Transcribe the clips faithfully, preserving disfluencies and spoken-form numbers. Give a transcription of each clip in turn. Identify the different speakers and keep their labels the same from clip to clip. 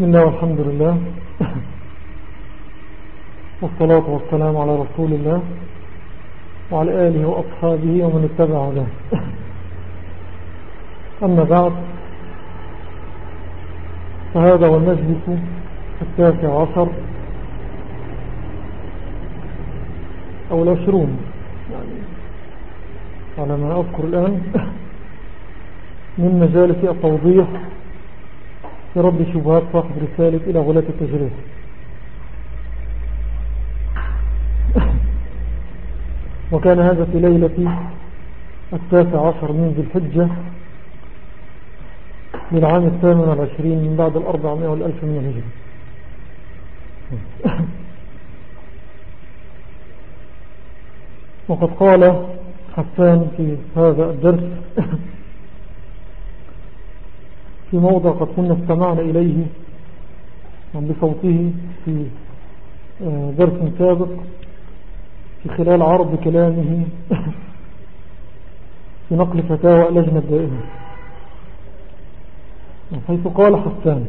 Speaker 1: بسم الله والحمد لله والصلاة والسلام على رسول الله وعلى آله وأصحابه ومن اتبع له. أما بعد، فهذا هو المجلس التاسع عشر أو العشرون يعني على ما أذكر الآن من مجالس التوضيح في رد شبهات صاحب رسالة إلى غلاة التجريح. وكان هذا في ليلة التاسع عشر من ذي الحجة للعام الثامن والعشرين من بعد الأربعمائة والألف من الهجرة. وقد قال حسان في هذا الدرس في موضع قد كنا استمعنا إليه بصوته في درس سابق في خلال عرض كلامه في نقل فتاوى اللجنة الدائمة، حيث قال حسان: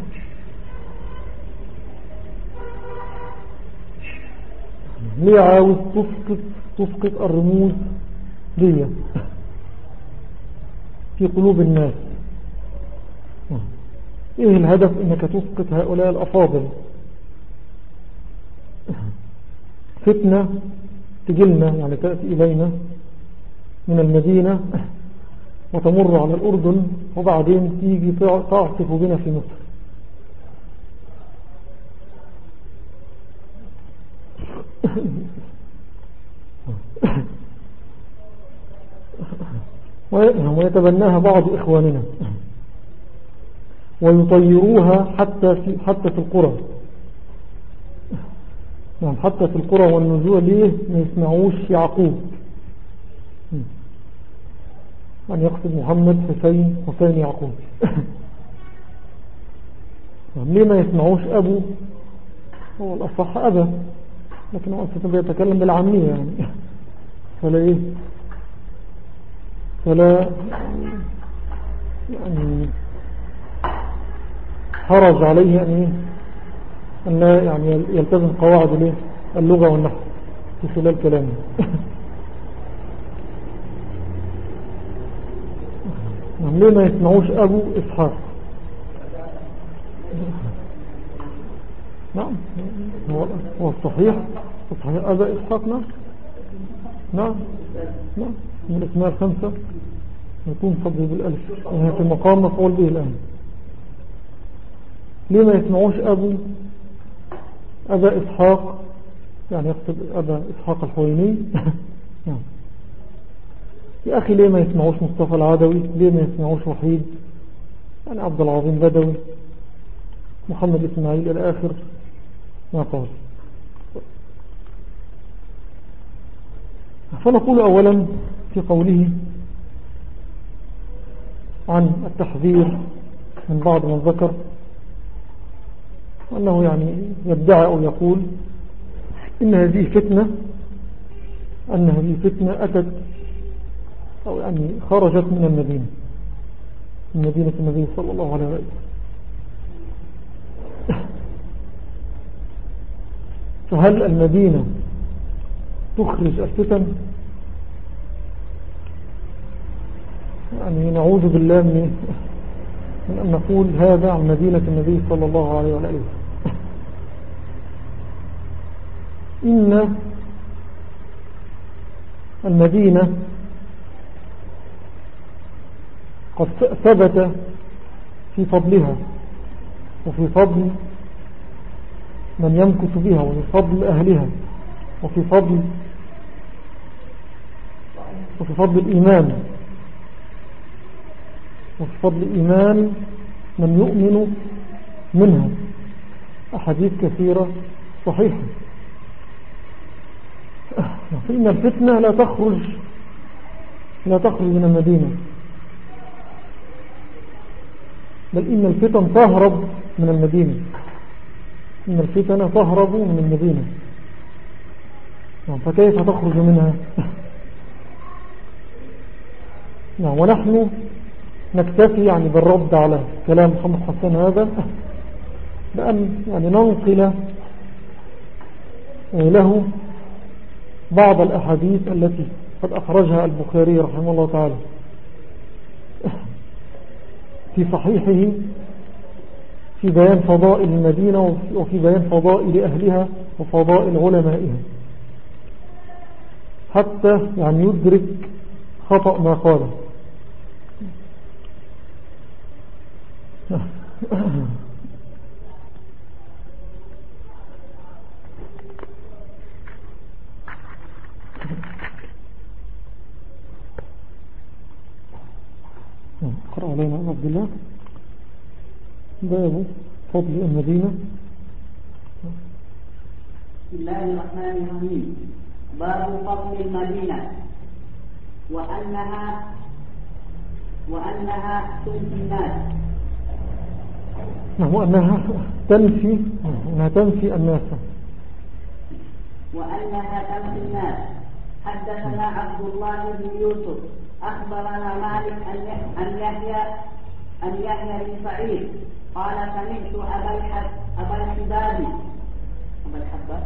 Speaker 1: ليه عاوز تسقط تسقط الرموز دي في قلوب الناس؟ ايه الهدف انك تسقط هؤلاء الافاضل؟ فتنة تجلنا يعني تأتي الينا من المدينة وتمر على الأردن وبعدين تيجي تعصف بنا في مصر. ويتبناها بعض إخواننا ويطيروها حتى في, حتى في القرى، نعم حتى في القرى والنزوع. ليه ما يسمعوش يعقوب أن يقصد محمد حسين حسين يعقوب؟ ليه ما يسمعوش أبو؟ هو الأصح أبا، لكن هو أصلا بيتكلم بالعامية يعني فلا إيه فلا يعني حرج عليه أن إيه أن لا يعني يلتزم قواعد ليه اللغة والنحو في خلال كلامه. نعم ليه ما يسمعوش أبو إسحاق؟ نعم هو الصحيح الصحيح أبا إسحاق. نعم نعم نعم من الاسماء الخمسة يكون فضل بالألف وهي في المقام مفعول به الآن. ليه ما يسمعوش أبو أبا إسحاق يعني يقصد أبا إسحاق الحويني؟ نعم يا أخي ليه ما يسمعوش مصطفى العدوي؟ ليه ما يسمعوش وحيد يعني عبد العظيم بدوي محمد إسماعيل إلى آخر ما قال؟ فنقول أولا في قوله عن التحذير من بعض من ذكر أنه يعني يدعي أو يقول إن هذه فتنة أن هذه فتنة أتت أو يعني خرجت من المدينة من مدينة النبي صلى الله عليه وسلم. فهل المدينة تخرج الفتن؟ يعني نعوذ بالله من من أن نقول هذا عن مدينة النبي صلى الله عليه وسلم. إن المدينة قد ثبت في فضلها وفي فضل من يمكث بها وفي فضل أهلها وفي فضل وفي فضل الإيمان وفي فضل إيمان من يؤمن منها أحاديث كثيرة صحيحة. فإن الفتنة لا تخرج لا تخرج من المدينة، بل إن الفتن تهرب من المدينة. إن الفتن تهرب من المدينة، فكيف تخرج منها؟ ونحن نكتفي يعني بالرد على كلام محمد حسان هذا بأن يعني ننقل له بعض الأحاديث التي قد أخرجها البخاري رحمه الله تعالى في صحيحه في بيان فضائل المدينة وفي بيان فضائل أهلها وفضائل علمائها، حتى يعني يدرك خطأ ما قاله. اقرأ علينا عبد الله. باب فضل المدينة.
Speaker 2: بسم الله الرحمن الرحيم. باب فضل المدينة وأنها وأنها تنفي الناس.
Speaker 1: نعم، وأنها تنفي أنها تنفي الناس
Speaker 2: وأنها تنفي الناس. حدثنا عبد الله بن يوسف أخبرنا مالك أن يحيى أن يحيى بن سعيد قال سمعت أبا الحب أبا الحباب أبا الحباب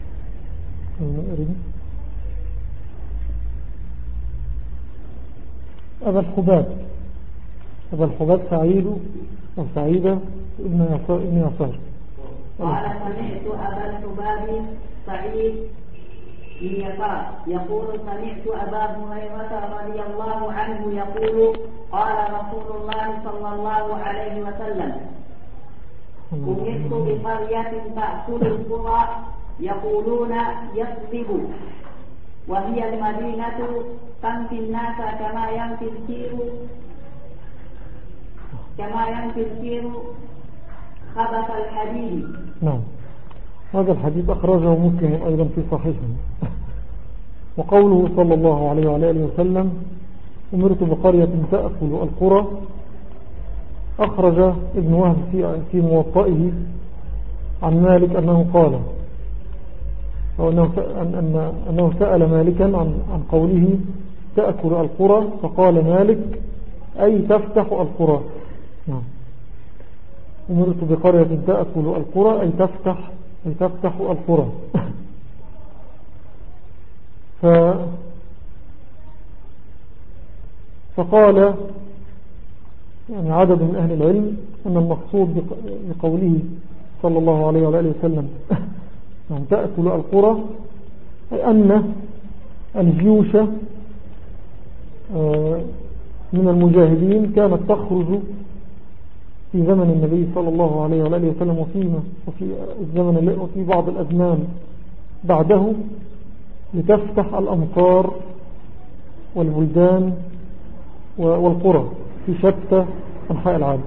Speaker 1: أبا الحباب أبا الحباب سعيد أو سعيدة ابن يسار.
Speaker 2: قال سمعت أبا الحباب سعيد بن يسار يقول سمعت أبا هريرة رضي الله عنه يقول قال رسول الله صلى الله عليه وسلم أمرت بقرية تأكل القرى يقولون يصرب وهي المدينة تنفي الناس كما ينفي الكير كما ينفي الكير خبث الحديد.
Speaker 1: نعم، هذا الحديث أخرجه مسلم أيضا في صحيحه. وقوله صلى الله عليه وعلى آله وسلم أمرت بقرية تأكل القرى، أخرج ابن وهب في موطئه عن مالك أنه قال أو أنه, أن أنه سأل مالكا عن, عن قوله تأكل القرى، فقال مالك أي تفتح القرى. نعم، أمرت بقرية تأكل القرى أي تفتح أي تفتح القرى. ف فقال يعني عدد من أهل العلم أن المقصود بقوله صلى الله عليه وآله وسلم يعني تأكل القرى أي أن الجيوش من المجاهدين كانت تخرج في زمن النبي صلى الله عليه وآله وسلم وفيما وفي الزمن وفي بعض الأزمان بعده لتفتح الأمصار والبلدان والقرى في شتى أنحاء العالم.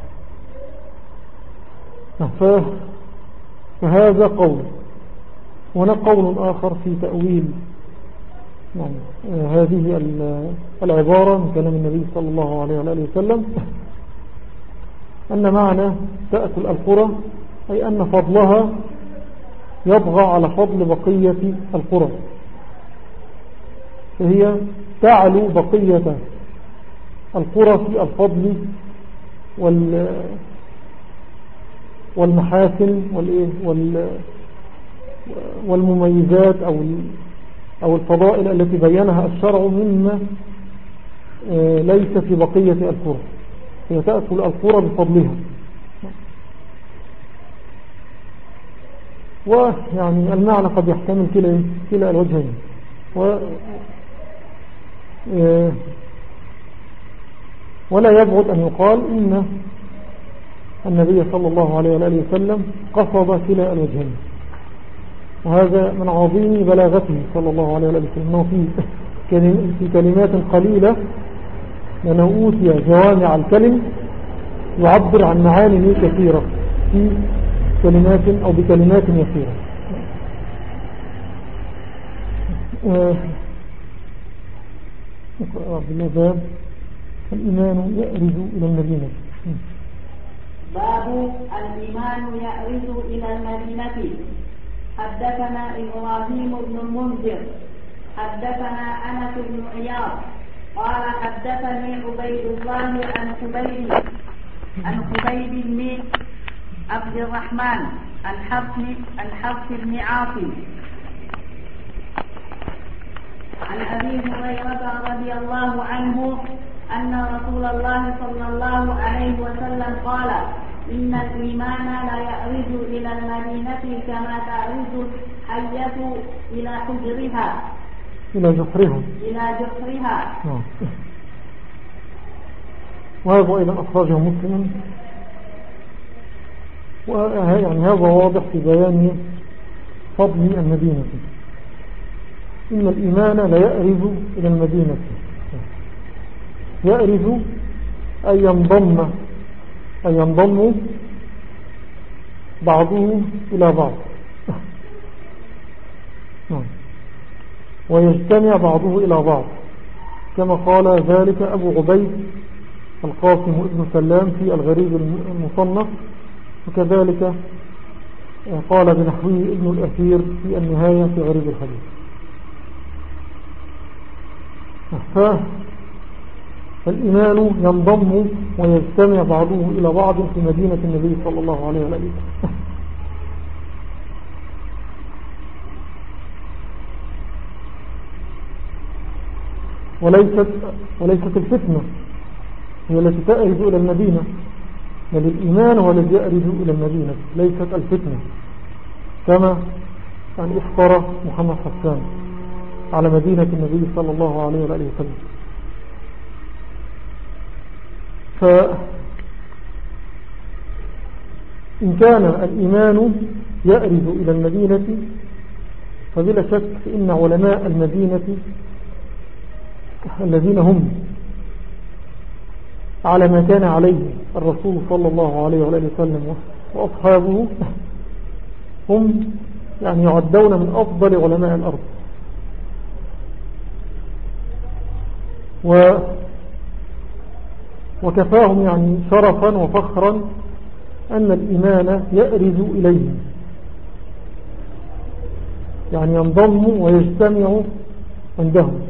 Speaker 1: فهذا قول. هناك قول آخر في تأويل يعني هذه العبارة من كلام النبي صلى الله عليه وآله وسلم أن معنى تأكل القرى أي أن فضلها يطغى على فضل بقية القرى، فهي تعلو بقية القرى في الفضل والمحاسن والمميزات أو الفضائل التي بينها الشرع مما ليس في بقية القرى، هي تأكل القرى بفضلها. ويعني المعنى قد يحتمل كلا كلا الوجهين. و ولا يبعد أن يقال إن النبي صلى الله عليه وآله وسلم قصد كلا الوجهين، وهذا من عظيم بلاغته صلى الله عليه وآله وسلم أنه في كلمات قليلة لأنه أوتي جوامع الكلم يعبر عن معاني كثيرة في كلمات أو بكلمات يسيرة. بالنسبة الإيمان يأرز إلى المدينة.
Speaker 2: باب الإيمان يأرز إلى المدينة. حدثنا إبراهيم بن المنذر حدثنا أنس بن عياض قال حدثني عبيد الله عن خبيب عن خبيب بن عبد الرحمن عن حفص عن حفص بن عاصم عن أبي هريرة رضي الله عنه أن رسول الله صلى الله عليه وسلم قال إن الإيمان لا يأرج إلى المدينة كما تأرج الحية إلى حجرها
Speaker 1: إلى جحرها
Speaker 2: إلى جحرها.
Speaker 1: وهذا أيضا أخرجه مسلم. يعني هذا واضح في بيان فضل المدينة. إن الإيمان لا يأرز إلى المدينة، يأرز أي ينضم أي ينضم بعضه إلى بعض ويجتمع بعضه إلى بعض، كما قال ذلك أبو عبيد القاسم ابن سلام في الغريب المصنف، وكذلك قال بنحوه ابن الأثير في النهاية في غريب الحديث. فالإيمان ينضم ويجتمع بعضه إلى بعض في مدينة النبي صلى الله عليه وسلم. وليست, وليست الفتنة هي التي تأرز إلى المدينة، بل الإيمان هو الذي يأرز إلى المدينة، ليست الفتنة، كما يعني اختار محمد حسان على مدينة النبي صلى الله عليه وآله وسلم. فإن كان الإيمان يأرز إلى المدينة فبلا شك إن علماء المدينة الذين هم على ما كان عليه الرسول صلى الله عليه وآله وسلم وأصحابه هم يعني يعدون من أفضل علماء الأرض. و وكفاهم يعني شرفا وفخرا أن الإيمان يأرز إليهم، يعني ينضم ويجتمع عندهم،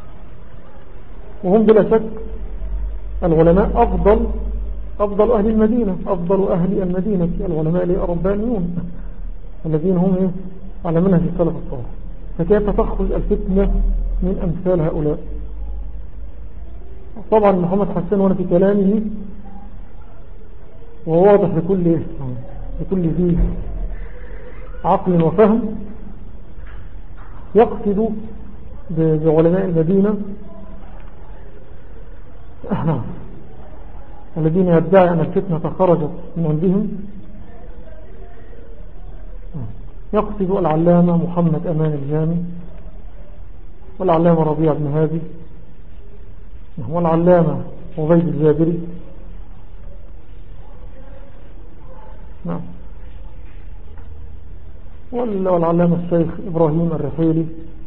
Speaker 1: وهم بلا شك العلماء أفضل أفضل أهل المدينة، أفضل أهل المدينة العلماء الربانيون الذين هم على منهج السلف الصالح. فكيف تخرج الفتنة من أمثال هؤلاء؟ طبعا محمد حسان وانا في كلامه وواضح لكل لكل ذي عقل وفهم يقصد بعلماء المدينة الذين يدعي أن الفتنة خرجت من عندهم، يقصد العلامة محمد أمان الجامي والعلامة ربيع بن هادي والعلامة عبيد الجابري، نعم، والعلامة الشيخ إبراهيم الرحيلي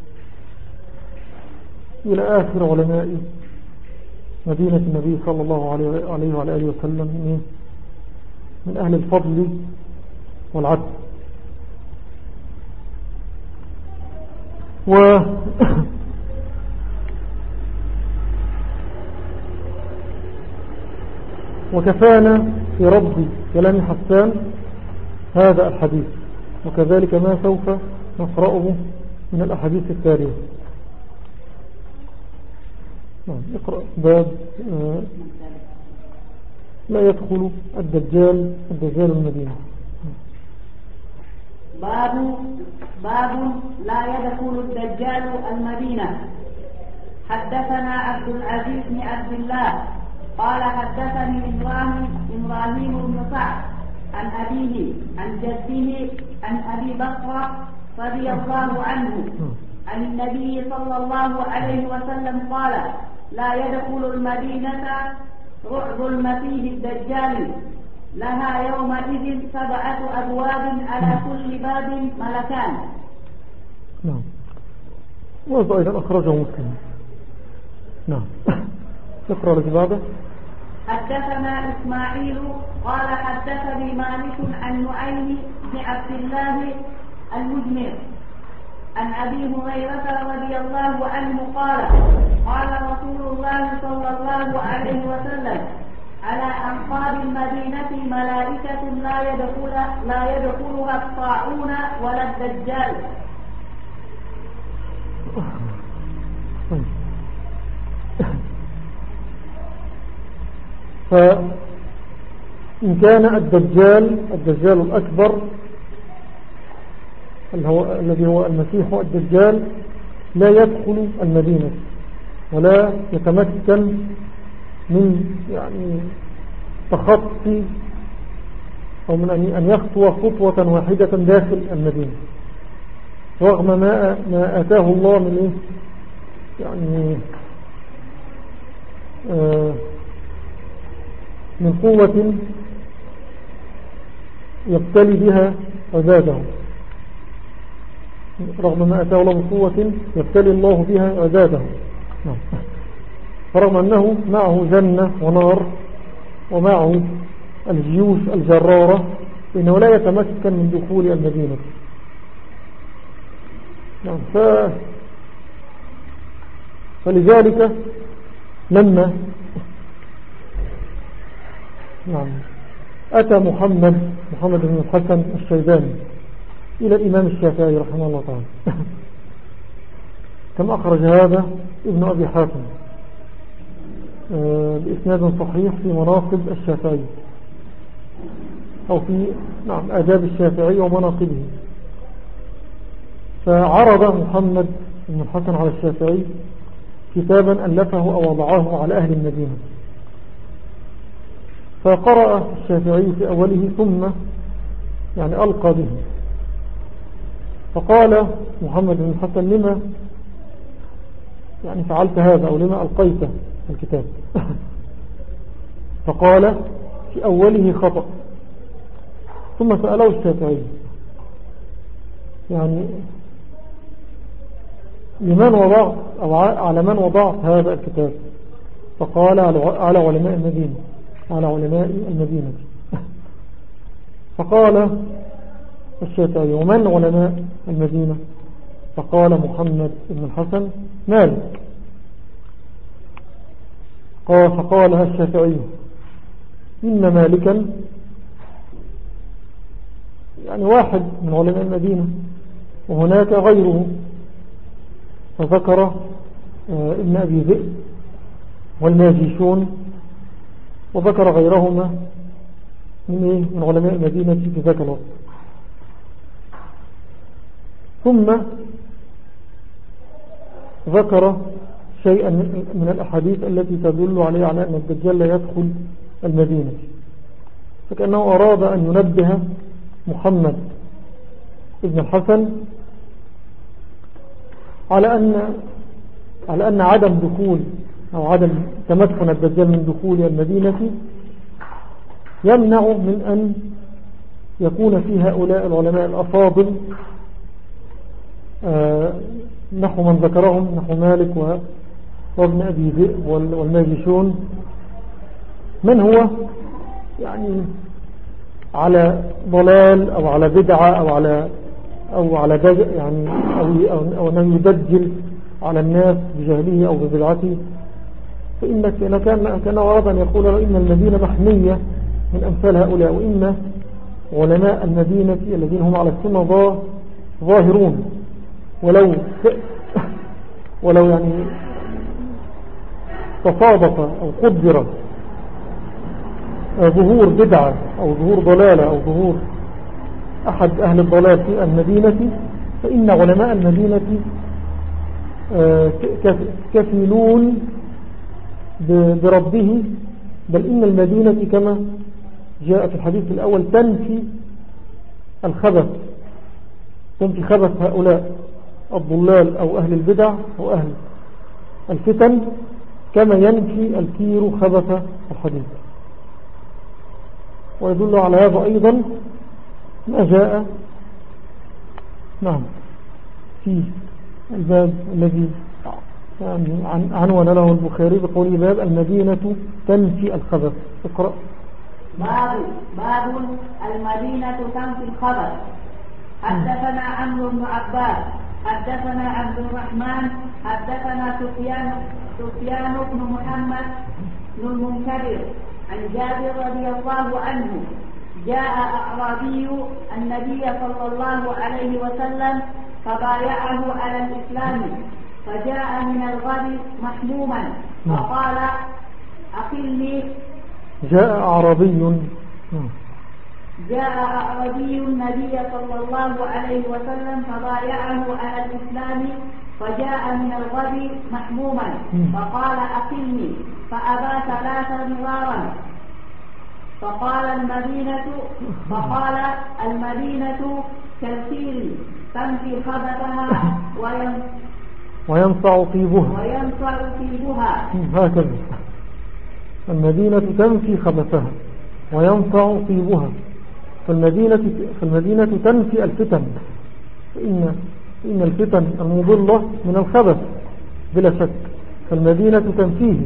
Speaker 1: إلى آخر علماء مدينة النبي صلى الله عليه وعلى آله وسلم من أهل الفضل والعدل. و وكفانا في رد كلام حسان هذا الحديث، وكذلك ما سوف نقرأه من الأحاديث التالية. اقرأ باب لا يدخل الدجال الدجال المدينة.
Speaker 2: باب باب لا يدخل الدجال المدينة. حدثنا عبد العزيز بن عبد الله قال حدثني إبراهيم إبراهيم بن سعد عن أبيه عن جده عن أبي بكر رضي الله عنه عن النبي صلى الله عليه وسلم قال لا يدخل المدينة رعب المسيح الدجال لها يومئذ سبعة أبواب على كل باب ملكان.
Speaker 1: نعم، وهذا أيضا أخرجه مسلم. نعم، اقرأ لك بعده.
Speaker 2: حدثنا إسماعيل قال حدثني مالك عن نعيم بن عبد الله المجمر عن أبي هريرة رضي الله عنه قال قال رسول الله صلى الله عليه وسلم على أنقاض المدينة ملائكة لا يدخل لا يدخلها الطاعون ولا الدجال.
Speaker 1: فإن كان الدجال الدجال الأكبر الذي هو المسيح الدجال لا يدخل المدينة ولا يتمكن من يعني تخطي أو من أن يخطو خطوة واحدة داخل المدينة رغم ما ما آتاه الله من إيه يعني آه من قوة يبتلي بها عباده رغم ما أتاه الله من قوة يبتلي الله بها عباده فرغم أنه معه جنة ونار ومعه الجيوش الجرارة إنه لا يتمكن من دخول المدينة. ف... فلذلك لما نعم أتى محمد محمد بن الحسن الشيباني إلى الإمام الشافعي رحمه الله تعالى كما أخرج هذا ابن أبي حاتم بإسناد صحيح في مناقب الشافعي أو في نعم آداب الشافعي ومناقبه. فعرض محمد بن الحسن على الشافعي كتابا ألفه أو وضعه على أهل المدينة فقرأ الشافعي في أوله ثم يعني ألقى به فقال محمد بن الحسن لما يعني فعلت هذا أو لما ألقيت الكتاب فقال في أوله خطأ ثم سأله الشافعي يعني لمن وضعت أو على من وضعت هذا الكتاب فقال على علماء المدينة على علماء المدينة فقال الشافعي ومن علماء المدينة فقال محمد بن الحسن مالك قال فقالها الشافعي إن مالكا يعني واحد من علماء المدينة وهناك غيره فذكر ابن أبي ذئب والماجيشون وذكر غيرهما من, إيه؟ من علماء المدينة في ذاك الوقت. ثم ذكر شيئا من الأحاديث التي تدل عليه على أن الدجال لا يدخل المدينة فكأنه أراد أن ينبه محمد ابن الحسن على أن على أن عدم دخول أو عدم تمكن الدجال من دخول المدينة يمنع من أن يكون في هؤلاء العلماء الأفاضل آه نحو من ذكرهم نحو مالك وابن أبي ذئب والماجشون من هو يعني على ضلال أو على بدعة أو على أو على يعني أو أو أنه يدجل على الناس بجهله أو ببدعته فإنك كان كان أراد أن يقول إن المدينة محمية من أمثال هؤلاء وإن علماء المدينة الذين هم على السنة ظاهرون ولو ولو يعني تصادف أو قدر ظهور بدعة أو ظهور ضلالة أو ظهور أحد أهل الضلال في المدينة فإن علماء المدينة كفيلون بربه بل إن المدينة كما جاء في الحديث الأول تنفي الخبث تنفي خبث هؤلاء الضلال أو أهل البدع أو أهل الفتن كما ينفي الكير خبث الحديث. ويدل على هذا أيضا ما جاء نعم في الباب الذي يعني عنوان له البخاري بقول باب المدينة تنفي الخبث. اقرأ.
Speaker 2: باب باب المدينة تنفي الخبث. حدثنا عمرو بن عباس حدثنا عبد الرحمن حدثنا سفيان سفيان بن محمد بن المنكدر عن جابر رضي الله عنه جاء أعرابي النبي صلى الله عليه وسلم فبايعه على الإسلام فجاء من الغد محموما فقال أقلني.
Speaker 1: جاء أعرابي
Speaker 2: جاء أعرابي النبي صلى الله عليه وسلم فبايعه على الإسلام فجاء من الغد محموما فقال أقلني فأبى ثلاث مرارا فقال المدينة فقال المدينة كالسير تنفي خبثها
Speaker 1: وينفع طيبها
Speaker 2: وينفع طيبها
Speaker 1: هكذا المدينة تنفي خبثها وينفع طيبها فالمدينة, فالمدينة تنفي الفتن فإن, فإن الفتن المضلة من الخبث بلا شك فالمدينة تنفيه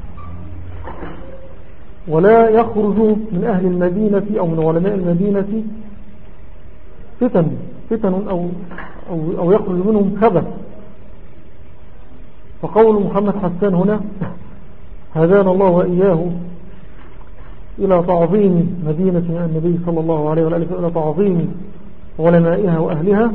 Speaker 1: ولا يخرج من أهل المدينة أو من علماء المدينة فتن فتن أو, أو, أو يخرج منهم خبث. فقول محمد حسان هنا هدانا الله وإياه إلى تعظيم مدينة النبي صلى الله عليه وآله إلى تعظيم علمائها وأهلها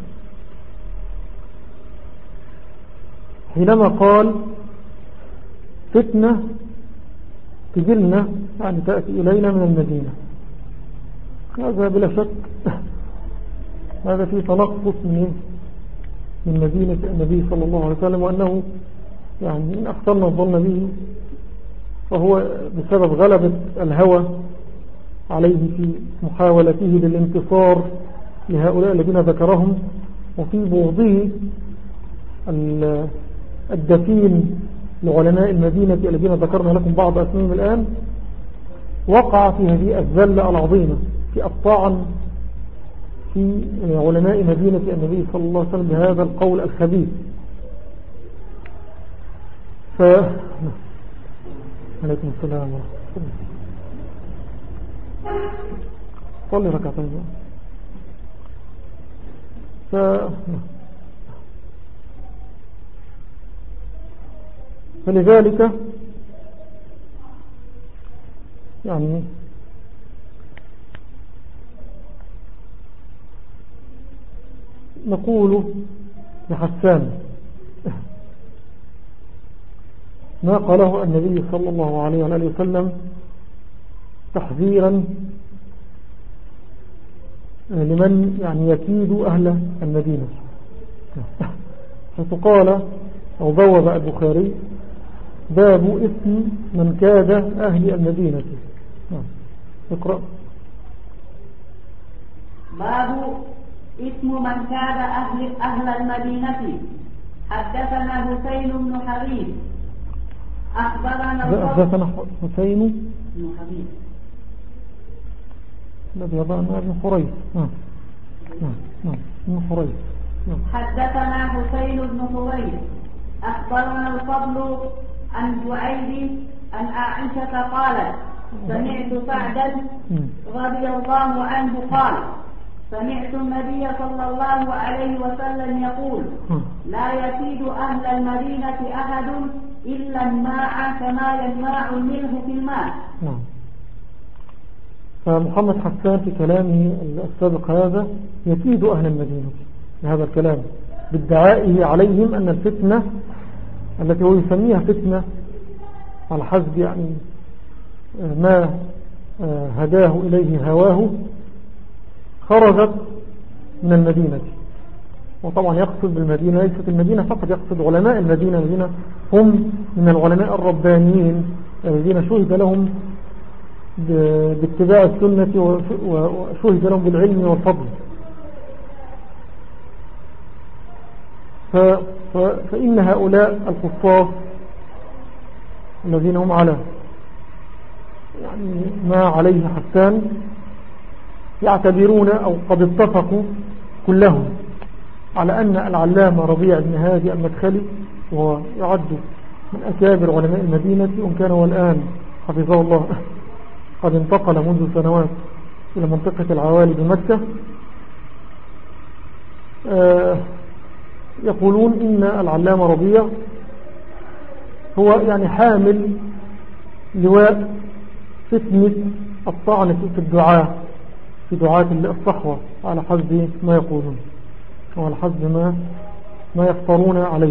Speaker 1: حينما قال فتنة تجلنا يعني تأتي إلينا من المدينة. هذا بلا شك هذا في تنقص من من مدينة النبي صلى الله عليه وسلم وأنه يعني إن أخطرنا الظن به فهو بسبب غلبة الهوى عليه في محاولته للانتصار لهؤلاء الذين ذكرهم وفي بغضه الدفين لعلماء المدينة الذين ذكرنا لكم بعض أسمائهم الآن وقع في هذه الذلة العظيمة في الطعن في علماء مدينة النبي صلى الله عليه وسلم بهذا القول الخبيث. ف عليكم السلام ورحمة الله. صلي ركعتين. ف فلذلك يعني نقول لحسان ما قاله النبي صلى الله عليه وآله وسلم تحذيرا لمن يعني يكيد أهل المدينة فتقال أو بوب البخاري باب اسم من كاد أهل المدينة. اقرأ.
Speaker 2: باب اسم من كاد أهل, أهل المدينة. حدثنا حسين بن حبيب أخبرنا
Speaker 1: حدثنا حسين
Speaker 2: بن حبيب
Speaker 1: الذي يضعنا ابن حريث نعم نعم ابن حريث.
Speaker 2: حدثنا حسين بن حريث أخبرنا الفضل عن جعيد عن عائشة قالت سمعت سعدا رضي الله عنه قال سمعت النبي صلى الله عليه وسلم يقول لا يفيد أهل المدينة أحد إلا الماء كما ينماع الملح في الماء.
Speaker 1: فمحمد حسان في كلامه السابق هذا يفيد أهل المدينة بهذا الكلام بادعائه عليهم أن الفتنة التي هو يسميها فتنة على حسب يعني ما هداه إليه هواه خرجت من المدينة. وطبعا يقصد بالمدينة ليست المدينة فقط يقصد علماء المدينة الذين هم من العلماء الربانيين الذين شهد لهم باتباع السنة وشهد لهم بالعلم والفضل. فإن هؤلاء الخصاص الذين هم على يعني ما عليه حسان يعتبرون أو قد اتفقوا كلهم على أن العلامة ربيع بن هادي المدخلي وهو يعد من أكابر علماء المدينة وإن كان هو الآن حفظه الله قد انتقل منذ سنوات إلى منطقة العوالي بمكة آه يقولون إن العلامة ربيع هو يعني حامل لواء فتنة الطعن في الدعاء في دعاة الصحوة على حسب ما يقولون وعلى حسب ما ما يفترون عليه.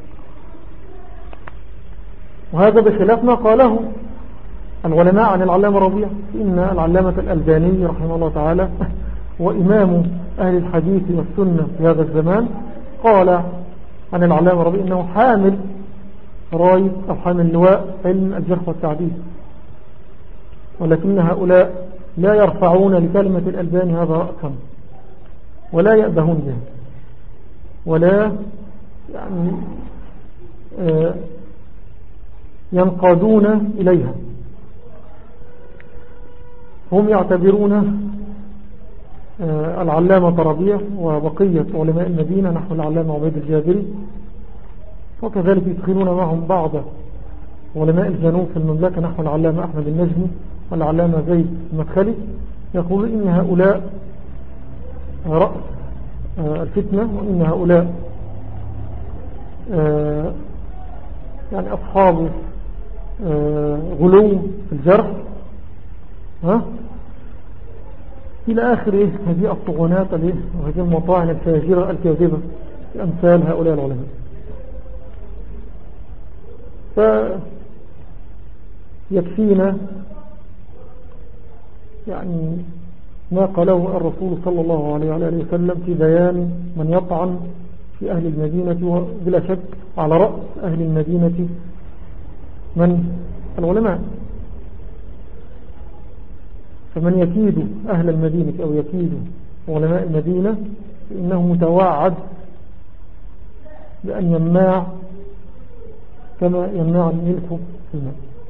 Speaker 1: وهذا بخلاف ما قاله العلماء عن العلامة ربيع، إن العلامة الألباني رحمه الله تعالى وإمام أهل الحديث والسنة في هذا الزمان قال عن العلامة ربيع إنه حامل راية أو حامل لواء علم الجرح والتعديل، ولكن هؤلاء لا يرفعون لكلمة الألباني هذا رأسا ولا يأبهون بها ولا يعني آه ينقادون إليها. هم يعتبرون آه العلامة ربيع وبقية علماء المدينة نحو العلامة عبيد الجابري، وكذلك يدخلون معهم بعض علماء الجنوب في المملكة نحو العلامة أحمد النجمي والعلامة زيد المدخلي، يقولون إن هؤلاء رأس آه الفتنة، وإن هؤلاء آه يعني أصحاب آه غلو في الجرح ها إلى آخر إيه هذه الطغونات وهذه المطاعن الفاجرة الكاذبة أمثال هؤلاء العلماء. فيكفينا يعني ما قاله الرسول صلى الله عليه وآله وسلم في بيان من يطعن في أهل المدينة، وبلا شك على رأس أهل المدينة من العلماء. فمن يكيد أهل المدينة أو يكيد علماء المدينة فإنه متوعد بأن يمنع كما يمنع الملح في الماء،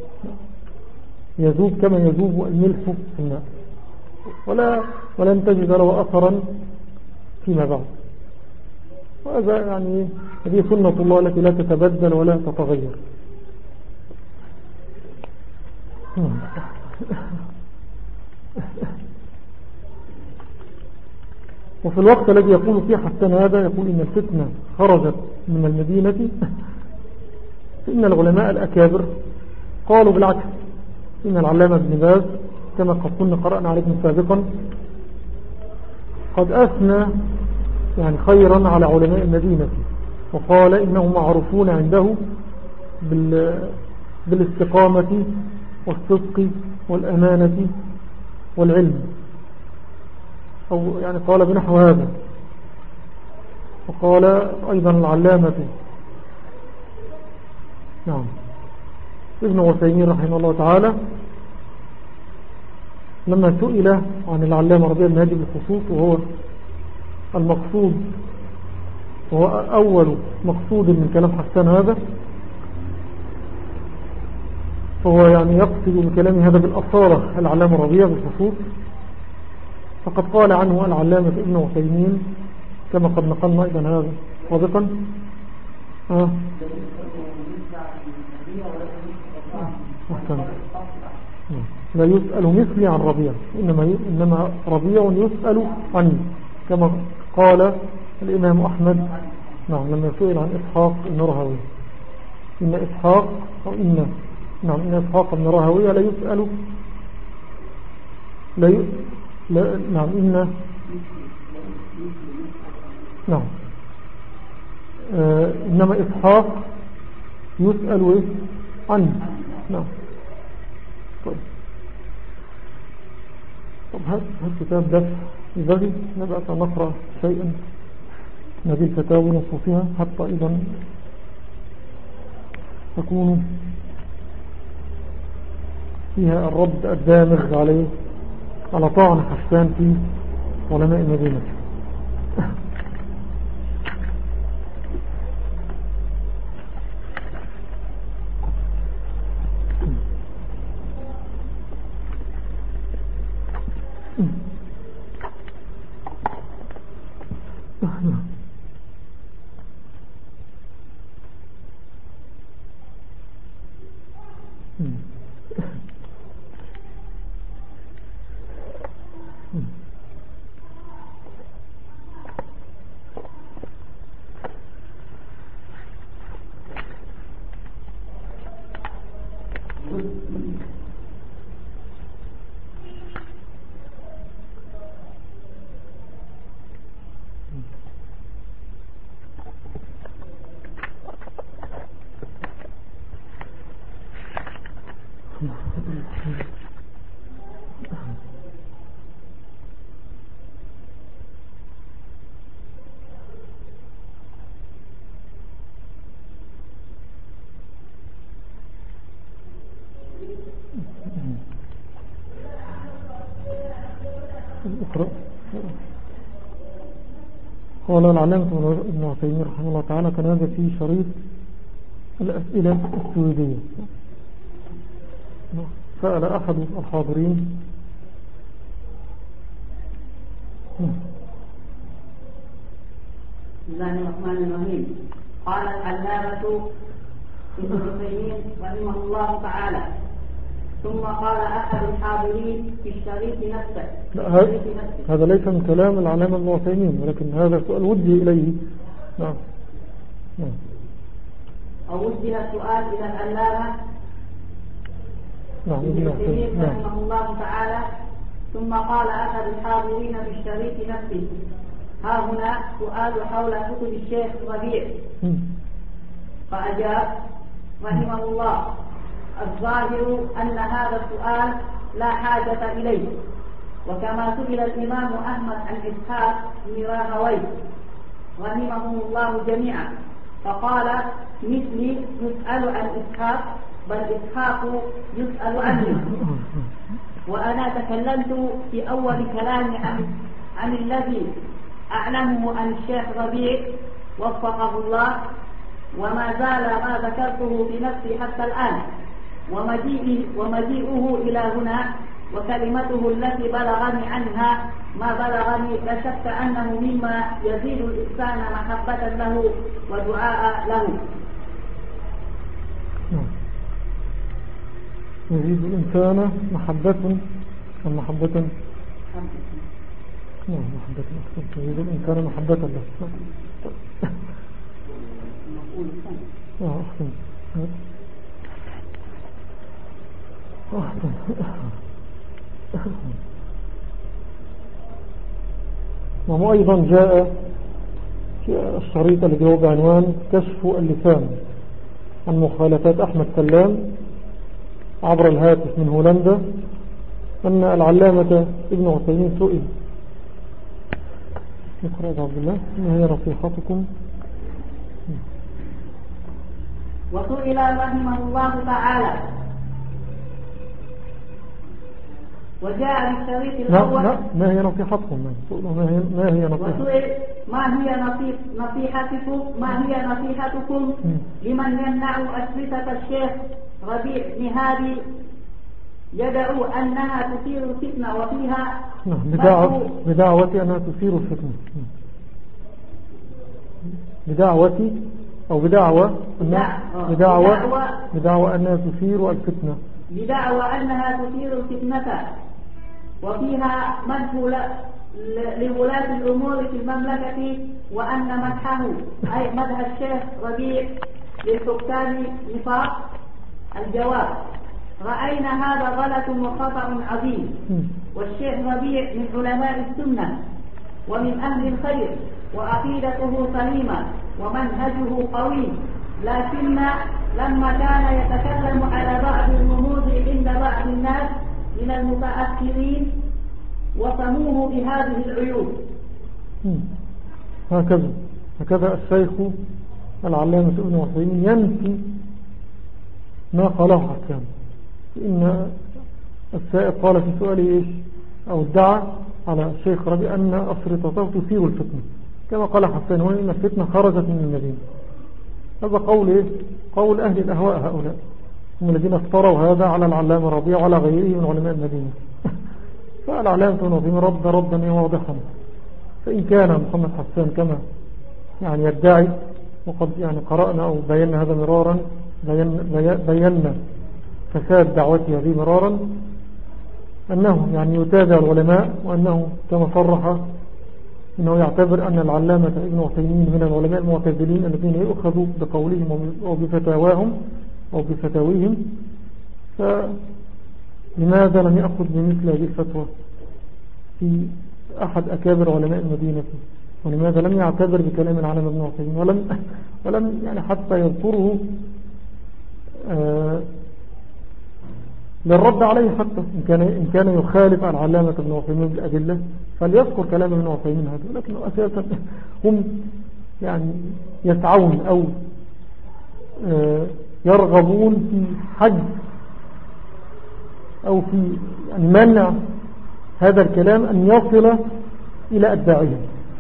Speaker 1: يذوب كما يذوب الملح في الماء، ولا ولن تجد له أثرا فيما بعد. وهذا يعني هذه سنة الله التي لا تتبدل ولا تتغير. وفي الوقت الذي يقول فيه حسان هذا يقول إن الفتنة خرجت من المدينة، فإن العلماء الأكابر قالوا بالعكس، إن العلامة ابن باز كما قد كنا قرأنا عليكم سابقا قد أثنى يعني خيرا على علماء المدينة، وقال إنهم معروفون عنده بالاستقامة والصدق والأمانة والعلم، أو يعني قال بنحو هذا. وقال أيضا العلامة نعم ابن عثيمين رحمه الله تعالى لما سئل عن العلامة ربيع بن هادي بالخصوص، وهو المقصود وهو أول مقصود من كلام حسان هذا، فهو يعني يقصد من كلامه هذا بالأصالة العلامة ربيع بالخصوص، فقد قال عنه العلامة ابن عثيمين كما قد نقلنا أيضا هذا سابقا آه. آه. لا يسأل مثلي عن ربيع، إنما, إنما ربيع يسأل عني، كما قال الإمام أحمد نعم لما سئل عن إسحاق بن راهويه، إن إسحاق أو إن نعم إن إسحاق بن راهويه لا يسأل لا ي... لا نعم إن نعم آه إنما إسحاق يسأل عني. نعم طيب طب هذا الكتاب ده يبغي نبقى نقرأ شيئا من هذه الفتاوى نصوصها حتى أيضا تكون فيها الرد الدامغ عليه على طعن حسان في علماء المدينة. اقرأ. قال العلامة ابن عثيمين رحمه الله تعالى كان هذا في شريط الأسئلة السويدية. سأل أحد الحاضرين
Speaker 2: بسم الله الرحمن الرحيم. قال العلامة ابن عثيمين رحمه الله تعالى ثم قال أحد الحاضرين في الشريط نفسه.
Speaker 1: هذا ليس من كلام العلامة ابن عثيمين ولكن هذا سؤال وجه إليه. نعم نعم
Speaker 2: أو وجه السؤال إلى العلامة
Speaker 1: نعم
Speaker 2: ابن عثيمين رحمه الله تعالى ثم قال أحد الحاضرين في الشريط نفسه ها هنا سؤال حول كتب الشيخ ربيع. فأجاب رحمه الله الظاهر أن هذا السؤال لا حاجة إليه، وكما سئل الإمام أحمد عن إسحاق بن راهويه رحمهم الله جميعا فقال مثلي يسأل عن إسحاق بل إسحاق يسأل عني. وأنا تكلمت في أول كلامي عن, عن الذي أعلمه عن الشيخ ربيع وفقه الله، وما زال ما ذكرته بنفسي حتى الآن، ومجيئه, ومجيئه إلى هنا وكلمته التي بلغني عنها ما بلغني لا شك أنه مما يزيد الإنسان محبة له ودعاء له.
Speaker 1: يزيد الإنسان محبة ومحبة نعم محبة يزيد الإنسان محبة له. أحسن أحسن وأيضا جاء في الشريط الذي هو بعنوان كشف اللسان عن مخالفات أحمد سلام عبر الهاتف من هولندا أن العلامة ابن عثيمين سئل نقرأ عبد الله ما هي نصيحتكم.
Speaker 2: وسئل رحمه الله تعالى وجاء بالشريط الأول
Speaker 1: لا ما هي نصيحتكم ما هي ما هي نصيحتكم
Speaker 2: وسئل ما هي نصيحتكم ما هي نصيحتكم لمن يمنع أشرطة الشيخ ربيع بن هادي يدعو أنها تثير الفتنة وفيها
Speaker 1: بدعوة بدعوة أنها تثير الفتنة بدعوة أو بدعوة بدعوة بدعوة أنها تثير الفتنة
Speaker 2: بدعوة أنها تثير الفتنة وفيها مدح لولاة الأمور في المملكة وأن مدحه أي مدح الشيخ ربيع للحكام نفاق. الجواب رأينا هذا غلط وخطأ عظيم، والشيخ ربيع من علماء السنة ومن أهل الخير وعقيدته سليمة ومنهجه قوي، لكن لما كان يتكلم على بعض الرموز عند بعض الناس من المتأخرين وصموه بهذه العيوب.
Speaker 1: هكذا هكذا الشيخ العلامة ابن عثيمين ينفي ما قاله حسان، إن السائل قال في سؤاله إيش أو ادعى على الشيخ ربيع أن أشرطته تثير الفتنة كما قال حسان هنا إن الفتنة خرجت من المدينة. هذا قول إيه؟ قول أهل الأهواء هؤلاء هم الذين افتروا هذا على العلامة ربيع وعلى غيره من علماء المدينة. فالعلامة ابن عثيمين رد ردا واضحا، فإن كان محمد حسان كما يعني يدعي وقد يعني قرأنا أو بينا هذا مرارا بينا فساد دعوته هذه مرارا أنه يعني يتابع العلماء وأنه كما صرح أنه يعتبر أن العلامة ابن عثيمين من العلماء المعتزلين الذين يؤخذوا بقولهم أو بفتاواهم أو بفتاويهم، فلماذا لم يأخذ بمثل هذه الفتوى في أحد أكابر علماء المدينة؟ ولماذا لم يعتبر بكلام العلامة ابن عثيمين ولم, ولم يعني حتى يذكره آه للرد عليه حتى إن كان, إن كان يخالف العلامة ابن عثيمين بالأدلة فليذكر كلام ابن عثيمين هذا، لكن أساسا هم يعني يسعون أو آه يرغبون في حج أو في يعني منع هذا الكلام أن يصل إلى أتباعهم،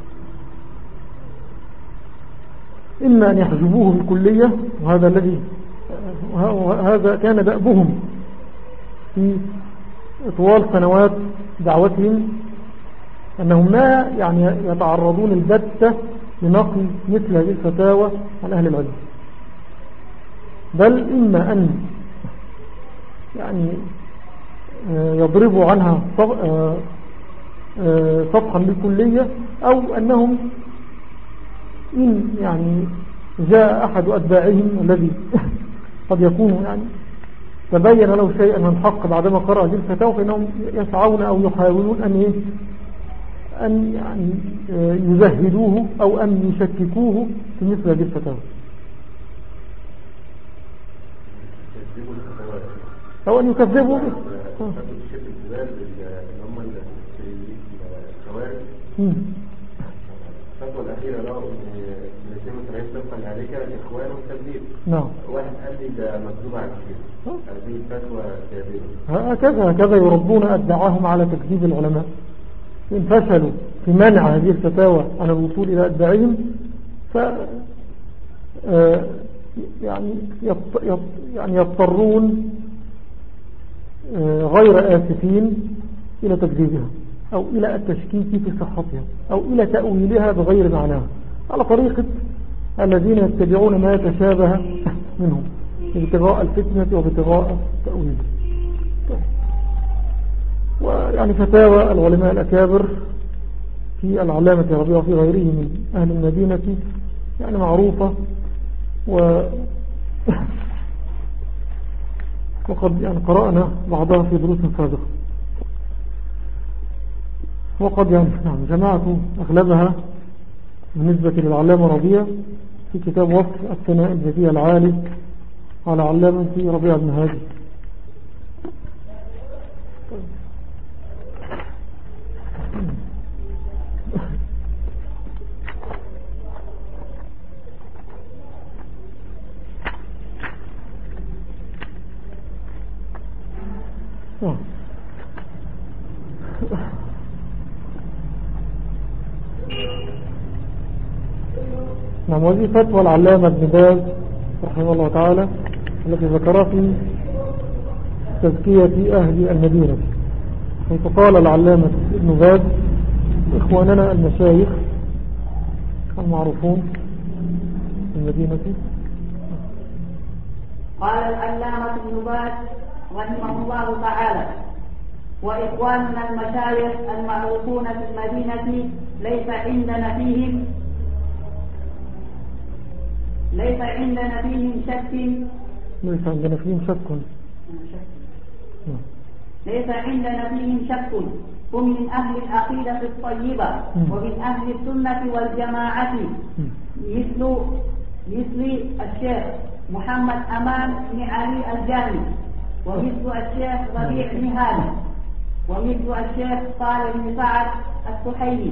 Speaker 1: إما أن يحجبوه بالكلية، وهذا الذي هذا كان دأبهم في طوال سنوات دعوتهم، أنهم ما يعني يتعرضون البتة لنقل مثل هذه الفتاوى عن أهل العلم، بل إما أن يعني يضربوا عنها صفحا بالكلية، أو أنهم إن يعني جاء أحد أتباعهم الذي قد يكون يعني تبين له شيئا من الحق بعدما قرأ هذه الفتاوى، فإنهم يسعون أو يحاولون أن أن يعني يزهدوه أو أن يشككوه في مثل هذه الفتاوى، أو أن يكذبوا به.
Speaker 3: الفتوى الأخيرة له من اثنين وسبعين صفحة اللي عليك الإخوان والتبديل.
Speaker 1: نعم.
Speaker 3: واحد قال لي ده مكتوب على كده، هذه الفتوى كاذبة.
Speaker 1: هكذا هكذا يربون أتباعهم على تكذيب العلماء. إن فشلوا في منع هذه الفتاوى عن الوصول إلى أتباعهم ف يعني يعني يضطرون غير آسفين إلى تكذيبها، أو إلى التشكيك في صحتها، أو إلى تأويلها بغير معناها، على طريقة الذين يتبعون ما يتشابه منهم ابتغاء الفتنة وابتغاء التأويل. ويعني فتاوى العلماء الأكابر في العلامة ربيعة وفي غيره من أهل المدينة يعني معروفة، و وقد يعني قرأنا بعضها في دروس سابقة، وقد يعني نعم جمعت أغلبها بالنسبة للعلامة ربيع في كتاب وصف الثناء الذكي العالي على علامة ربيع بن هادي. نعم. وهذه فتوى العلامة ابن باز رحمه الله تعالى التي ذكرها في تزكية أهل المدينة، حيث قال العلامة ابن باز: إخواننا المشايخ المعروفون في المدينة.
Speaker 2: قال العلامة ابن باز رحمه الله تعالى: وإخواننا المشايخ المعروفون في المدينة ليس عندنا فيهم ليس عندنا فيهم شك
Speaker 1: ليس عندنا فيهم شك
Speaker 2: ليس عندنا فيهم شك هم من أهل العقيدة الطيبة ومن أهل السنة والجماعة، مثل مثل الشيخ محمد أمان بن علي الجاني، ومثل الشيخ ربيع بن هاني، ومثل الشيخ صالح بن سعد السحيمي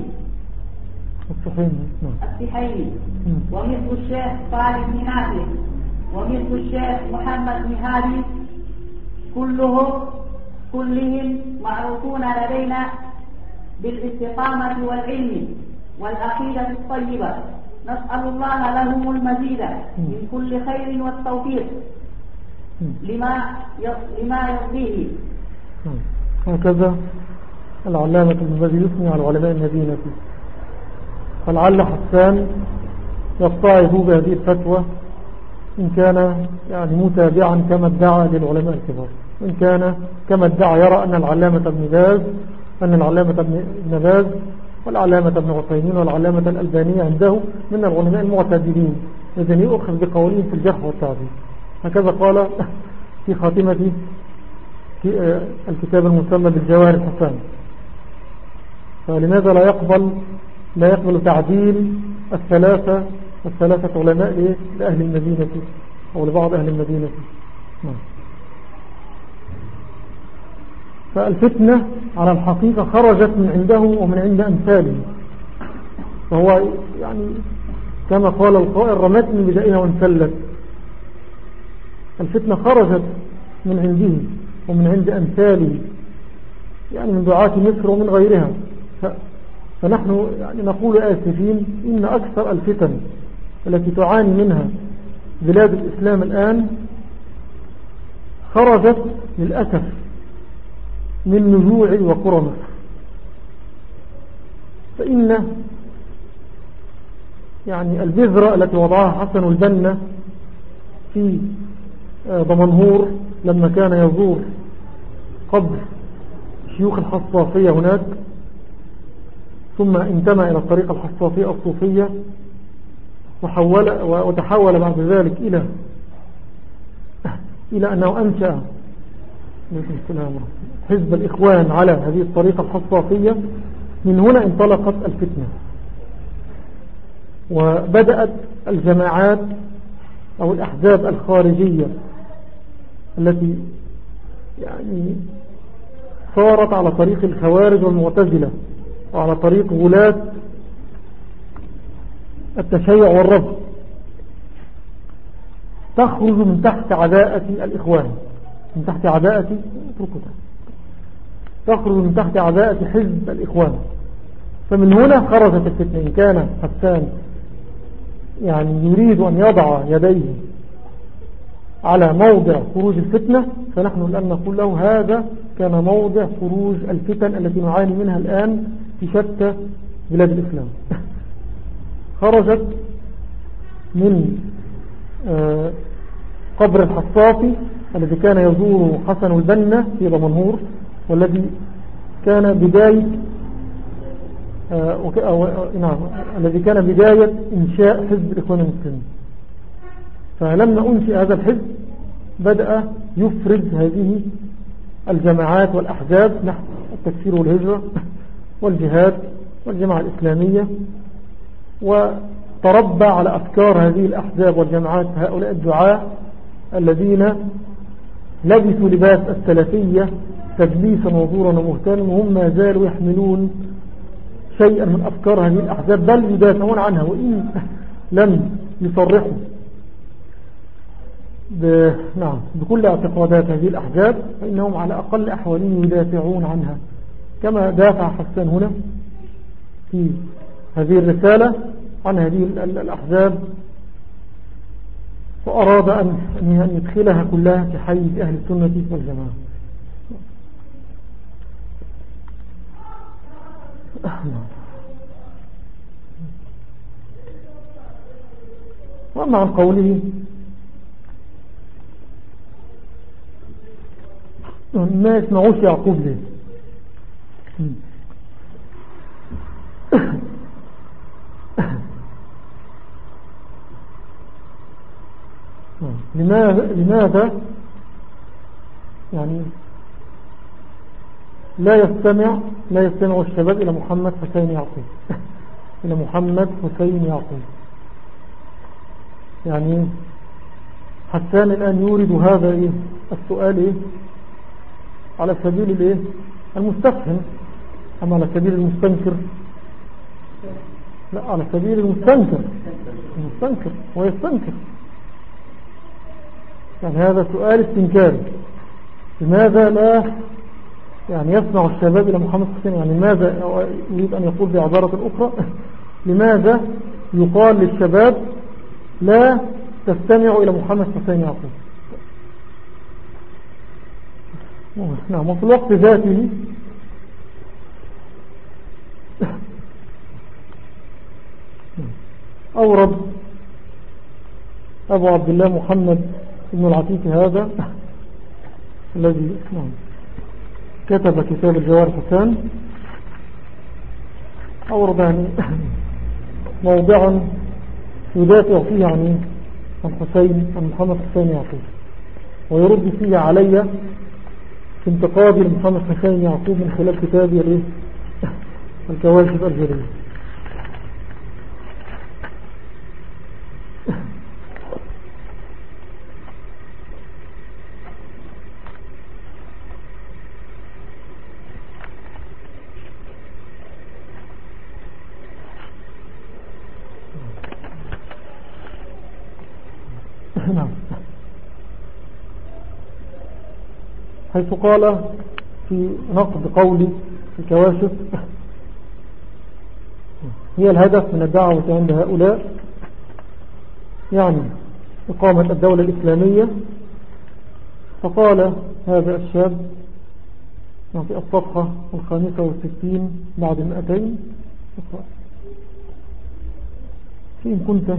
Speaker 2: السحيمي ومثل الشيخ صالح بن نافع، ومثل الشيخ محمد بن هادي، كلهم كلهم معروفون لدينا بالاستقامة والعلم والعقيدة الطيبة، نسأل الله لهم المزيد من كل خير والتوفيق لما لما يرضيه.
Speaker 1: هكذا العلامة ابن باز يثني على علماء المدينة، فلعل حسان يقتعد بهذه الفتوى إن كان يعني متابعا كما ادعى للعلماء الكبار، إن كان كما ادعى يرى أن العلامة ابن باز أن العلامة ابن باز والعلامة ابن عثيمين والعلامة الألباني عنده من العلماء المعتدلين الذين يؤخذ بقولهم في الجرح والتعديل. هكذا قال في خاتمة في الكتاب المسمى بالجواهر الحسان. فلماذا لا يقبل لا يقبل تعديل الثلاثة الثلاثة علماء لأهل المدينة أو لبعض أهل المدينة؟ فالفتنة على الحقيقة خرجت من عنده ومن عند أمثاله، فهو يعني كما قال القائل: رمتني بدائها وانسلت. الفتنة خرجت من عنده ومن عند أمثاله، يعني من دعاة مصر ومن غيرها. فنحن يعني نقول آسفين إن أكثر الفتن التي تعاني منها بلاد الإسلام الآن خرجت للأسف من نزوع وقرى مصر. فإن يعني البذرة التي وضعها حسن البنا في دمنهور لما كان يزور قبر شيوخ الحصافية هناك، ثم انتمى إلى الطريقة الحصافية الصوفية وحول وتحول بعد ذلك إلى إلى أنه أنشأ حزب الإخوان على هذه الطريقة الحصافية. من هنا انطلقت الفتنة وبدأت الجماعات أو الأحزاب الخارجية التي يعني صارت على طريق الخوارج والمعتزلة وعلى طريق غلاة التشيع والرفض، تخرج من تحت عباءة الإخوان، من تحت عباءة تخرج من تحت عباءة حزب الإخوان. فمن هنا خرجت الفتنة. إن كان حسان يعني يريد أن يضع يديه على موضع خروج الفتنة، فنحن الآن نقول له هذا كان موضع خروج الفتن التي نعاني منها الآن في شتى بلاد الإسلام. خرجت من قبر الحصافي الذي كان يزوره حسن البنا في دمنهور، والذي كان بداية نعم الذي كان بداية إنشاء حزب الإخوان المسلمين. فلما أنشئ هذا الحزب بدأ يفرز هذه الجماعات والأحزاب نحو التكفير والهجرة والجهاد والجماعة الإسلامية، وتربى على أفكار هذه الأحزاب والجماعات هؤلاء الدعاة الذين لبسوا لباس السلفية تدليسا وزورا ومهتانا، وهم ما زالوا يحملون شيئا من أفكار هذه الأحزاب، بل يدافعون عنها وإن لم يصرحوا ب... نعم بكل اعتقادات هذه الأحزاب، فإنهم على أقل أحوالهم يدافعون عنها، كما دافع حسان هنا في هذه الرسالة عن هذه الأحزاب، وأراد أن يدخلها كلها في حيز أهل السنة والجماعة. وأما عن قوله ما يسمعوش يعقوب ليه؟ لماذا لماذا يعني لا يستمع لا يستمع الشباب إلى محمد حسين يعقوب إلى محمد حسين يعقوب؟ يعني حسان الآن يورد هذا إيه السؤال إيه على سبيل الإيه المستفهم، أما على سبيل المستنكر لا، على سبيل المستنكر المستنكر ويستنكر. يعني هذا سؤال استنكاري. لماذا لا يعني يسمع الشباب إلى محمد حسين؟ يعني ماذا يريد أن يقول بعبارة أخرى؟ لماذا يقال للشباب لا تستمعوا إلى محمد حسين يعقوب؟ نعم. وفي الوقت ذاته أورد أبو عبد الله محمد ابن العتيق هذا الذي نعم كتب كتاب الجوار حسان، أورد يعني موضعا يدافع فيه عن عن حسين عن محمد حسين يعقوب، ويرد فيه علي في انتقادي لمحمد حسين يعقوب من خلال كتابي الكواشف الجلية. حيث قال في نقد قولي في الكواشف هي الهدف من الدعوة عند هؤلاء، يعني إقامة الدولة الإسلامية. فقال هذا الشاب في الصفحة الخامسة والستين بعد المئتين: فإن كنت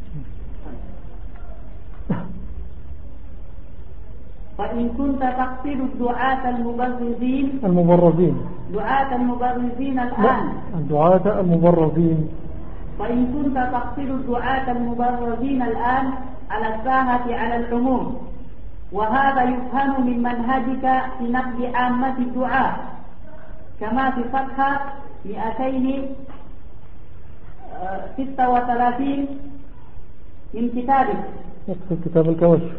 Speaker 2: فإن كنت تقصد الدعاة المبرزين
Speaker 1: المبرزين
Speaker 2: دعاة المبرزين الآن
Speaker 1: الدعاة المبرزين
Speaker 2: فإن كنت تقصد الدعاة المبرزين الآن على الساحة على العموم، وهذا يفهم من منهجك في نقد عامة الدعاة، كما في صفحة مئتين وستة وثلاثين من كتابك.
Speaker 1: يكتب كتاب الكواشف.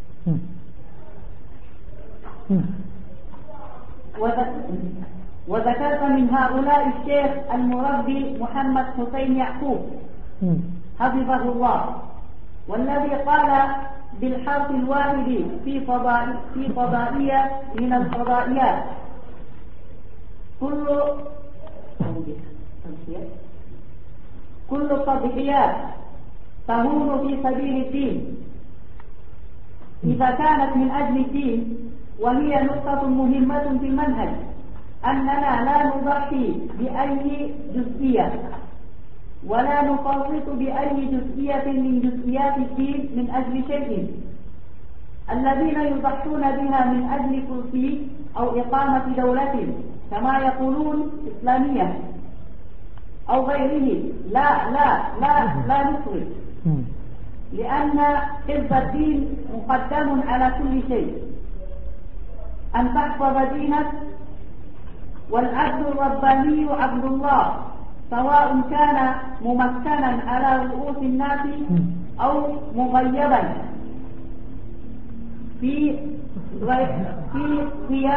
Speaker 2: وذكرت من هؤلاء الشيخ المربي محمد حسين يعقوب حفظه الله، والذي قال بالحرف الواحد في فضائية في فضائية من الفضائيات: كل كل التضحيات تهون في سبيل الدين إذا كانت من أجل الدين، وهي نقطة مهمة في المنهج أننا لا نضحي بأي جزئية ولا نفرط بأي جزئية من جزئيات الدين من أجل شيء. الذين يضحون بها من أجل كرسي أو إقامة دولة كما يقولون إسلامية أو غيره، لا لا لا لا نفرط، لأن حفظ الدين مقدم على كل شيء. أن تحفظ دينك، والعبد الرباني عبد الله، سواء كان ممكنا على رؤوس الناس أو مغيبا في في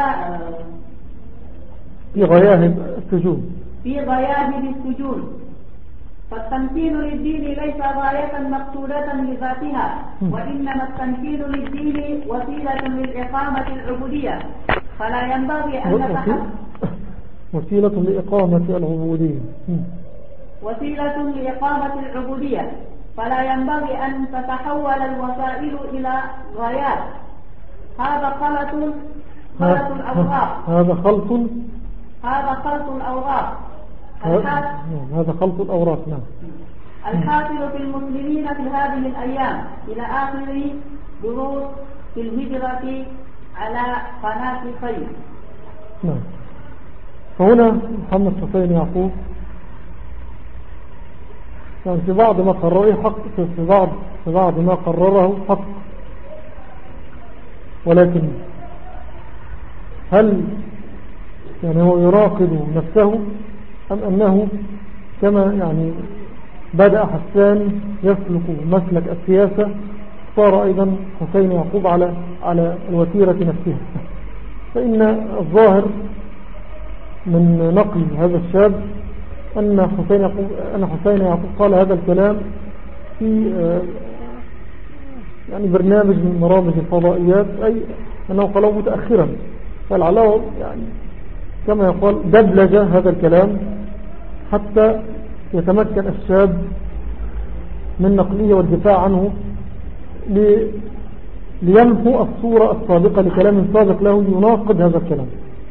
Speaker 1: في غياهب السجون
Speaker 2: في غياهب السجون. فالتمكين للدين ليس غاية مقصودة لذاتها، وإنما التمكين للدين وسيلة للإقامة العبودية، فلا ينبغي أن نتحدث
Speaker 1: وسيلة لإقامة العبودية
Speaker 2: وسيلة لإقامة العبودية فلا ينبغي أن تتحول الوسائل إلى غايات. هذا خلط خلط الأوراق
Speaker 1: هذا خلط
Speaker 2: هذا خلط الأوراق
Speaker 1: هذا خلط الأوراق. نعم.
Speaker 2: الحاصل في المسلمين في هذه الأيام إلى آخر دروس في الهجرة على قناة خير.
Speaker 1: نعم. فهنا محمد حسين يعقوب يعني في بعض ما قرره حق في بعض في بعض ما قرره حق، ولكن هل يعني هو يراقب نفسه أم أنه كما يعني بدأ حسان يسلك مسلك السياسة، صار أيضا حسين يعقوب على على الوتيرة نفسها؟ فإن الظاهر من نقل هذا الشاب أن حسين يعقوب أن حسين يعقوب قال هذا الكلام في يعني برنامج من برامج الفضائيات، أي أنه قاله متأخرا، فلعله يعني كما يقال دبلج هذا الكلام حتى يتمكن الشاب من نقله والدفاع عنه ليمحو الصورة السابقة لكلام سابق له يناقض هذا الكلام.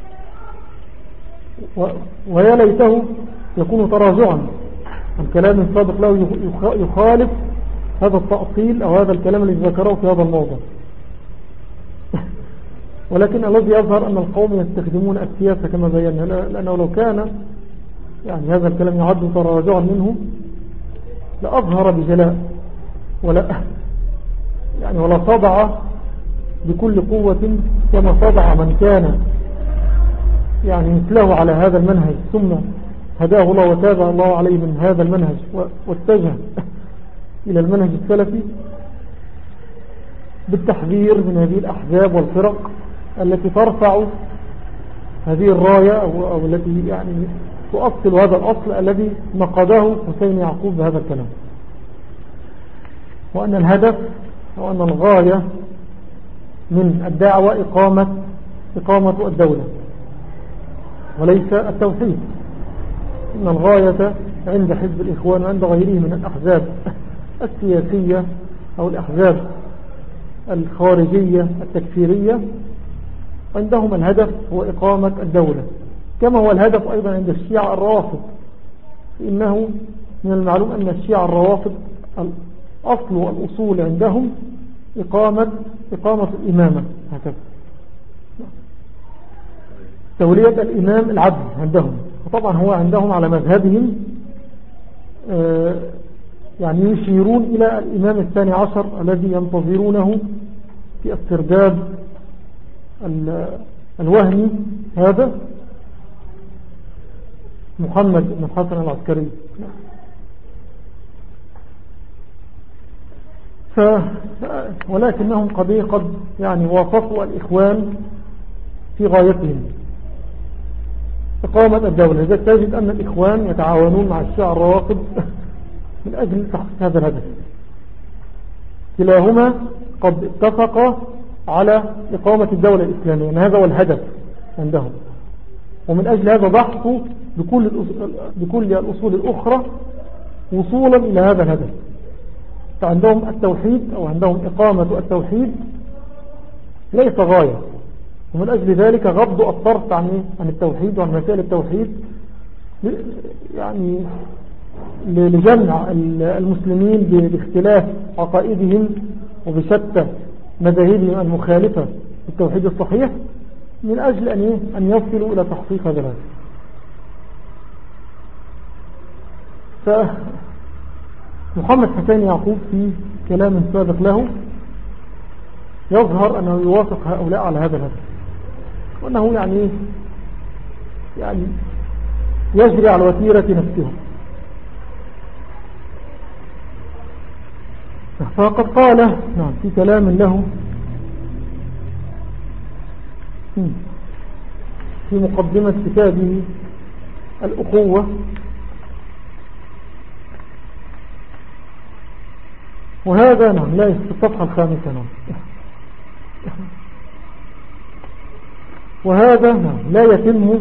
Speaker 1: ويا ليته يكون تراجعا عن كلام سابق له يخالف هذا التأصيل أو هذا الكلام الذي ذكره في هذا الموضوع. ولكن الذي يظهر أن القوم يستخدمون السياسة كما بينا، لأنه لو كان يعني هذا الكلام يعد تراجعا منه لأظهر بجلاء ولا يعني ولا صدع بكل قوة كما صدع من كان يعني مثله على هذا المنهج، ثم هداه الله وتابع الله عليه من هذا المنهج واتجه إلى المنهج السلفي بالتحذير من هذه الأحزاب والفرق التي ترفع هذه الراية أو, أو التي يعني تؤصل هذا الأصل الذي نقده حسين يعقوب بهذا الكلام، وأن الهدف وأن الغاية من الدعوة إقامة إقامة الدولة. وليس التوحيد. إن الغاية عند حزب الإخوان وعند غيره من الأحزاب السياسية أو الأحزاب الخارجية التكفيرية، عندهم الهدف هو إقامة الدولة، كما هو الهدف أيضا عند الشيعة الروافض. إنه من المعلوم أن الشيعة الروافض الأصل والأصول عندهم إقامة, إقامة الإمامة، هكذا تولية الإمام العدل عندهم. وطبعا هو عندهم على مذهبهم يعني يشيرون إلى الإمام الثاني عشر الذي ينتظرونه في السرداب الوهمي، هذا محمد بن الحسن العسكري. ف... ولكنهم قد قد يعني وافقوا الإخوان في غايتهم إقامة الدولة. إذا تجد أن الإخوان يتعاونون مع الشيعة الروافض من أجل تحقيق هذا الهدف. كلاهما قد اتفق على إقامة الدولة الإسلامية، أن هذا هو الهدف عندهم، ومن أجل هذا ضحوا بكل, بكل الأصول الأخرى وصولا إلى هذا الهدف. فعندهم التوحيد أو عندهم إقامة التوحيد ليس غاية، ومن أجل ذلك غضوا الطرف عن عن التوحيد وعن مسائل التوحيد، يعني لجمع المسلمين باختلاف عقائدهم وبشتى مذاهبهم المخالفة للتوحيد الصحيح، من أجل أن أن يصلوا إلى تحقيق هذا الهدف. فمحمد حسين يعقوب في كلام سابق له يظهر أنه يوافق هؤلاء على هذا الهدف، وأنه يعني يعني يجري على وتيرة نفسه. فقد قال نعم في كلام له في مقدمة كتابه الأخوة، وهذا نعم لا في الصفحة الخامسة نعم وهذا نعم لا يتم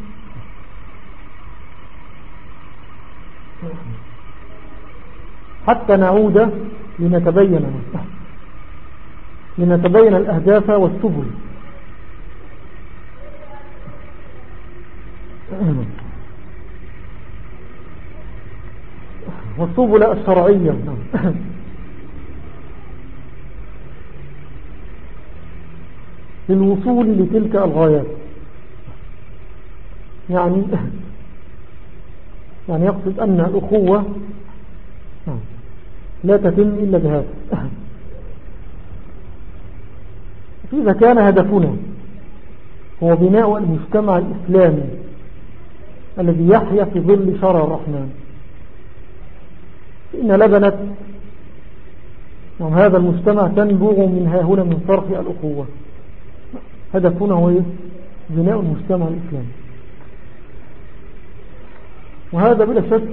Speaker 1: حتى نعود لنتبين لنتبين الأهداف والسبل. والسبل الشرعية للوصول لتلك الغايات. يعني يعني يقصد أن الأخوة لا تتم إلا بهذا. إذا كان هدفنا هو بناء المجتمع الإسلامي الذي يحيا في ظل شرع الرحمن، فإن لبنة يعني هذا المجتمع تنبغ من ها هنا من طرف الأخوة. هدفنا هو بناء المجتمع الإسلامي، وهذا بلا شك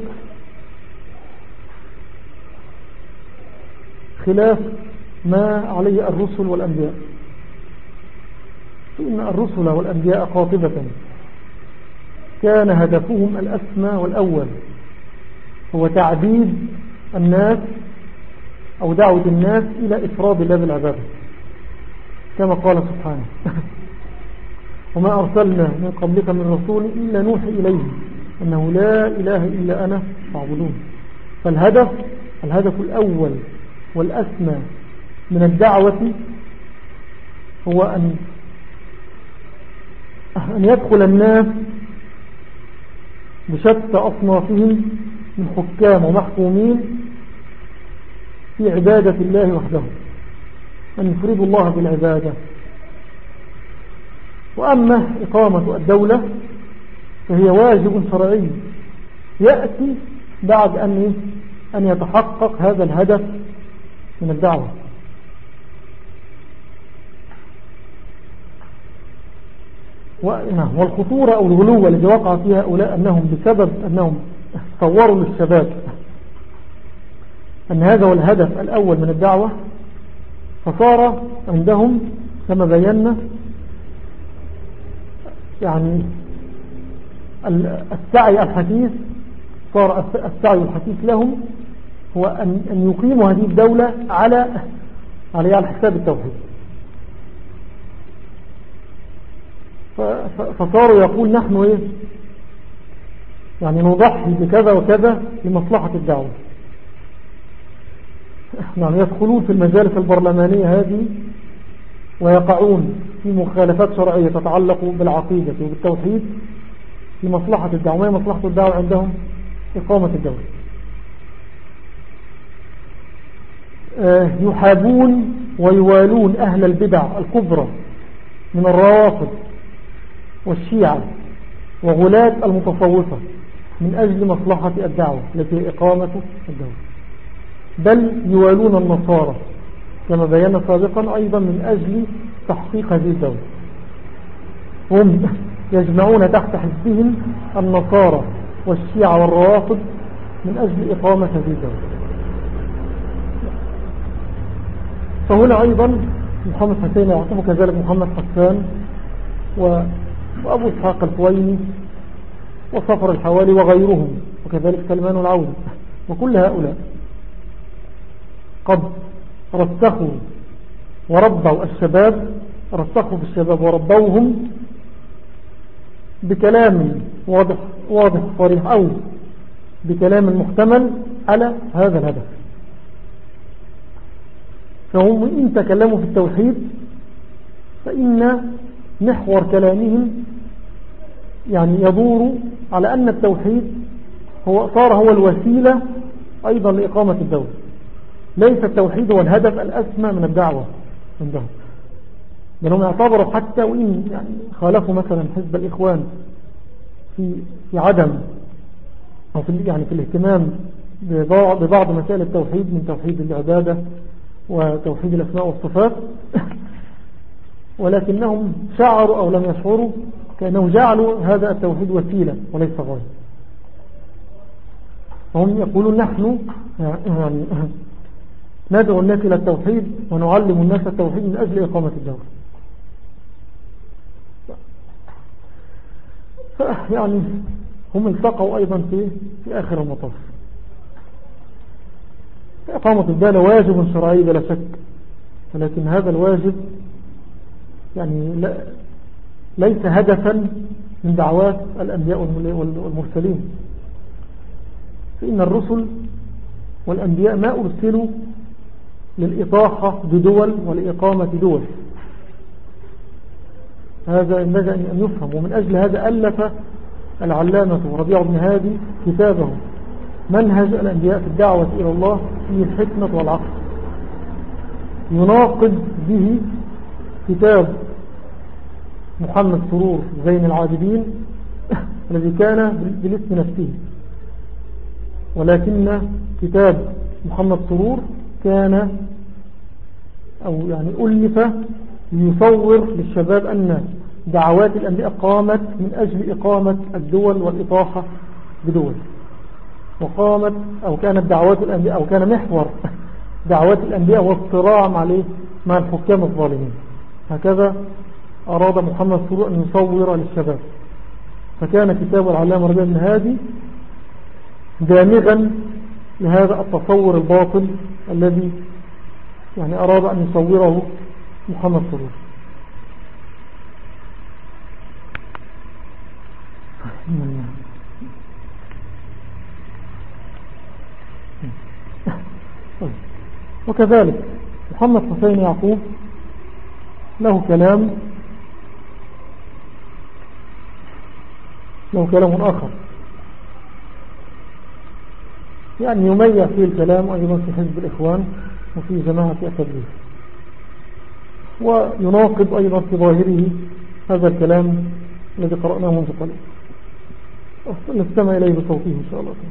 Speaker 1: خلاف ما عليه الرسل والأنبياء. فإن الرسل والأنبياء قاطبة كان هدفهم الأسمى والأول هو تعبيد الناس أو دعوة الناس إلى إفراد الله بالعبادة، كما قال سبحانه وما أرسلنا من قبلك من رسول إلا نوحي إليه أنه لا إله إلا أنا فاعبدون. فالهدف الهدف الأول والأسمى من الدعوة هو أن أن يدخل الناس بشتى أصنافهم من حكام ومحكومين في عبادة الله وحده، أن يفردوا الله بالعبادة. وأما إقامة الدولة فهي واجب شرعي يأتي بعد أن أن يتحقق هذا الهدف من الدعوة. والخطورة أو الغلو الذي وقع فيها هؤلاء أنهم بسبب أنهم صوروا للشباب أن هذا هو الهدف الأول من الدعوة، فصار عندهم كما بينا يعني السعي الحثيث صار السعي الحثيث لهم هو أن يقيموا هذه الدولة على على حساب التوحيد. فصاروا يقول نحن إيه يعني نضحي بكذا وكذا لمصلحة الدعوة. يعني يدخلون في المجالس البرلمانية هذه ويقعون في مخالفات شرعية تتعلق بالعقيدة وبالتوحيد لمصلحة الدعوة. ما هي مصلحة الدعوة عندهم؟ إقامة الدولة. يحابون ويوالون أهل البدع الكبرى من الروافض والشيعة وغلاة المتصوفة من أجل مصلحة الدعوة التي هي إقامة الدولة، بل يوالون النصارى كما بينا سابقا أيضا من أجل تحقيق هذه الدولة. هم يجمعون تحت حزبهم النصارى والشيعة والروافض من أجل إقامة هذه الدولة. فهنا أيضا محمد حسين يعقوب وكذلك محمد حسان وأبو إسحاق الحويني وصفر الحوالي وغيرهم وكذلك سلمان العودي وكل هؤلاء قد رسخوا وربوا الشباب، رسخوا في الشباب وربوهم بكلام واضح واضح صريح أو بكلام محتمل على هذا الهدف. فهم إن تكلموا في التوحيد فإن محور كلامهم يعني يدور على أن التوحيد هو صار هو الوسيلة أيضا لإقامة الدولة، ليس التوحيد هو الهدف الأسمى من الدعوة عندهم. لأنهم يعتبروا حتى وإن يعني خالفوا مثلا حزب الإخوان في في عدم أو في يعني في الاهتمام ببعض مسائل التوحيد من توحيد العبادة وتوحيد الأسماء والصفات، ولكنهم شعروا أو لم يشعروا كأنهم جعلوا هذا التوحيد وسيلة وليس غاية. هم يقولون نحن يعني ندعو الناس إلى التوحيد ونعلم الناس التوحيد من أجل إقامة الدولة. يعني هم التقوا أيضا في في آخر المطاف. إقامة الدولة واجب شرعي بلا شك، ولكن هذا الواجب يعني لا ليس هدفا من دعوات الأنبياء والمرسلين. فإن الرسل والأنبياء ما أرسلوا للإطاحة بدول ولإقامة دول، هذا ينبغي أن يفهم. ومن أجل هذا ألف العلامة ربيع بن هادي كتابه منهج الأنبياء في الدعوة إلى الله فيه الحكمة والعقل، يناقض به كتاب محمد سرور زين العابدين الذي كان بالاسم نفسه، ولكن كتاب محمد سرور كان أو يعني ألف ليصور للشباب أن دعوات الأنبياء قامت من أجل إقامة الدول والإطاحة بدول، وقامت أو كانت دعوات الأنبياء أو كان محور دعوات الأنبياء والصراع مع مع الحكام الظالمين. هكذا أراد محمد سرور أن يصور للشباب، فكان كتاب العلامة ربيع بن هادي دامغا لهذا التصور الباطل الذي يعني أراد أن يصوره محمد سرور. وكذلك محمد حسين يعقوب له كلام له كلام آخر يعني يميع فيه الكلام أيضا في حزب الإخوان وفي جماعة التبليغ، ويناقض أيضا في ظاهره هذا الكلام الذي قرأناه منذ قليل. نستمع إليه بصوته إن شاء الله.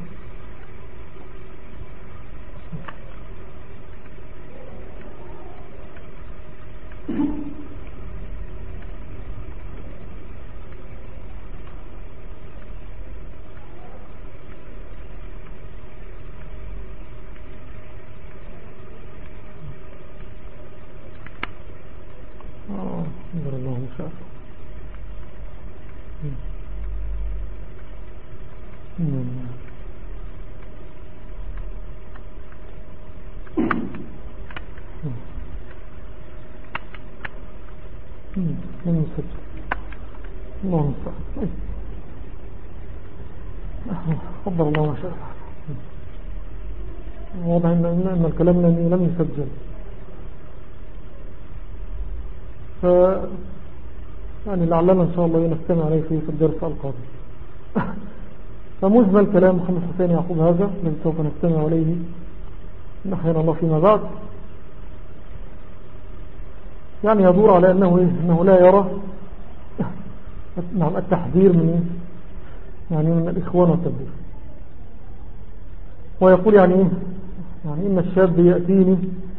Speaker 1: لم يسجل. الله المستعان. قدر الله ما شاء الله. واضح ان الكلام لم يسجل. ف يعني لعلنا ان شاء الله نستمع عليه في الدرس القادم. فمجمل كلام محمد حسين يعقوب هذا الذي سوف نستمع عليه نحينا الله فيما بعد، يعني يدور على أنه, إنه لا يرى نعم التحذير من يعني من الإخوان والتبليغ، ويقول يعني يعني إن الشاب يأتيني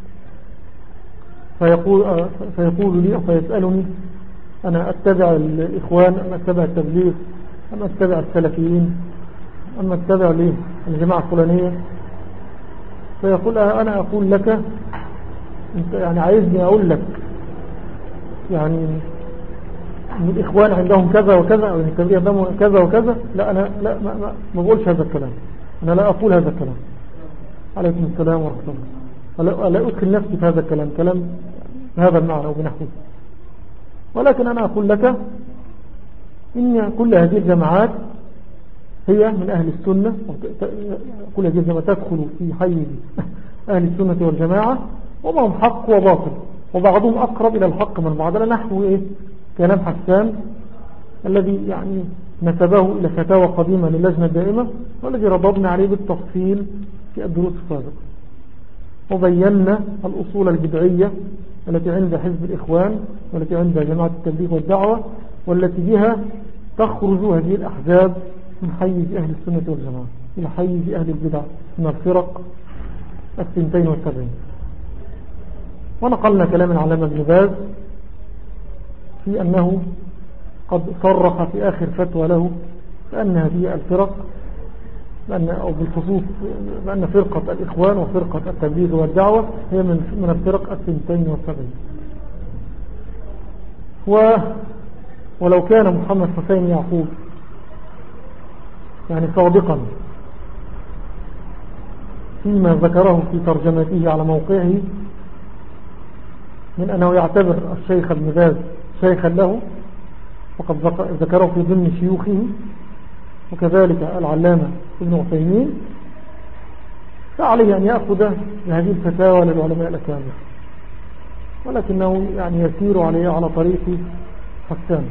Speaker 1: فيقول, فيقول لي فيسألني أنا أتبع الإخوان أم أتبع التبليغ أم أتبع السلفيين أم أتبع ليه الجماعة الفلانية، فيقول أنا أقول لك أنت يعني عايزني أقول لك يعني ان الإخوان عندهم كذا وكذا أو التبليغ عندهم كذا وكذا، لا أنا لا ما, ما, ما بقولش هذا الكلام، أنا لا أقول هذا الكلام. عليكم السلام ورحمة الله. لا أدخل نفسي في هذا الكلام، كلام بهذا المعنى أو بنحوه، ولكن أنا أقول لك إن كل هذه الجماعات هي من أهل السنة، كل هذه الجماعات تدخل في حيز أهل السنة والجماعة، وما هم حق وباطل، وبعضهم أقرب إلى الحق من بعض، نحو إيه كلام حسان الذي يعني نسبه إلى فتاوى قديمة للجنة الدائمة، والذي رضبنا عليه بالتفصيل في الدروس السابقة، وبينا الأصول البدعية التي عند حزب الإخوان والتي عند جماعة التبليغ والدعوة، والتي بها تخرج هذه الأحزاب من حيز أهل السنة والجماعة إلى حيز أهل البدع من الفرق الثنتين والسبعين. ونقلنا كلام العلامة ابن باز في أنه قد صرح في آخر فتوى له بأن هذه الفرق بأن أو بالخصوص بأن فرقة الإخوان وفرقة التبليغ والدعوة هي من من الفرق الثنتين والسبعين. و ولو كان محمد حسين يعقوب يعني صادقا فيما ذكره في ترجمته على موقعه من أنه يعتبر الشيخ ابن باز شيخا له، وقد ذكره في ضمن شيوخه، وكذلك العلامة ابن عثيمين، فعليه أن يأخذ بهذه الفتاوى للعلماء الأكابر، ولكنه يعني يسير عليه على طريق حسان،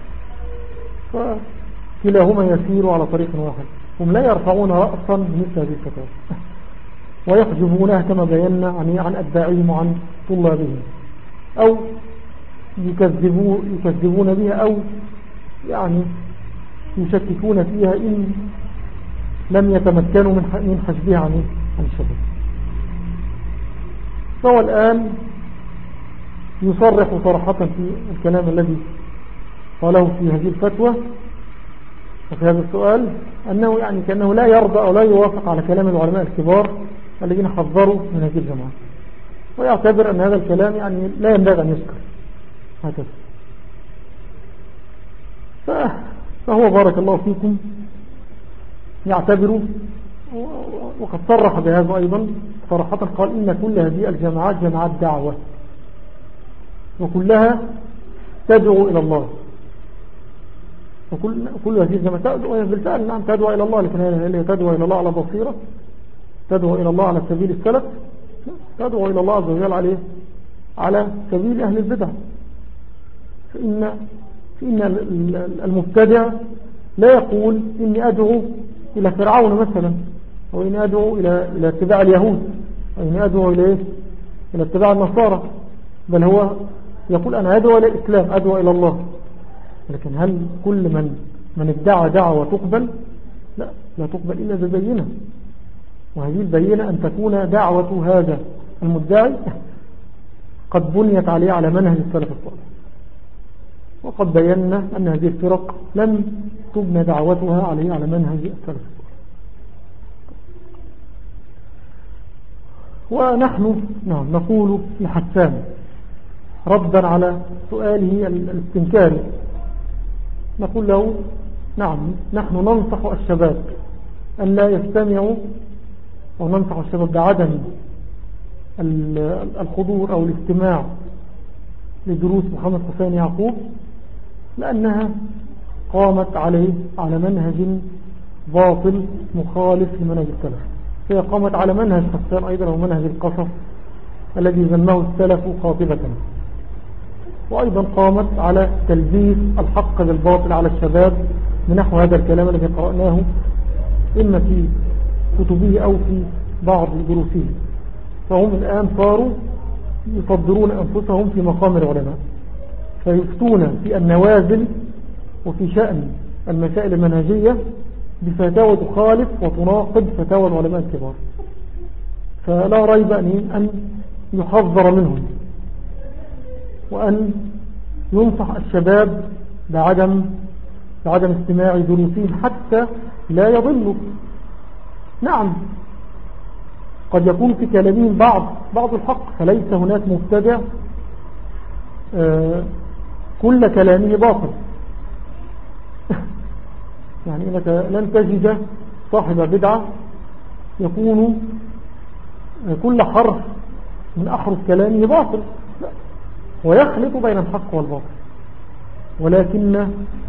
Speaker 1: فكلاهما يسير على طريق واحد، هم لا يرفعون رأسا مثل هذه الفتاوى ويحجبونها كما بينا عن عن أتباعهم وعن طلابهم، أو يكذبون, يكذبون بها، أو يعني يشككون فيها إن لم يتمكنوا من حجبها عن عن الشباب. فهو الآن يصرح صراحة في الكلام الذي قاله في هذه الفتوى وفي هذا السؤال أنه يعني كأنه لا يرضى أو لا يوافق على كلام العلماء الكبار الذين حذروا من هذه الجماعة، ويعتبر أن هذا الكلام يعني لا ينبغي أن يذكر هكذا. فهو بارك الله فيكم يعتبر، وقد صرح بهذا أيضا صراحة، قال إن كل هذه الجماعات جماعات دعوة وكلها تدعو إلى الله، وكل كل هذه الجماعات تدعو بالفعل، نعم تدعو إلى الله، لكن هي تدعو إلى الله على بصيرة، تدعو إلى الله على سبيل السلف، تدعو إلى الله عز وجل عليه على سبيل أهل البدع. فإن, فإن المبتدع لا يقول إني أدعو إلى فرعون مثلا، أو إني أدعو إلى إلى اتباع اليهود، أو إني أدعو إلى إلى اتباع النصارى، بل هو يقول أنا أدعو إلى الإسلام، أدعو إلى الله. لكن هل كل من من ادعى دعوة تقبل؟ لا، لا تقبل إلا ببينة، وهذه البينة أن تكون دعوة هذا المدعي قد بنيت عليه على منهج السلف الصالح، وقد بينا أن هذه الفرق لم تبنى دعوتها عليه على منهج السلف الصالح. ونحن نعم نقول لحسان ردا على سؤاله الاستنكاري، نقول له نعم نحن ننصح الشباب أن لا يستمعوا، وننصح الشباب بعدم الحضور أو الاستماع لدروس محمد حسين يعقوب، لأنها قامت عليه على منهج باطل مخالف لمنهج السلف. هي قامت على منهج حسان أيضا، ومنهج القصص الذي ذمه السلف قاطبة، وأيضا قامت على تلبيس الحق بالباطل على الشباب بنحو هذا الكلام الذي قرأناه إما في كتبه أو في بعض دروسه. فهم الآن صاروا يصدرون أنفسهم في مقام العلماء، فيفتون في النوازل وفي شأن المسائل المنهجية بفتاوى تخالف وتناقض فتاوى العلماء الكبار. فلا ريب أن يحذر منهم، وأن ينصح الشباب بعدم بعدم استماع دروسهم حتى لا يضلوا. نعم، قد يكون في كلامهم بعض بعض الحق، فليس هناك مبتدع آه كل كلامه باطل. يعني إنك لن تجد صاحب بدعة يكون كل حرف من أحرف كلامه باطل، لا، ويخلط بين الحق والباطل. ولكن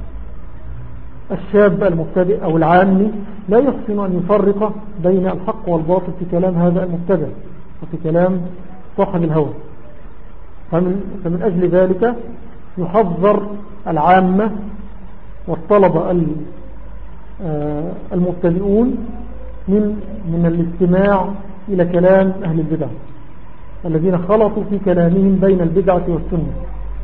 Speaker 1: الشاب المبتدئ أو العامي لا يحسن أن يفرق بين الحق والباطل في كلام هذا المبتدئ وفي كلام صاحب الهوى. فمن, فمن أجل ذلك يحذر العامة والطلبة المبتدئون من من الاستماع إلى كلام أهل البدع الذين خلطوا في كلامهم بين البدعة والسنة.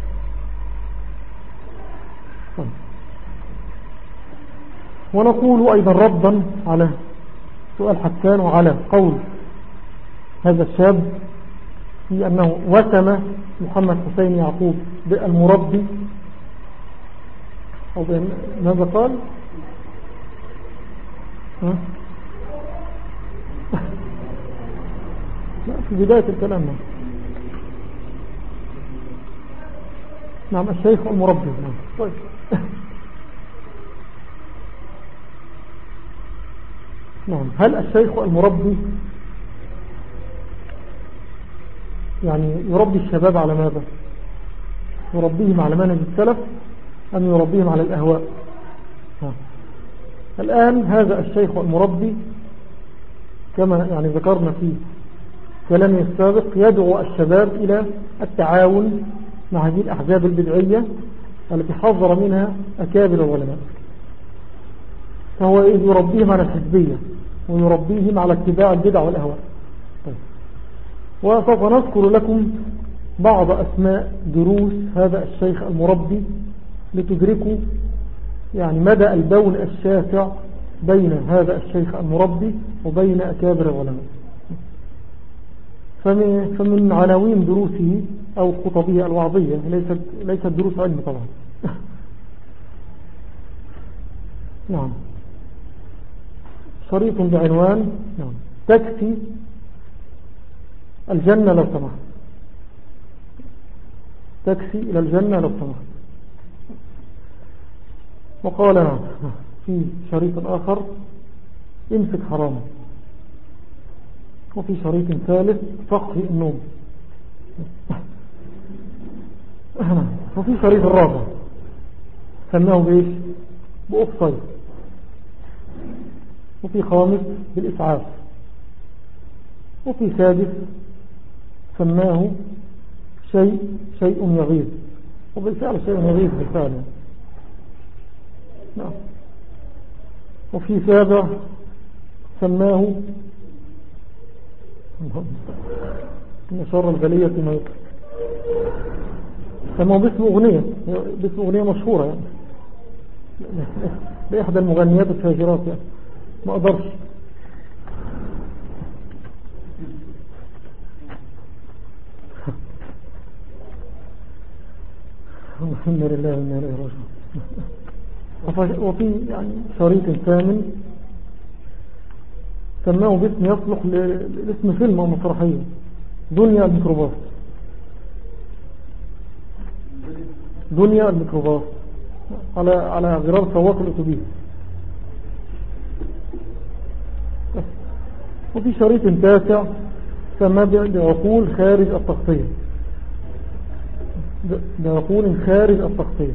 Speaker 1: ونقول أيضا ردا على سؤال حسان وعلى قول هذا الشاب في أنه وسم محمد حسين يعقوب بالمربي، أو ماذا قال؟ ها؟ لا، في بداية الكلام. نعم، الشيخ المربي. نعم. طيب. نعم، هل الشيخ المربي يعني يربي الشباب على ماذا؟ يربيهم على منهج السلف أم يربيهم على الأهواء؟ ها. الآن هذا الشيخ المربي كما يعني ذكرنا في كلامه السابق يدعو الشباب إلى التعاون مع هذه الأحزاب البدعية التي حذر منها أكابر العلماء. فهو يربيهم على الحزبية ويربيهم على اتباع البدع والأهواء. طيب. وسوف نذكر لكم بعض أسماء دروس هذا الشيخ المربي لتدركوا يعني مدى البون الشاسع بين هذا الشيخ المربي وبين أكابر العلماء. فمن, فمن عناوين دروسه أو خطبه الوعظية، ليست, ليست دروس علم طبعا. نعم، شريط بعنوان نعم تكفي الجنة لو سمحت، تكفي إلى الجنة لو سمحت. وقال نعم في شريط آخر امسك حراما، وفي شريط ثالث فقه النوم، وفي شريط الرابع سماه بإيش؟ بأفصل، وفي خامس بالإسعاف، وفي سادس سماه شيء شيء يغيظ، وبالفعل شيء يغيظ بالفعل. نعم. وفي سابع سماه إن شر البلية ما يقف، سماه باسم أغنية، باسم أغنية مشهورة يعني لإحدى المغنيات الفاجرات يعني. ما أقدرش. الحمد لله وإنا إليه راجعون. وفي يعني شريط ثامن سماه باسم يصلح لاسم فيلم أو مسرحية، دنيا الميكروباص. دنيا الميكروباص على على غرار سواق الأتوبيس. وفي شريط تاسع سمى بعقول خارج التغطية، بعقول خارج التغطية.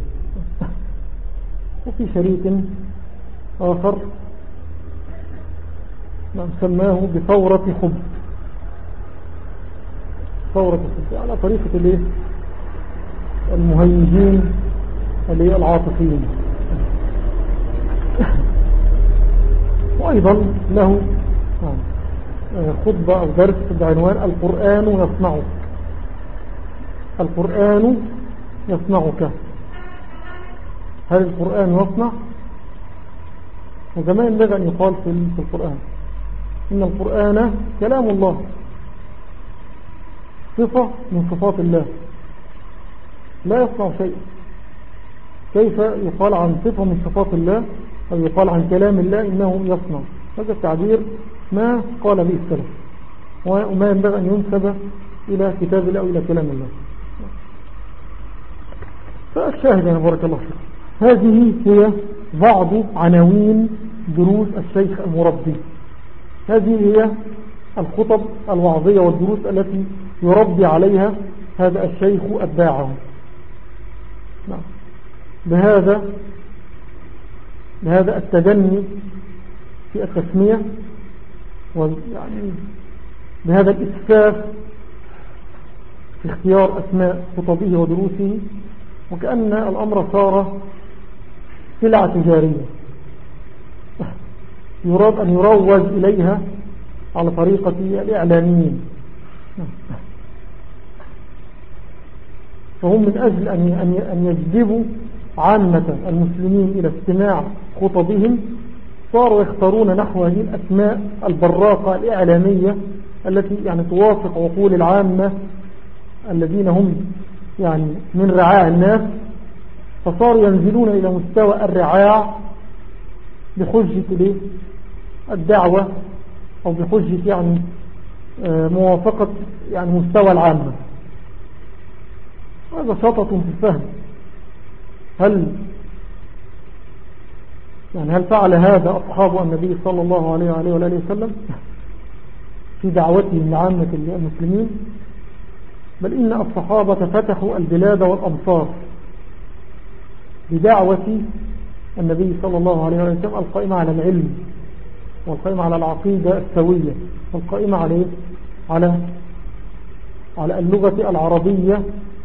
Speaker 1: وفي شريط آخر سماه بثورة حب، ثورة حب على طريقة الايه المهيجين اللي العاطفيين. وأيضا له خطبة أو درس بعنوان القرآن يصنعك، القرآن يصنعك. هل القرآن يصنع؟ وكما ينبغي أن يقال في القرآن إن القرآن كلام الله، صفة من صفات الله، لا يصنع شيء. كيف يقال عن صفة من صفات الله أو يقال عن كلام الله إنه يصنع؟ هذا التعبير ما قال به السلف، وما ينبغي أن ينسب إلى كتاب الله أو إلى كلام الله. فالشاهد أنا بارك الله فيك، هذه هي بعض عناوين دروس الشيخ المربي. هذه هي الخطب الوعظية والدروس التي يربي عليها هذا الشيخ أتباعه. بهذا بهذا التدني في التسمية، ويعني بهذا الإسفاف في اختيار أسماء خطبه ودروسه، وكأن الأمر صار سلعة تجارية يراد أن يروج إليها على طريقة الإعلاميين. فهم من أجل أن يجذبوا عامة المسلمين إلى استماع خطبهم صاروا يختارون نحو هذه الأسماء البراقة الإعلامية التي يعني توافق عقول العامة الذين هم يعني من رعاع الناس، فصاروا ينزلون إلى مستوى الرعاع بحجة الدعوة أو بحجة يعني موافقة يعني مستوى العامة. هذا شطط في الفهم. هل يعني هل فعل هذا أصحاب النبي صلى الله عليه وعليه وآله وسلم في دعوتهم لعامة المسلمين؟ بل إن الصحابة فتحوا البلاد والأمصار بدعوة النبي صلى الله عليه وسلم القائمة على العلم والقائمة على العقيدة السوية والقائمة على على على اللغة العربية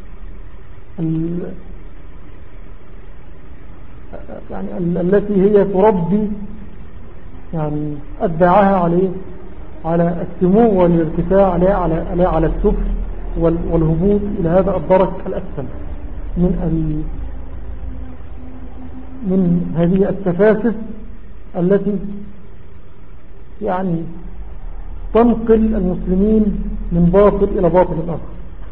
Speaker 1: يعني التي هي تربي يعني أتباعها عليه على السمو والارتفاع لا على لا على السفل والهبوط إلى هذا الدرك الأسفل من ال من هذه التفاسف التي يعني تنقل المسلمين من باطل إلى باطل آخر.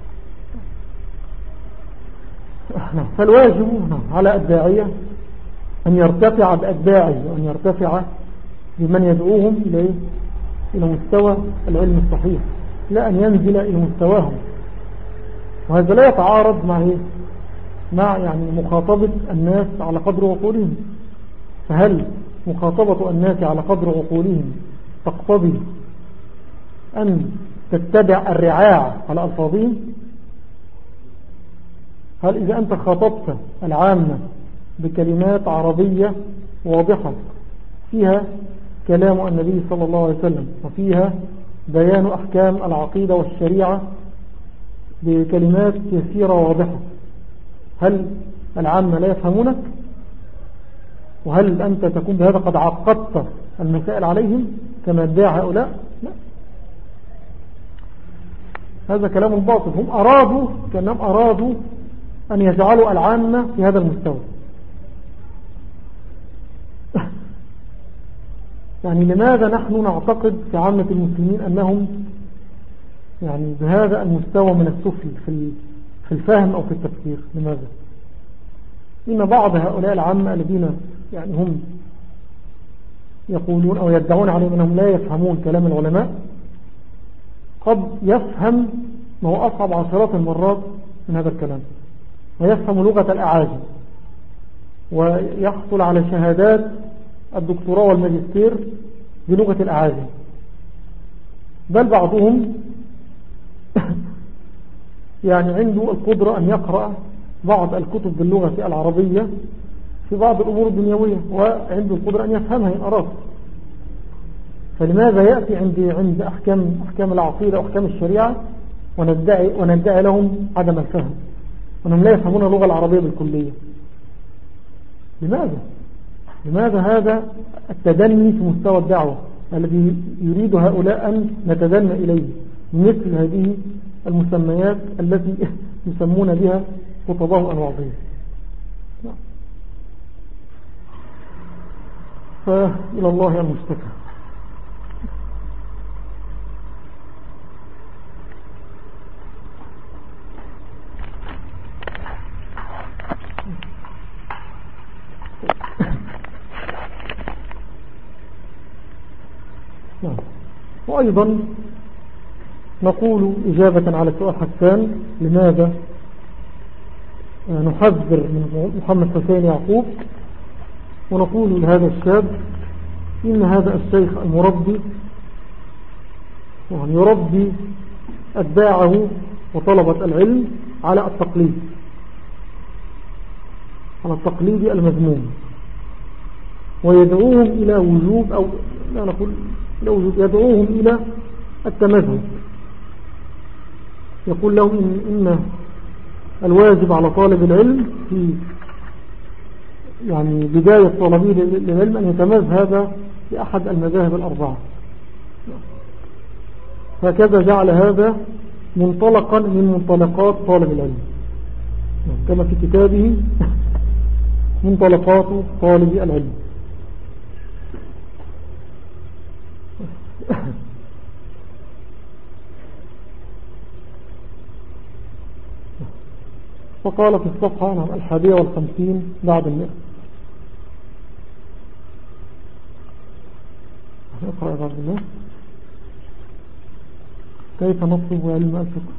Speaker 1: فالواجب على الداعية أن يرتفع بأتباعه وأن يرتفع بمن يدعوهم إلى إلى مستوى العلم الصحيح، لا أن ينزل إلى مستواهم. وهذا لا يتعارض مع إيه؟ مع يعني مخاطبة الناس على قدر عقولهم. فهل مخاطبة الناس على قدر عقولهم تقتضي أن تتبع الرعاع على ألفاظهم؟ هل إذا أنت خاطبت العامة بكلمات عربية واضحة فيها كلام النبي صلى الله عليه وسلم وفيها بيان أحكام العقيدة والشريعة بكلمات كثيرة واضحة، هل العامة لا يفهمونك؟ وهل أنت تكون بهذا قد عقدت المسائل عليهم كما ادعى هؤلاء؟ لا، هذا كلام باطل. هم أرادوا كأنهم أرادوا أن يجعلوا العامة في هذا المستوى. يعني لماذا نحن نعتقد في عامة المسلمين أنهم يعني بهذا المستوى من السفل في في الفهم أو في التفكير؟ لماذا؟ إن بعض هؤلاء العامة الذين يعني هم يقولون أو يدعون عليهم أنهم لا يفهمون كلام العلماء قد يفهم ما هو أصعب عشرات المرات من هذا الكلام، ويفهم لغة الأعاجم ويحصل على شهادات الدكتوراه والماجستير بلغة الأعاجم، بل بعضهم يعني عنده القدرة أن يقرأ بعض الكتب باللغة العربية في بعض الأمور الدنيوية، وعنده القدرة أن يفهمها إن أراد. فلماذا يأتي عند عند أحكام أحكام العقيدة وأحكام الشريعة وندعي وندعي لهم عدم الفهم، وأنهم لا يفهمون اللغة العربية بالكلية؟ لماذا؟ لماذا هذا التدني في مستوى الدعوة الذي يريد هؤلاء أن نتدنى إليه مثل هذه المسميات التي يسمون بها خطباء أنواعهم؟ فإلى الله المشتكى. وأيضا نقول إجابة على سؤال حسان لماذا نحذر من محمد حسين يعقوب، ونقول لهذا الشاب إن هذا الشيخ المربي يعني يربي أتباعه وطلبة العلم على التقليد، على التقليد المذموم، ويدعوهم إلى وجوب أو لا نقول إلى وجوب، يدعوهم إلى التمذهب. يقول لهم إن, إن الواجب على طالب العلم في يعني بداية طلبه للعلم أن يتمذهب لأحد المذاهب الأربعة. هكذا جعل هذا منطلقا من منطلقات طالب العلم، كما في كتابه منطلقات طالب العلم. فقال في الصفحة الحادية والخمسين بعد المئة. اقرأ بعد الله. كيف نطلب علم الفقه؟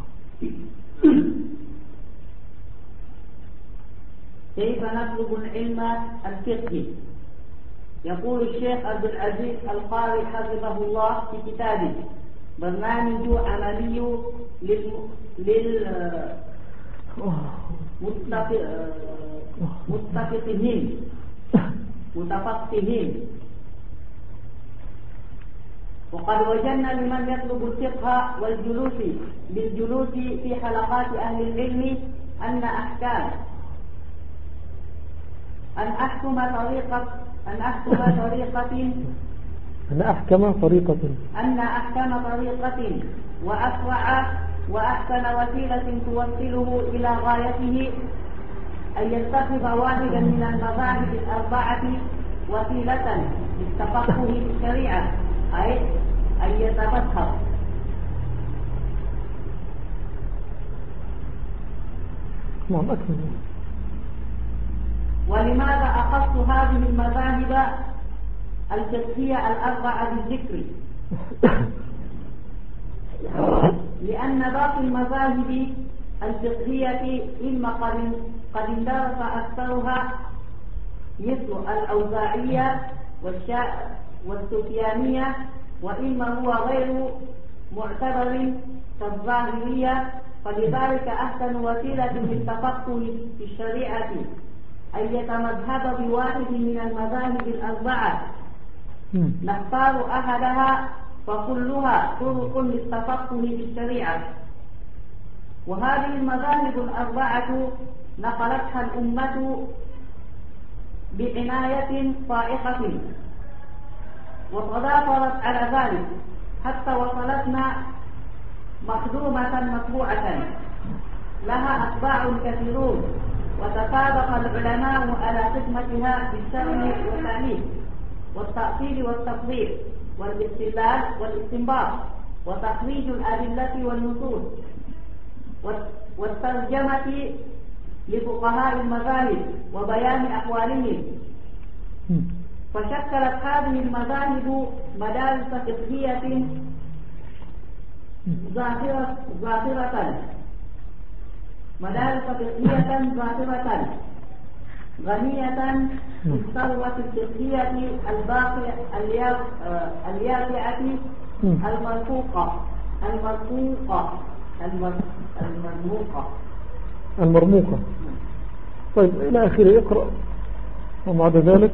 Speaker 2: كيف نطلب العلم الفقهي؟ يقول الشيخ عبد العزيز القاري حفظه الله في كتابه برنامج عملي لل لل متفقهين متفقهين. وقد وجدنا لمن يطلب الفقه والجلوس بالجلوس في حلقات أهل العلم أن أحكام أن أحكم طريقة أن أحكم طريقة
Speaker 1: أن أحكم طريقة
Speaker 2: أن أحكم طريقة وأسرع وأحسن وسيلة توصله إلى غايته أن يتخذ واحدا من المذاهب الأربعة وسيلة للتفقه في الشريعة، أي أن يتفقه.
Speaker 1: نعم أكمل.
Speaker 2: ولماذا أخص هذه المذاهب الفقهية الأربعة بالذكر؟ لأن باقي المذاهب الفقهية إما قد اندرس أكثرها مثل الأوزاعية والسفيانية، وإما هو غير معتبر كالظاهرية. فلذلك أحسن وسيلة للتفقه في الشريعة أن يتمذهب بواحد من المذاهب الأربعة، نختار أحدها فكلها طرق للتفقه في الشريعة. وهذه المذاهب الأربعة نقلتها الأمة بعناية فائقة وتضافرت على ذلك حتى وصلتنا مخدومة مطبوعة لها أتباع كثيرون، وتسابق العلماء على خدمتها بالشرح والتأليف والتأصيل والتفضيل والاستدلال والاستنباط وتخريج الأدلة والنصوص والترجمة لفقهاء المذاهب وبيان أقوالهم. فشكلت هذه المذاهب مدارس فقهية ظاهرة ظاهرة مدارس فقهية ظاهرة غنية بالثروة الفقهية اليافعة المرفوقة المرفوقة المرموقة
Speaker 1: المرموقة. طيب إلى آخره اقرأ. وبعد ذلك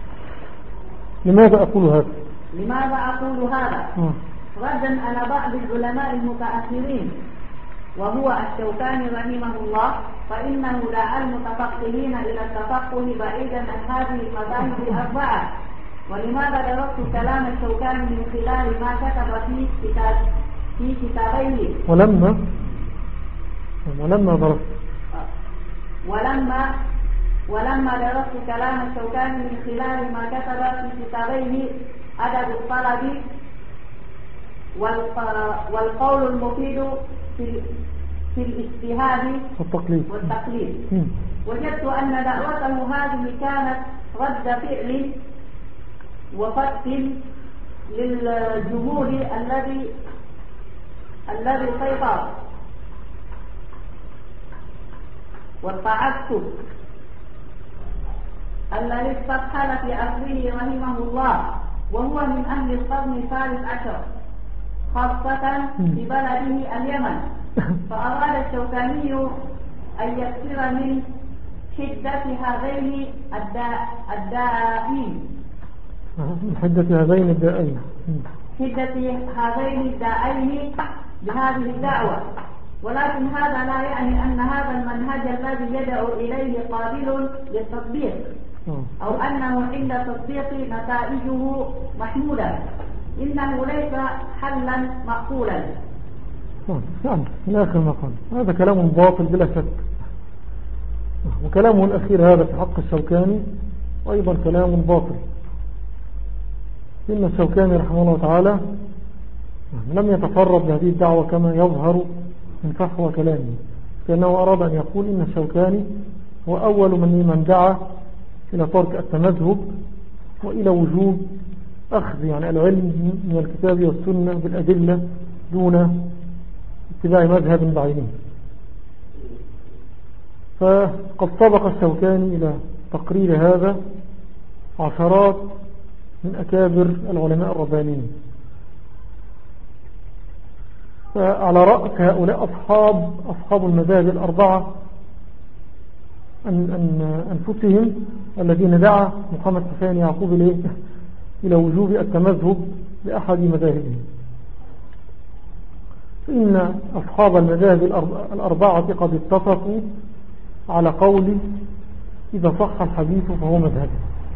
Speaker 1: لماذا أقول هذا
Speaker 2: لماذا أقول هذا
Speaker 1: آه.
Speaker 2: ردا على بعض العلماء المتأخرين وهو الشوكاني رحمه الله، فإنه دعا المتفقهين إلى التفقه بعيدا عن هذه المذاهب الأربعة. ولماذا درست كلام الشوكاني من خلال ما كتب في كتاب في كتابيه
Speaker 1: ولما ولما درست
Speaker 2: ولما ولما درست كلام الشوكاني من خلال ما كتب في كتابيه أدب الطلب والقول المفيد في في الاجتهاد
Speaker 1: والتقليد
Speaker 2: والتقليد وجدت أن دعوته هذه كانت رد فعل وفتح للجمهور الذي الذي سيطر والتعسف الذي استفحل في عصره رحمه الله، وهو من أهل القرن الثالث عشر خاصة في بلده اليمن. فأراد الشوكاني أن يكثر من حدة هذين الداعين
Speaker 1: من حدة هذين الداعين
Speaker 2: حدة هذين الداعين بهذه الدعوة. ولكن هذا لا يعني أن هذا المنهج الذي يدعو إليه قابل للتطبيق أو أنه عند تطبيق نتائجه محمودة. إنه ليس حلا معقولا.
Speaker 1: نعم من آخر مقام هذا كلام باطل بلا شك، وكلامه الأخير هذا في حق الشوكاني أيضا كلام باطل. إن الشوكاني رحمه الله تعالى لم يتفرد بهذه الدعوة كما يظهر من فحوى كلامه، كأنه أراد أن يقول إن الشوكاني هو أول من من دعا إلى ترك التمذهب وإلى وجوب أخذ يعني العلم من الكتاب والسنة بالأدلة دون اتباع مذهب بعينه. فقد سبق الشوكاني إلى تقرير هذا عشرات من أكابر العلماء الربانيين. فعلى رأس هؤلاء أصحاب أصحاب المذاهب الأربعة أن أن أنفسهم الذين دعا محمد حسين يعقوب إليه إلى وجوب التمذهب لأحد مذاهبهم. فإن أصحاب المذاهب الأربعة قد اتفقوا على قول إذا صح الحديث فهو مذهب.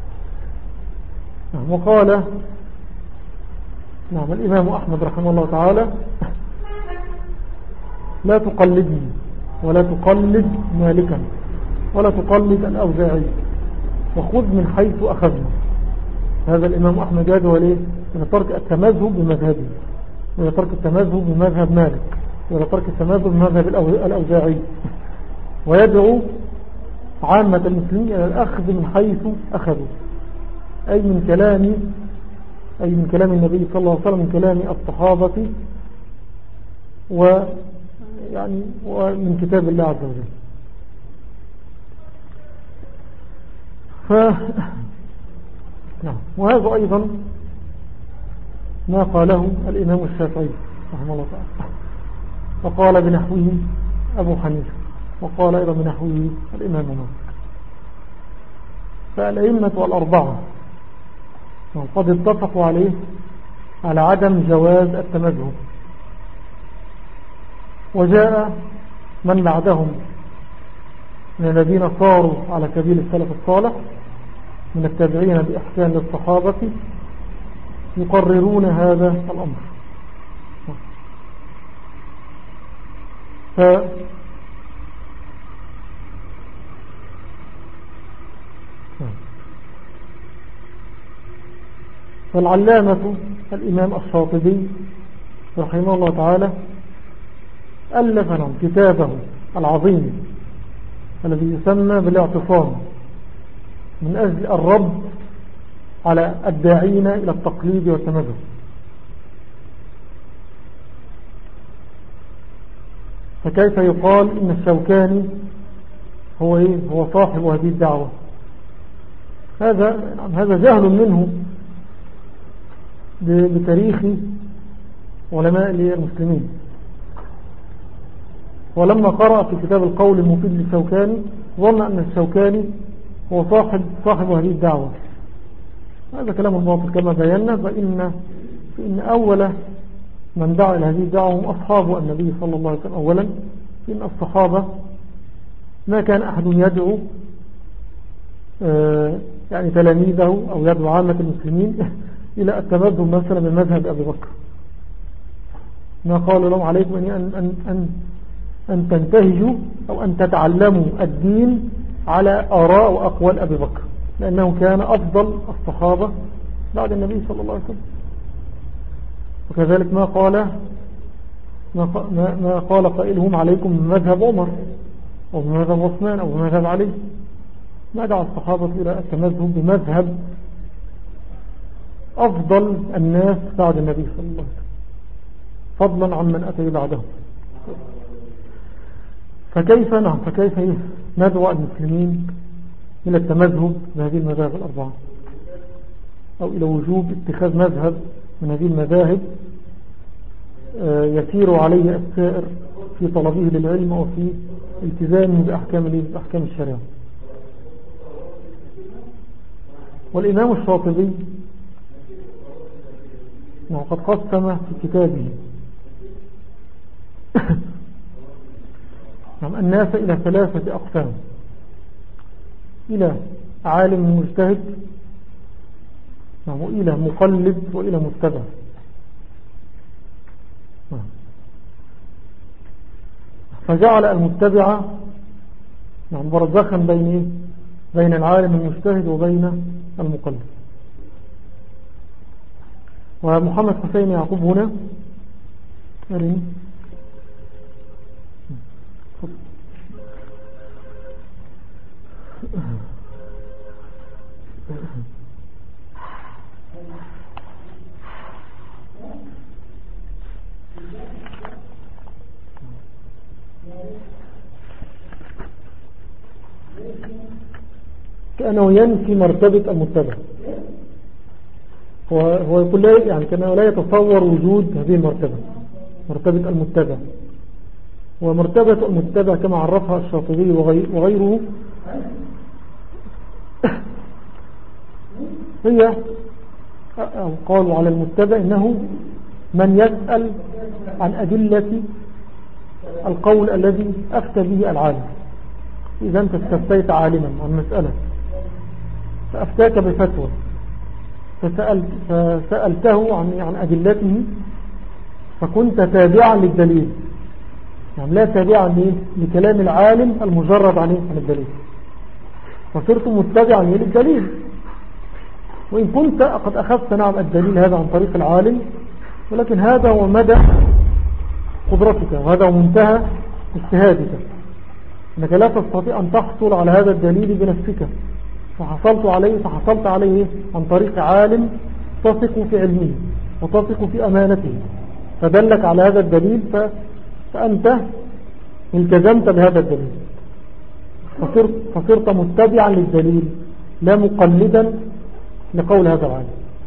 Speaker 1: نعم وقال نعم الإمام أحمد رحمه الله تعالى لا تقلدني ولا تقلد مالكا ولا تقلد الأوزاعي وخذ من حيث أخذنا. هذا الإمام أحمد يدعو ليه إلى ترك التمذهب بمذهبه، وإلى ترك التمذهب بمذهب مالك، وإلى ترك التمذهب بمذهب الأوزاعي، ويدعو عامة المسلمين إلى الأخذ من حيث أخذوا، أي من كلام أي من كلام النبي صلى الله عليه وسلم، من كلام الصحابة ويعني ومن كتاب الله عز وجل. ف نعم وهذا أيضا ما قاله الإمام الشافعي رحمه الله تعالى، وقال بنحوه أبو حنيفة، وقال أيضا بنحوه الإمام مالك. فالأئمة والأربعة قد اتفقوا عليه على عدم جواز التمذهب، وجاء من بعدهم من الذين صاروا على سبيل السلف الصالح من التابعين بإحسان للصحابة يقررون هذا الأمر. ف فالعلامة الإمام الشاطبي رحمه الله تعالى ألف لهم كتابه العظيم الذي يسمى بالاعتصام من أجل الرد على الداعين إلى التقليد والتمذهب. فكيف يقال إن الشوكاني هو إيه؟ هو صاحب هذه الدعوة؟ هذا هذا جهل منه بتاريخ علماء المسلمين. ولما قرأ في كتاب القول المفيد للشوكاني ظن أن الشوكاني هو صاحب, صاحب هذه الدعوة. هذا كلام الباطل كما بينا. فإن, فإن أول من دعا إلى هذه الدعوة هم أصحاب النبي صلى الله عليه وسلم أولا. إن الصحابة ما كان أحد يدعو يعني تلاميذه أو يدعو عامة المسلمين إلى التمدد مثلا من مذهب أبي بكر. ما قال لهم عليكم أن, أن, أن, أن تنتهجوا أو أن تتعلموا الدين على آراء وأقوال أبي بكر، لأنه كان أفضل الصحابة بعد النبي صلى الله عليه وسلم. وكذلك ما قال ما, ما قال قائلهم عليكم من مذهب عمر أو من مذهب عثمان أو من مذهب علي. ما دعا الصحابة إلى التمذهب بمذهب أفضل الناس بعد النبي صلى الله عليه وسلم فضلا عن من أتى بعدهم. فكيف نعم فكيف ندعو المسلمين إلى التمذهب بهذه المذاهب الأربعة أو إلى وجوب اتخاذ مذهب من هذه المذاهب يسير عليه السائر في طلبه للعلم وفي التزامه بأحكام, بأحكام الشريعة. والإمام الشاطبي قد قسم في كتابه الناس إلى ثلاثة أقسام: إلى عالم مجتهد، وإلى مقلد، وإلى متبع. فجعل المتبع برزخا بين بين العالم المجتهد وبين المقلد. ومحمد حسين يعقوب هنا أرني كأنه ينفي مرتبة المتبع. هو, هو يقول لا يعني كأنه لا يتصور وجود هذه المرتبة، مرتبة المتبع. ومرتبة المتبع كما عرفها الشاطبي وغيره هي أو قالوا على المتبع إنه من يسأل عن أدلة القول الذي أفتى به العالم. إذا أنت استفتيت عالما عن مسألة فأفتاك بفتوى فسألت فسألته عن عن أدلته فكنت تابعا للدليل، يعني لا تابعا لكلام العالم المجرد عن الدليل، فصرت متبعا للدليل. وإن كنت قد أخذت نعم الدليل هذا عن طريق العالم، ولكن هذا هو مدى قدرتك وهذا هو منتهى اجتهادك، أنك لا تستطيع أن تحصل على هذا الدليل بنفسك، فحصلت عليه فحصلت عليه عن طريق عالم تثق في علمه وتثق في أمانته فدلك على هذا الدليل، فأنت التزمت بهذا الدليل فصرت, فصرت متبعا للدليل لا مقلدا لقول هذا العالم.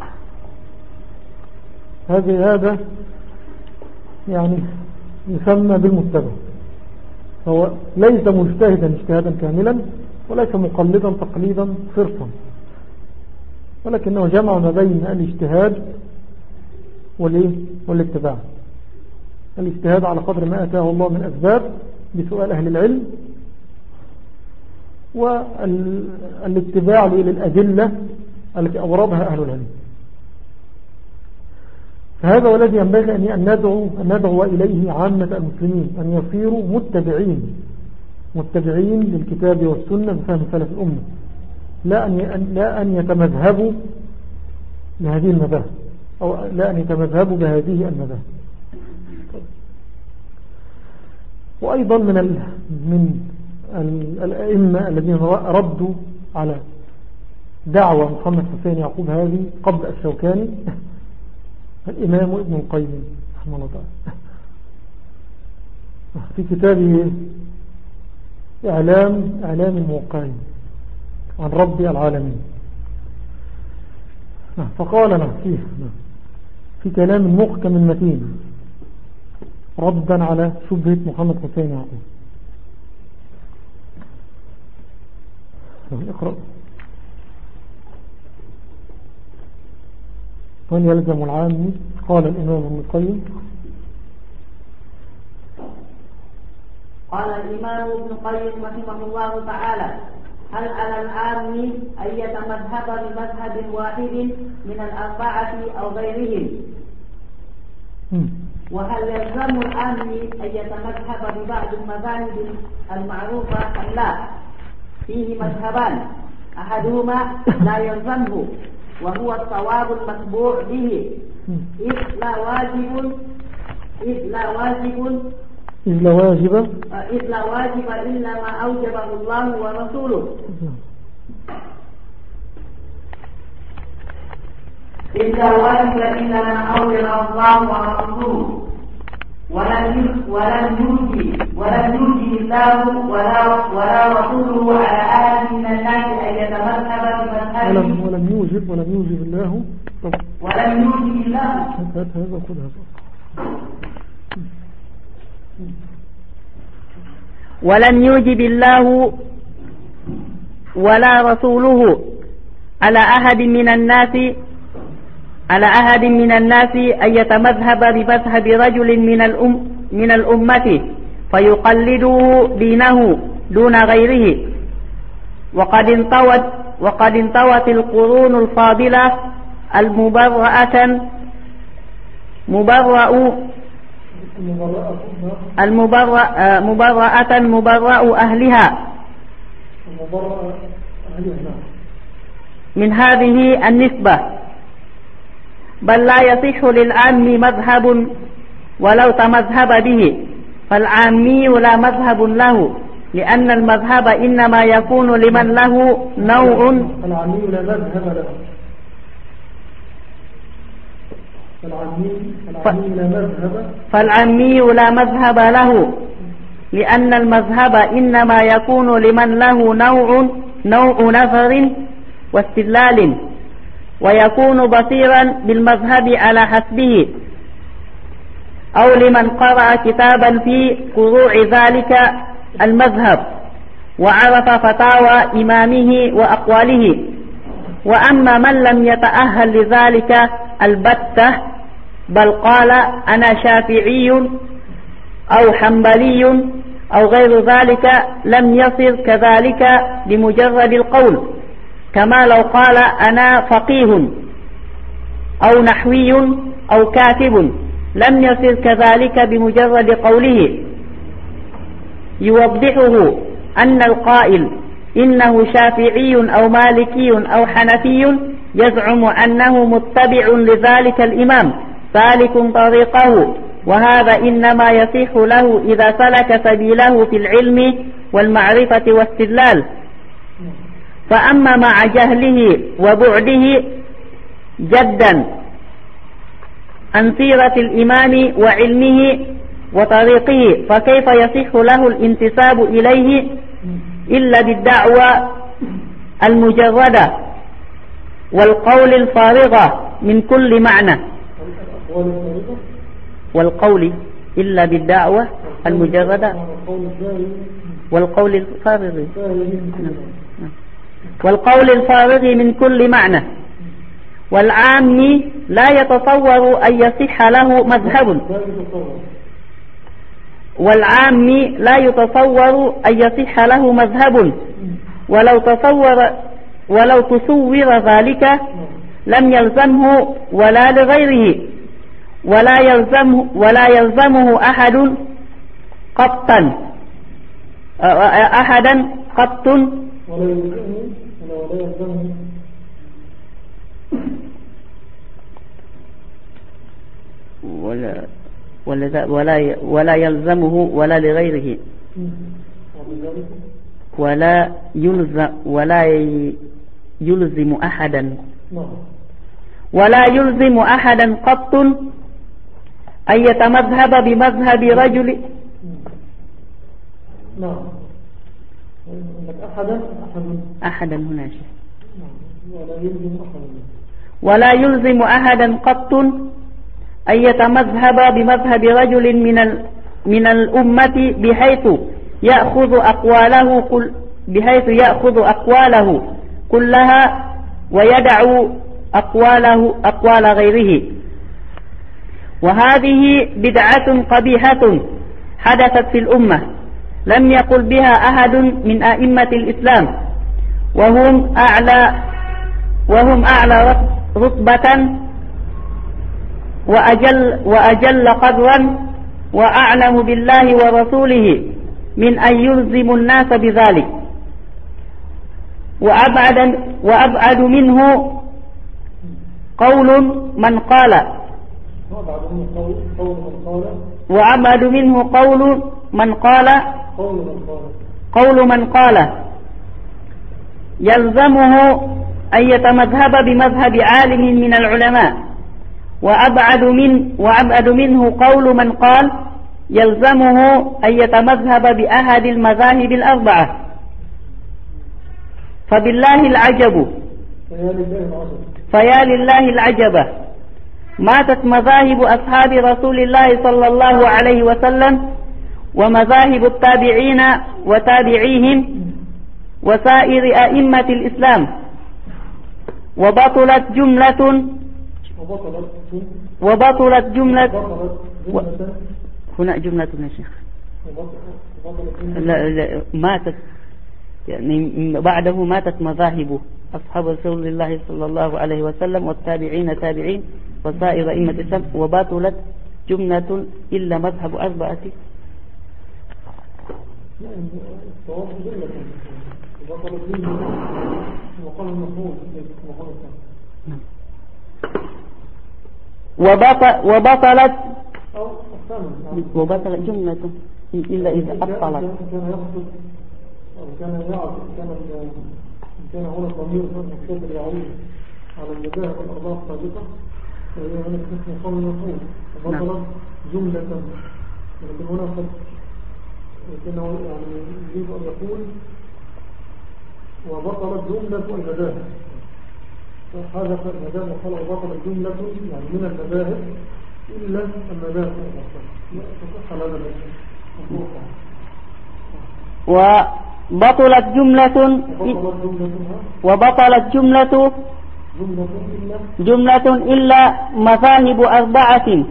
Speaker 1: هذا هذا يعني يسمى بالمتبع. هو ليس مجتهدا اجتهادا كاملا وليس مقلدا تقليدا صرفا، ولكنه جمع ما بين الاجتهاد والاتباع. الاجتهاد على قدر ما أتاه الله من أسباب بسؤال أهل العلم، والاتباع للأدلة التي أوردها أهل العلم. فهذا والذي ينبغي أن ندعو, أن ندعو إليه عامة المسلمين، أن يصيروا متبعين متبعين للكتاب والسنة بفهم سلف الأمة، لا أن, لا أن يتمذهبوا لهذه المذاهب أو لا أن يتمذهبوا بهذه المذاهب. وأيضا من ال من ال الأئمة الذين ردوا على دعوة محمد حسين يعقوب هذه قبل الشوكاني الإمام ابن القيم رحمه الله تعالى في كتابه إعلام إعلام الموقعين عن رب العالمين. فقال فيه في كلام محكم متين ردا على شبهة محمد حسين يعقوب. اقرأ. هل يلزم العام؟ قال الإمام ابن القيم
Speaker 2: قال الإمام ابن القيم رحمه الله تعالى: هل على العام أن يتمذهب بمذهب واحد من الأربعة أو غيرهم؟ وهل يلزم العام أن يتمذهب ببعض المذاهب المعروفة أم لا؟ فيه مذهبان، أحدهما لا يلزمه وهو الصواب المتبوع به، إذ لا واجب إذ لا واجب
Speaker 1: إذ لا واجب
Speaker 2: إذ لا واجب إلا ما أوجبه الله ورسوله إذ لا واجب إلا ما أوجبه الله ورسوله ولم ولم يوجب ولم يوجب الله ولا ولا رسوله على أحد من الناس أن يتمذهب بمذهبه
Speaker 1: ولم ولم يوجب ولم يوجب الله
Speaker 2: ولم يوجب الله
Speaker 1: هات هذا خذ هذا
Speaker 4: ولم يوجب الله ولا رسوله على أحد من الناس على أحد من الناس أن يتمذهب بمذهب رجل من الأم من الأمة فيقلده دينه دون غيره. وقد انطوت وقد انطوت القرون الفاضلة المبرأة مبرأ المبرأ مبرأة مبرأ أهلها من هذه النسبة، بل لا يصح للعام مذهب ولو تمذهب به، فالعامي لا مذهب له، لأن المذهب إنما يكون لمن له نوع.
Speaker 1: العامي لا مذهب له
Speaker 4: فالعامي لا مذهب له، لأن المذهب إنما يكون لمن له نوع نوع نظر واستدلال، ويكون بصيرا بالمذهب على حسبه، أو لمن قرأ كتابا في فروع ذلك المذهب وعرف فتاوى إمامه وأقواله. وأما من لم يتأهل لذلك البتة، بل قال أنا شافعي أو حنبلي أو غير ذلك، لم يصر كذلك بمجرد القول، كما لو قال أنا فقيه أو نحوي أو كاتب، لم يصر كذلك بمجرد قوله. يوضحه أن القائل إنه شافعي أو مالكي أو حنفي يزعم أنه متبع لذلك الإمام سالك طريقه، وهذا إنما يصح له إذا سلك سبيله في العلم والمعرفة والاستدلال. فأما مع جهله وبعده جدا عن سيرة الإمام وعلمه وطريقه، فكيف يصح له الانتساب إليه إلا بالدعوة المجردة والقول الفارغة من كل معنى والقول إلا بالدعوة المجردة والقول الفارغ والقول الفارغ من كل معنى. والعام لا يتصور أن يصح له مذهب والعام لا يتصور أن يصح له مذهب ولو تصور ولو تصور ذلك لم يلزمه ولا لغيره، ولا يلزمه ولا يلزمه أحد قطا أحدا قط ولا ولا ولا ولا يلزمه ولا لغيره، ولا يلزم ولا يلزم أحدا ولا يلزم أحدا قط أن يتمذهب بمذهب رجل.
Speaker 1: نعم. أحدا
Speaker 4: أحدا هنا شيء.
Speaker 1: ولا يلزم أحدا
Speaker 4: ولا يلزم أحدا قط أن يتمذهب بمذهب رجل من من الأمة بحيث يأخذ أقواله كل بحيث يأخذ أقواله كلها ويدع أقواله أقوال غيره. وهذه بدعة قبيحة حدثت في الأمة لم يقل بها أحد من أئمة الإسلام، وهم أعلى وهم أعلى رتبة وأجل وأجل قدرا وأعلم بالله ورسوله من أن يلزم الناس بذلك. وأبعد وأبعد منه قول من قال وأبعد منه قول من قال قول من قال يلزمه أن يتمذهب بمذهب عالم من العلماء، وأبعد من وأبعد منه قول من قال يلزمه أن يتمذهب بأحد المذاهب الأربعة. فبالله العجب فيا لله العجب ماتت مذاهب أصحاب رسول الله صلى الله عليه وسلم ومذاهب التابعين وتابعيهم وسائر أئمة الإسلام، وبطلت جملة وبطلت جملة و... هنا جملة يا شيخ لا لا ماتت يعني بعده ماتت مذاهب أصحاب رسول الله صلى الله عليه وسلم والتابعين تابعين وسائر أئمة الإسلام، وبطلت جملة إلا مذهب أربعة. وبطل وبطلت وبطلت جملة إلا إذا أبطلت.
Speaker 1: كان يعرف كان كان هنا الضمير الكتاب يعود على المذاهب الأربعة السابقة، وهي هنا اسم قول المفعول وبطلت جملة. لكن هنا قد لكنه يعني يريد أن يقول وبطلت جملة المذاهب، هذا المذاهب وقال وبطلت جملة يعني من المذاهب إلا المذاهب تصح على هذا الأساس.
Speaker 4: وبطلت جملة وبطلت جملة جملة إلا مذاهب أربعة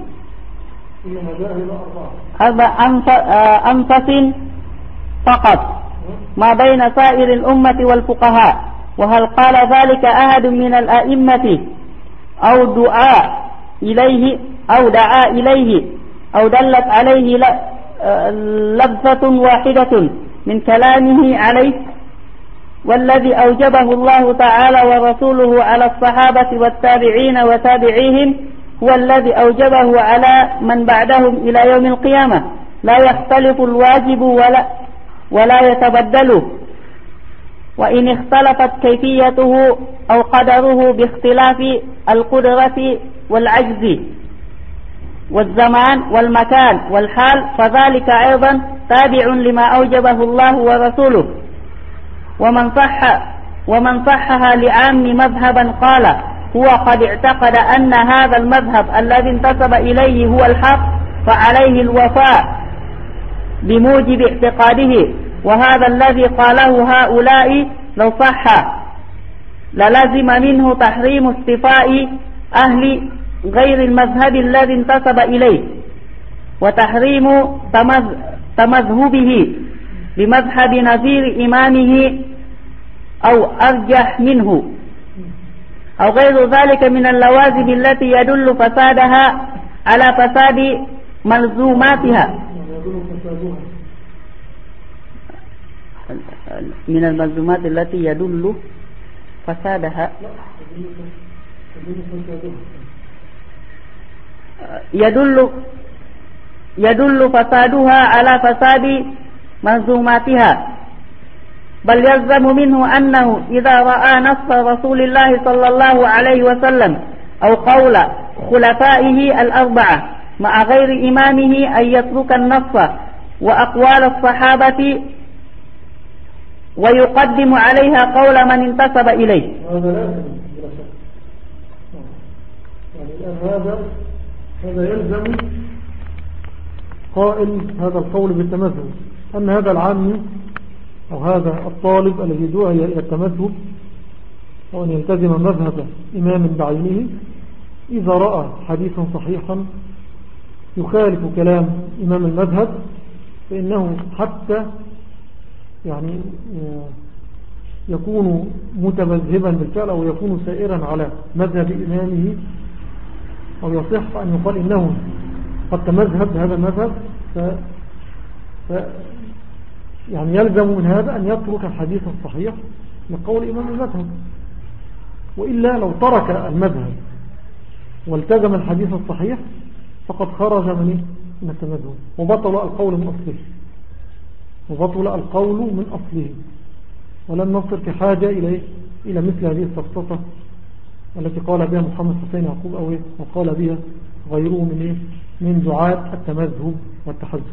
Speaker 4: أربع أنفس فقط ما بين سائر الأمة والفقهاء. وهل قال ذلك أحد من الأئمة أو دعا إليه أو دعا إليه أو دلت عليه لفظة واحدة من كلامه عليه؟ والذي أوجبه الله تعالى ورسوله على الصحابة والتابعين وتابعيهم هو الذي أوجبه على من بعدهم إلى يوم القيامة، لا يختلف الواجب ولا ولا يتبدل، وإن اختلفت كيفيته أو قدره باختلاف القدرة والعجز والزمان والمكان والحال فذلك أيضا تابع لما أوجبه الله ورسوله. ومن صح ومن صحها لعام مذهبا قال هو قد اعتقد أن هذا المذهب الذي انتسب إليه هو الحق فعليه الوفاء بموجب اعتقاده، وهذا الذي قاله هؤلاء لو صح للزم منه تحريم استفاء أهل غير المذهب الذي انتسب إليه وتحريم تمذهبه بمذهب نظير إمامه أو أرجح منه أو غير ذلك من اللوازم التي يدل فسادها على فساد ملزوماتها من الملزومات التي يدل فسادها يدل يدل فسادها على فساد منظوماتها، بل يلزم منه أنه إذا رأى نص رسول الله صلى الله عليه وسلم أو قول خلفائه الأربعة مع غير إمامه أن يترك النص وأقوال الصحابة ويقدم عليها قول من انتسب إليه.
Speaker 1: هذا لازم بلا شك. يعني الآن هذا هذا يلزم قائل هذا القول بالتمذهب أن هذا العامي أو هذا الطالب الذي دعي إلى التمذهب أو أن يلتزم مذهب إمام بعينه إذا رأى حديثا صحيحا يخالف كلام إمام المذهب فإنه حتى يعني يكون متمذهبا بالفعل أو يكون سائرا على مذهب إمامه أو يصح أن يقال إنه قد تمذهب بهذا المذهب ف... ف... يعني يلزم من هذا أن يترك الحديث الصحيح لقول إمام المذهب. وإلا لو ترك المذهب والتزم الحديث الصحيح فقد خرج من من التمذهب وبطل القول من أصله وبطل القول من أصله ولن نصر في حاجة إلى إلى مثل هذه السقطة التي قال بها محمد حسين يعقوب أو وقال بها غيره من من دعاة التمذهب والتحزب.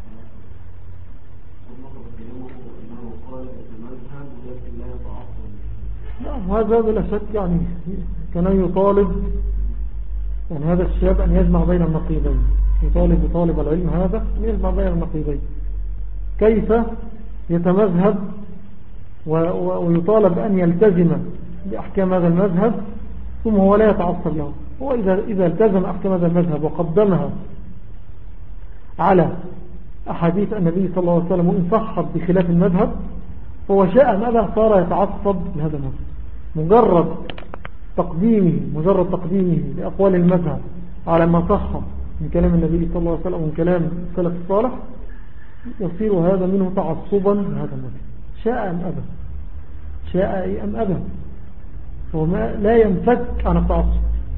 Speaker 1: نعم هذا بلا شك يعني كان يطالب يعني هذا الشاب أن يجمع بين النقيضين يطالب طالب العلم هذا أن يجمع بين النقيضين كيف يتمذهب ويطالب أن يلتزم بأحكام هذا المذهب ثم هو لا يتعصب له. هو إذا, إذا التزم أحكام هذا المذهب وقدمها على أحاديث النبي صلى الله عليه وسلم وإن صحت بخلاف المذهب فهو شاء ماذا صار يتعصب لهذا المذهب. مجرد تقديمه مجرد تقديمه لأقوال المذهب على ما صح من كلام النبي صلى الله عليه وسلم ومن كلام السلف الصالح يصير هذا منه تعصبا لهذا المذهب شاء أم أبى شاء أم أبى فهو لا ينفك عن التعصب.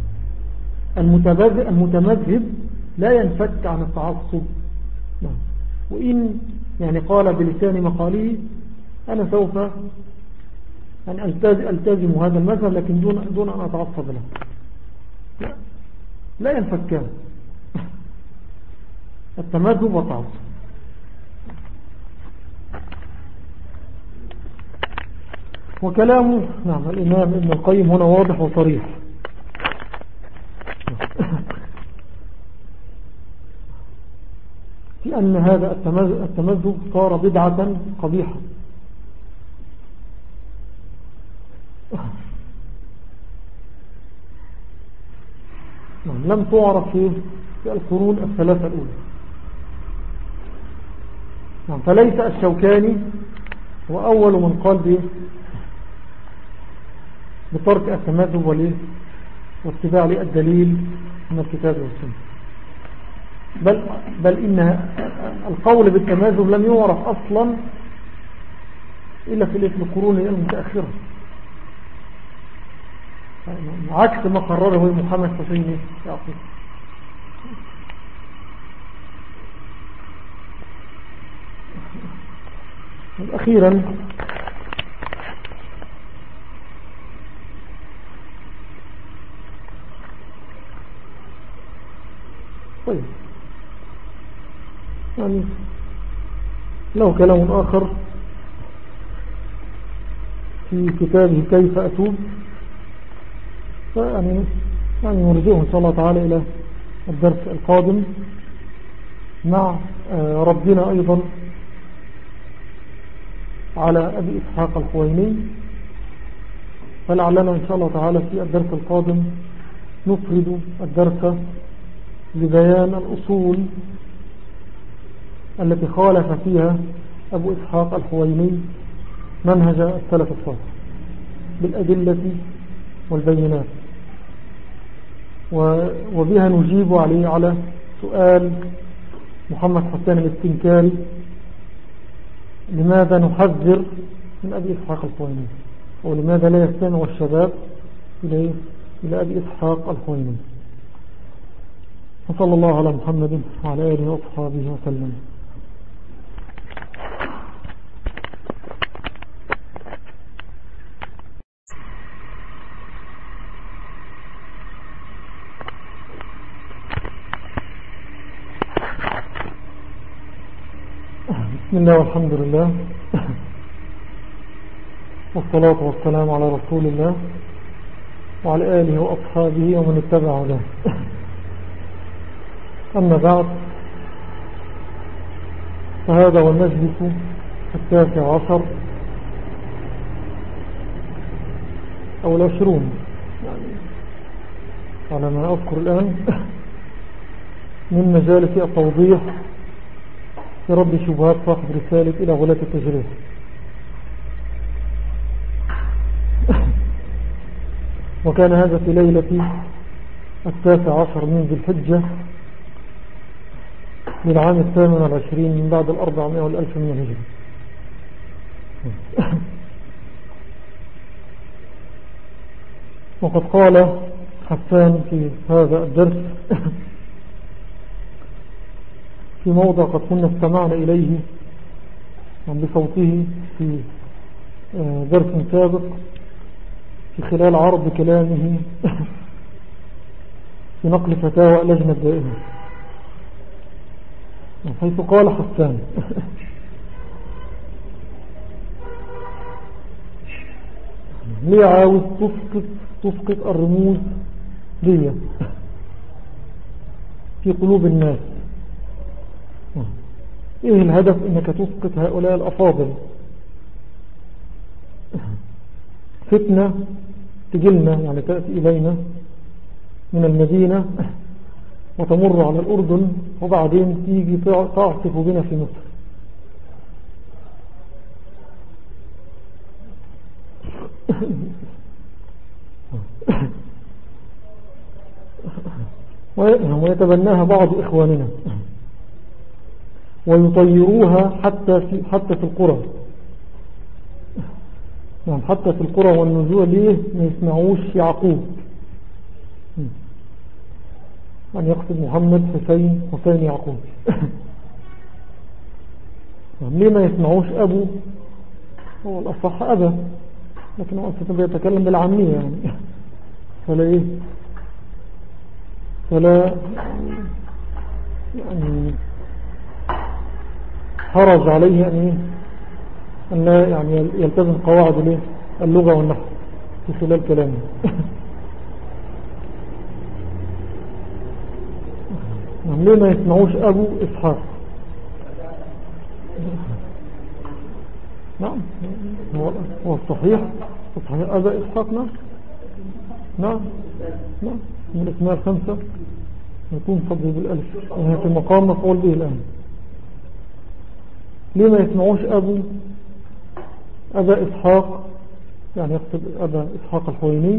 Speaker 1: المتمذهب لا ينفك عن التعصب. وإن يعني قال بلسان مقاله أنا سوف أن ألتزم هذا المذهب لكن دون, دون أن أتعصب له لا, لا ينفكان التمذهب والتعصب. وكلامه نعم الإمام ابن القيم هنا واضح وصريح في أن هذا التمذهب صار بدعة قبيحة لم تعرف في القرون الثلاثة الأولى. فليس الشوكاني هو أول من قال به بترك التمذهب واتباع الدليل من الكتاب والسنة بل, بل إن القول بالتمذهب لم يعرف أصلا إلا في القرون المتأخرة عكس ما قرره محمد حسين يعقوب. أخيرا طيب يعني له كلام آخر في كتابه كيف أتوب فيعني يعني نرجعه إن شاء الله تعالى إلى الدرس القادم مع ربنا أيضا على أبي إسحاق الحويني. فلعلنا إن شاء الله تعالى في الدرس القادم نفرد الدرس لبيان الأصول التي خالف فيها أبو إسحاق الحويني منهج السلف الصالح بالأدلة والبينات وبها نجيب عليه على سؤال محمد حسين الاستنكاري لماذا نحذر من أبي إسحاق الحويني ولماذا لا يستمع الشباب إلى إلى أبي إسحاق الحويني. وصلى الله على محمد وعلى آله وأصحابه وسلم. بسم الله والحمد لله والصلاة والسلام على رسول الله وعلى آله وأصحابه ومن اتبع له. أما بعد، فهذا هو المجلس التاسع عشر أو العشرون يعني على ما أذكر الآن من مجالس التوضيح في رد شبهات صاحب رسالة إلى غلاة التجريح. وكان هذا في ليلة التاسع عشر من ذي الحجة للعام الثامن والعشرين من بعد الأربعمائة والألف من الهجرة. وقد قال حسان في هذا الدرس في موضع قد كنا استمعنا إليه بصوته في درس سابق في خلال عرض كلامه في نقل فتاوى اللجنة الدائمة، حيث قال حسان: ليه عاوز تسقط تسقط الرموز دي في قلوب الناس؟ ايه الهدف انك تسقط هؤلاء الافاضل؟ فتنة تجلنا يعني تأتي إلينا من المدينة وتمر على الأردن وبعدين تيجي تعصف بنا في مصر. ويتبناها بعض إخواننا ويطيروها حتى في, حتى في القرى، يعني حتى في القرى والنزوع. ليه ما يسمعوش يعقوب؟ يعني يقصد محمد حسين حسين يعقوب. ليه ما يسمعوش أبو؟ هو الأصح أبا، لكن هو أصلا بيتكلم بالعامية يعني. فلا إيه فلا يعني حرج عليه أن إيه أن لا يعني يلتزم قواعد اللغة والنحو في خلال كلامه. يعني ليه ما يسمعوش أبو إسحاق؟ نعم هو الصحيح الصحيح أبا إسحاق. نعم نعم نعم من الاسماء الخمسة يكون صدر بالألف، يعني في مقام مفعول به الآن. ليه ما يسمعوش أبو أبا إسحاق؟ يعني يقصد أبا إسحاق الحويني.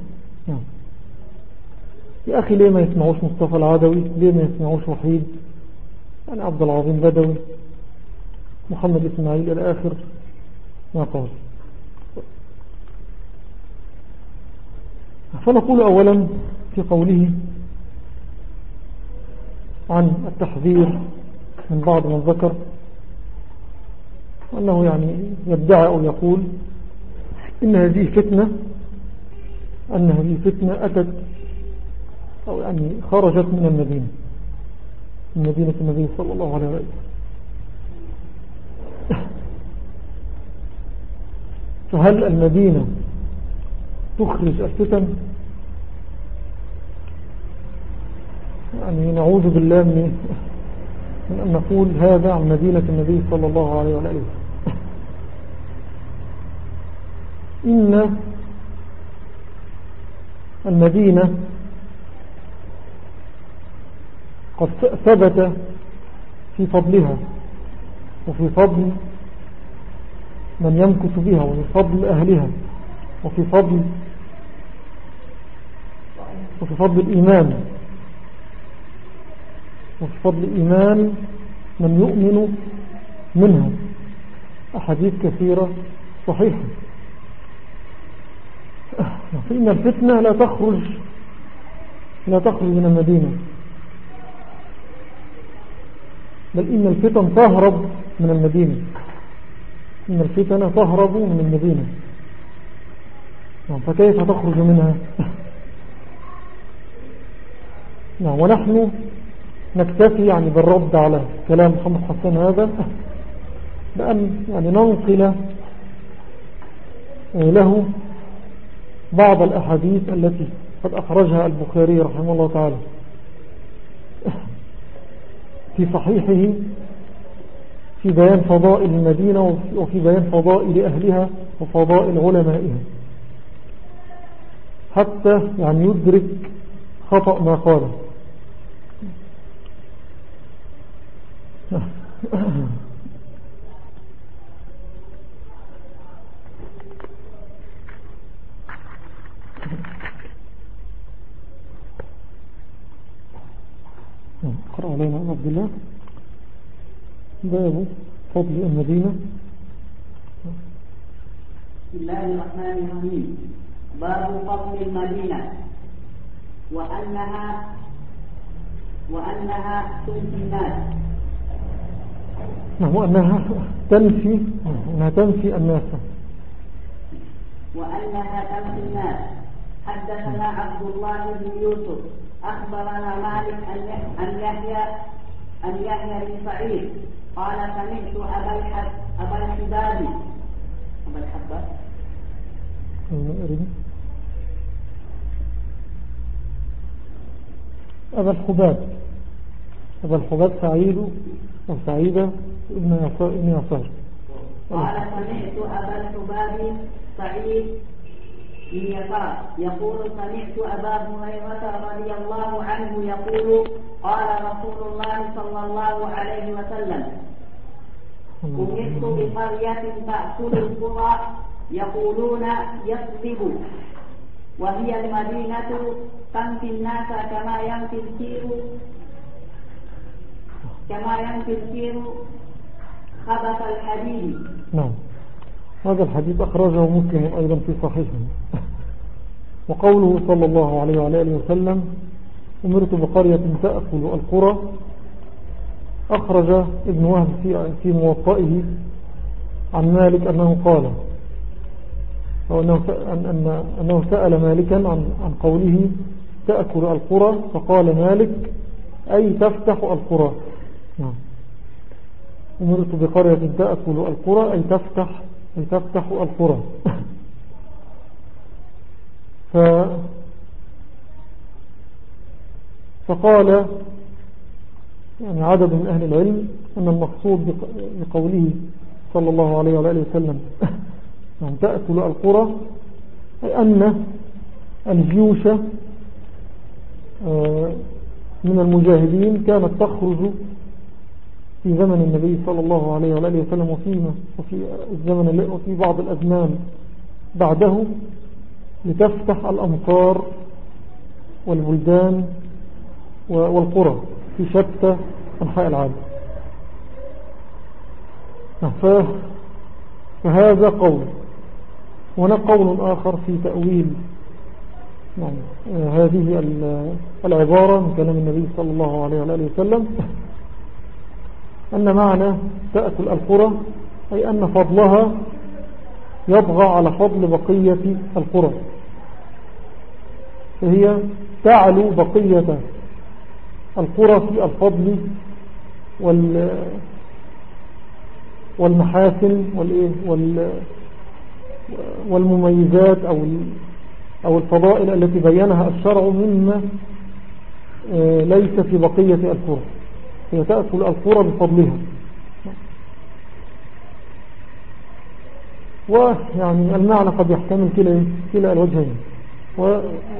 Speaker 1: يا أخي ليه ما يسمعوش مصطفى العدوي؟ ليه ما يسمعوش وحيد يعني عبد العظيم بدوي محمد إسماعيل إلى آخر ما قال؟ فنقول أولا في قوله عن التحذير من بعض من ذكر أنه يعني يدعي أو يقول إن هذه فتنة أن هذه فتنة أتت أو يعني خرجت من المدينة من مدينة النبي صلى الله عليه وسلم. فهل المدينة تخرج الفتن؟ يعني نعوذ بالله من من أن نقول هذا عن مدينة النبي صلى الله عليه وسلم. إن المدينة قد ثبت في فضلها وفي فضل من يمكث بها وفي فضل أهلها وفي فضل وفي فضل الإيمان وفي فضل إيمان من يؤمن منها أحاديث كثيرة صحيحة. فإن الفتنة لا تخرج لا تخرج من المدينة، بل إن الفتن تهرب من المدينة. إن الفتن تهرب من المدينة، فكيف تخرج منها؟ ونحن نكتفي يعني بالرد على كلام محمد حسان هذا بأن يعني ننقل له بعض الأحاديث التي قد أخرجها البخاري رحمه الله تعالى في صحيحه في بيان فضائل المدينة وفي بيان فضائل أهلها وفضائل علمائها، حتى يعني يدرك خطأ ما قاله. اقرأ علينا عبد الله باب فضل المدينة.
Speaker 2: بسم الله الرحمن الرحيم. باب فضل المدينة وأنها وأنها تنفي الناس.
Speaker 1: وأنها تنفي أنها تنفي الناس
Speaker 2: وأنها تنفي الناس. حدثنا عبد الله بن يوسف أخبرنا مالك أن يحيى أن يحيى بن سعيد قال سمعت أبا الحب أبا الحباب أبا الحباب
Speaker 1: أبا الحباب أبا الحباب سعيد أو سعيدة ابن يسار
Speaker 2: قال سمعت أبا الحباب سعيد بن يسار يقول سمعت أبا هريرة رضي الله عنه يقول قال رسول الله صلى الله عليه وسلم أمرت بقرية تأكل القرى يقولون يكذب وهي المدينة تنفي الناس كما ينفي الكير كما ينفي الكير خبث الحديد.
Speaker 1: نعم، هذا الحديث أخرجه مسلم أيضا في صحيحه. وقوله صلى الله عليه وعلى آله وسلم أمرت بقرية تأكل القرى، أخرج ابن وهب في موطئه عن مالك أنه قال أنه, أنه سأل مالكا عن, عن قوله تأكل القرى، فقال مالك أي تفتح القرى. نعم، أمرت بقرية تأكل القرى أي تفتح أي تفتح القرى. ف فقال يعني عدد من أهل العلم أن المقصود بقوله صلى الله عليه وآله وسلم يعني تأكل القرى أي أن الجيوش من المجاهدين كانت تخرج في زمن النبي صلى الله عليه وآله وسلم وفيما وفي الزمن وفي بعض الأزمان بعده لتفتح الأمصار والبلدان والقرى في شتى أنحاء العالم. فهذا قول، هناك قول آخر في تأويل يعني هذه العبارة من كلام النبي صلى الله عليه وآله وسلم، أن معنى تأكل القرى أي أن فضلها يطغى على فضل بقية القرى، فهي تعلو بقية القرى في الفضل والمحاسن والمميزات أو الفضائل التي بينها الشرع مما ليس في بقية القرى، هي تأكل القرى بفضلها. ويعني المعنى قد يحتمل كلا كلا الوجهين، و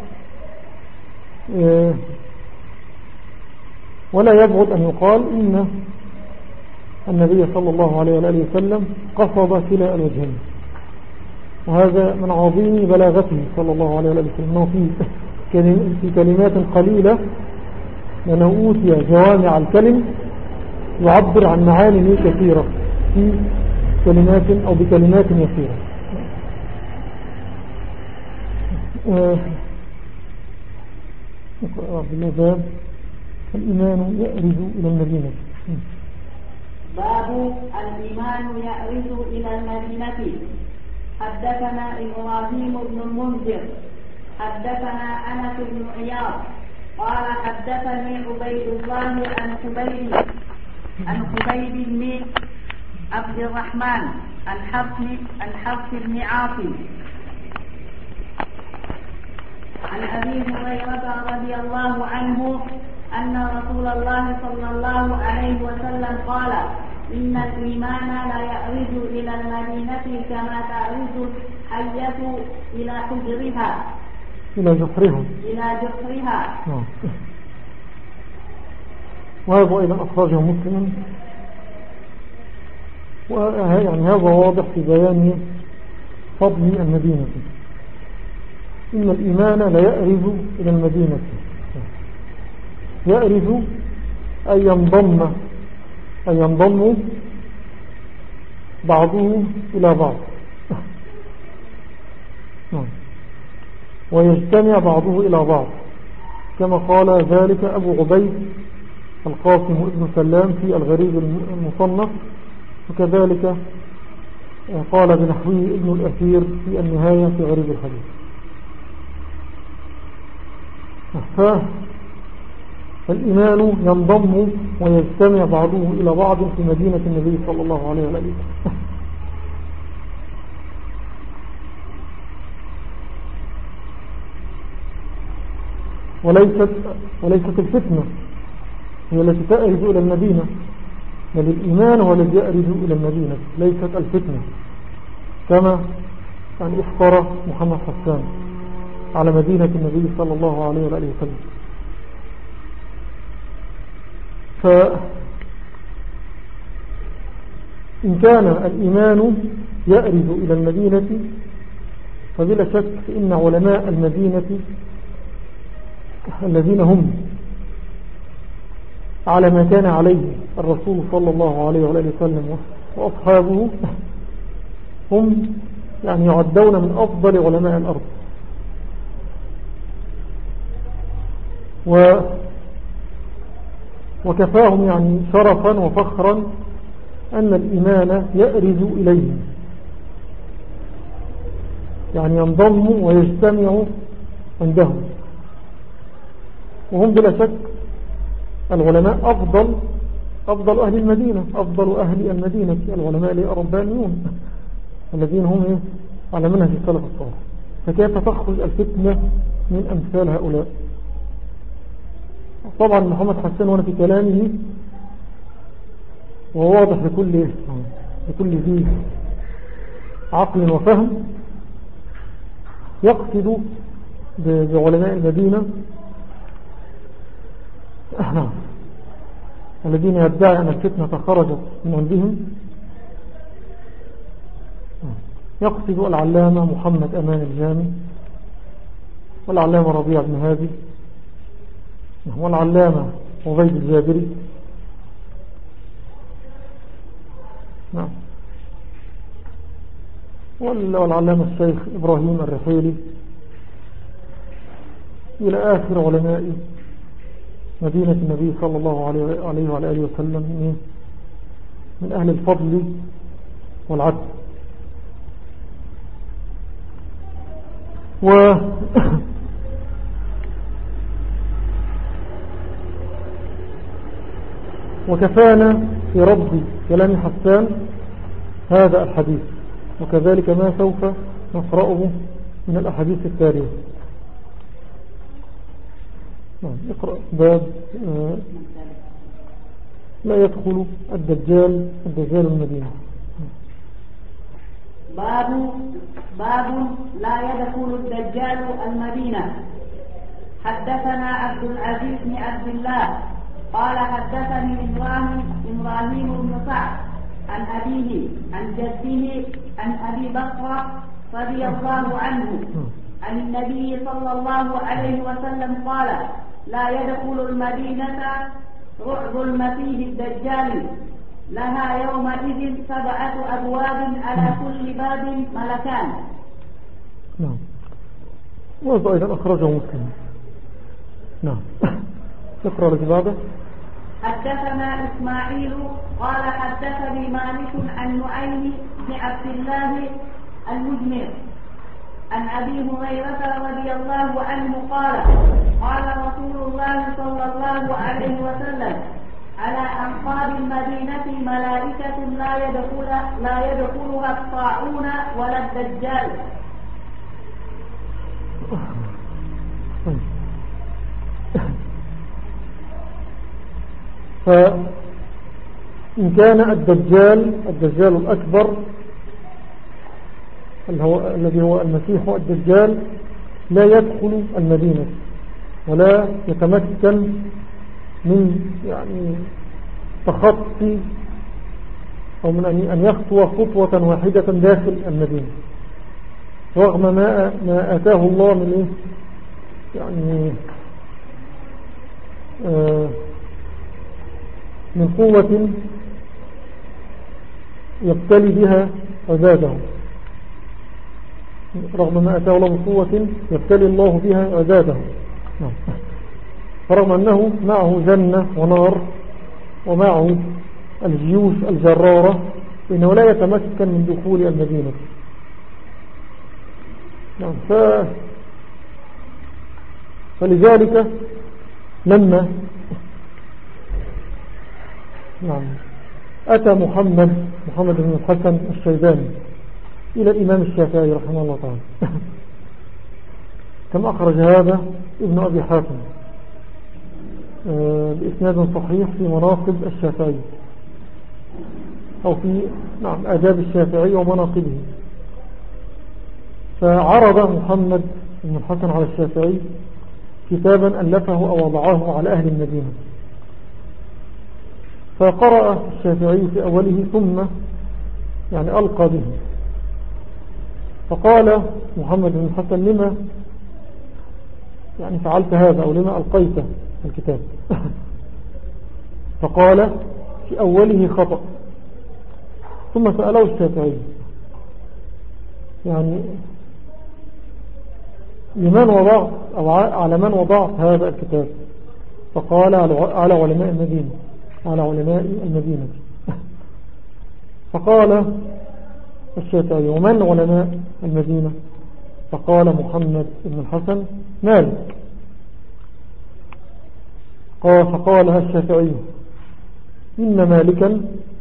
Speaker 1: ولا يبعد أن يقال إن النبي صلى الله عليه وآله وسلم قصد كلا الوجهين، وهذا من عظيم بلاغته صلى الله عليه وآله وسلم في كلمات قليلة، لأنه أوتي جوامع الكلم يعبر عن معاني كثيرة في كلمات أو بكلمات يسيرة. بالنسبة الإيمان يأرز إلى المدينة.
Speaker 2: باب الإيمان يأرز إلى المدينة. حدثنا إبراهيم بن المنذر حدثنا أنس بن عياض قال حدثني عبيد الله عن حبيب عن حبيب بن عبد الرحمن عن حفص عن حفص بن عاصم عن أبي هريرة رضي الله عنه أن رسول الله صلى الله عليه وسلم قال إن الإيمان لا يعرج إلى المدينة كما تعرج الحية إلى حجرها
Speaker 1: إلى جحرها
Speaker 2: إلى جحرها
Speaker 1: وهذا أيضا أخرجه مسلم. يعني هذا واضح في بيان فضل المدينة. إن الإيمان لا يأرز إلى المدينة، يأرز أي ينضم أي ينضم بعضه إلى بعض ويجتمع بعضه إلى بعض، كما قال ذلك أبو عبيد القاسم ابن سلام في الغريب المصنف، وكذلك قال بنحوه ابن الأثير في النهاية في غريب الحديث. فالإيمان ينضم ويجتمع بعضه إلى بعض في مدينة النبي صلى الله عليه وسلم. وليست, وليست الفتنة هي التي تأرز إلى المدينة، بل الإيمان هو الذي يأرز إلى المدينة، ليست الفتنة، كما يعني اختار محمد حسان على مدينة النبي صلى الله عليه وآله وسلم. فإن كان الإيمان يأرز إلى المدينة فبلا شك إن علماء المدينة الذين هم على ما كان عليه الرسول صلى الله عليه وآله وسلم وأصحابه هم يعني يعدون من أفضل علماء الأرض. و وكفاهم يعني شرفا وفخرا أن الإيمان يأرز إليهم، يعني ينضم ويجتمع عندهم، وهم بلا شك العلماء أفضل أفضل أهل المدينة، أفضل أهل المدينة العلماء الربانيون الذين هم على منهج السلف الصالح. فكيف تخرج الفتنة من أمثال هؤلاء؟ طبعا محمد حسان وانا في كلامه وواضح لكل لكل ذي عقل وفهم يقصد بعلماء المدينة الذين يدعي أن الفتنة خرجت من عندهم، يقصد العلامة محمد أمان الجامي والعلامة ربيع بن هادي والعلامة عبيد الجابري، نعم، والعلامة الشيخ إبراهيم الرحيلي إلى آخر علماء مدينة النبي صلى الله عليه وعلى آله وسلم من أهل الفضل والعدل. و وكفانا في رد كلام حسان هذا الحديث، وكذلك ما سوف نقرأه من الأحاديث التالية. اقرأ باب لا يدخل الدجال الدجال المدينة.
Speaker 2: باب باب لا يدخل الدجال المدينة. حدثنا عبد العزيز بن عبد الله قال حدثني إبراهيم إبراهيم بن سعد عن أبيه عن جده عن أبي بكر رضي الله عنه عن النبي صلى الله عليه وسلم قال: لا يدخل المدينة رعب المسيح الدجال، لها يومئذ سبعة أبواب على كل باب ملكان.
Speaker 1: نعم، وهذا أيضا أخرجه مسلم. نعم، اقرأ لك بعده.
Speaker 2: حدثنا إسماعيل قال حدثني مالك عن نعيم بن عبد الله المجمر عن أبي هريرة رضي الله عنه قال: قال رسول الله صلى الله عليه وسلم: على أنقاض المدينة ملائكة لا يدخل لا يدخلها الطاعون ولا الدجال.
Speaker 1: فإن كان الدجال الدجال الأكبر الذي هو المسيح الدجال لا يدخل المدينة ولا يتمكن من يعني تخطي أو من أن يخطو خطوة واحدة داخل المدينة رغم ما ما آتاه الله من إيه يعني آه من قوة يبتلي بها عباده رغم ما أتاه الله من قوة يبتلي الله بها عباده فرغم أنه معه جنة ونار ومعه الجيوش الجرارة إنه لا يتمكن من دخول المدينة. ف... فلذلك لما نعم أتى محمد محمد بن الحسن الشيباني إلى الإمام الشافعي رحمه الله تعالى كما أخرج هذا ابن أبي حاتم بإسناد صحيح في مناقب الشافعي أو في نعم آداب الشافعي ومناقبه. فعرض محمد بن الحسن على الشافعي كتابا ألفه أو وضعه على أهل المدينة فقرأ الشافعي في أوله ثم يعني ألقى به فقال محمد بن الحسن لما يعني فعلت هذا أو لما ألقيت الكتاب فقال في أوله خطأ ثم سأله الشافعي يعني لمن وضعت أو على من وضعت هذا الكتاب فقال على علماء المدينة على علماء المدينة فقال الشافعي ومن علماء المدينة فقال محمد بن الحسن مالك قال فقالها الشافعي إن مالكا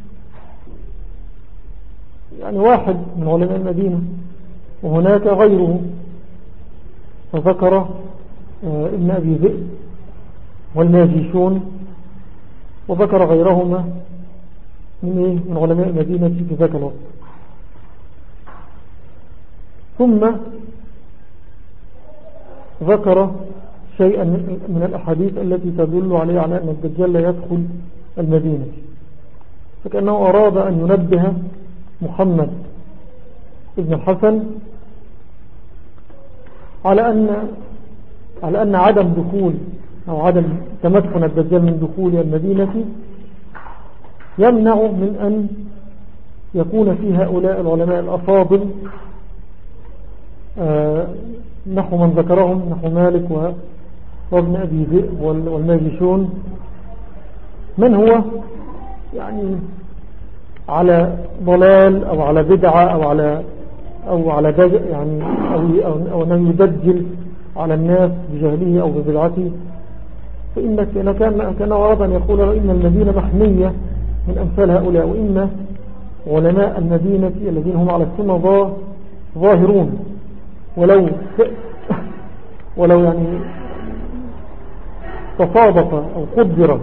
Speaker 1: يعني واحد من علماء المدينة وهناك غيره فذكر آه ابن أبي ذئب والماجيشون وذكر غيرهما من, إيه؟ من علماء المدينة في ذاك الوقت. ثم ذكر شيئا من الأحاديث التي تدل عليه على أن الدجال لا يدخل المدينة فكأنه أراد أن ينبه محمد ابن الحسن على أن على أن عدم دخول أو عدم تمكن الدجال من دخول المدينة يمنع من أن يكون في هؤلاء العلماء الأفاضل آه نحو من ذكرهم نحو مالك وابن أبي ذئب والماجشون من هو يعني على ضلال أو على بدعة أو على أو على يعني أو أو أنه يدجل على الناس بجهله أو ببدعته فإن كان كان أراد أن يقول إن المدينة محمية من أمثال هؤلاء وإن علماء المدينة الذين هم على السنة ظاهرون ولو ولو يعني تصادف أو قدر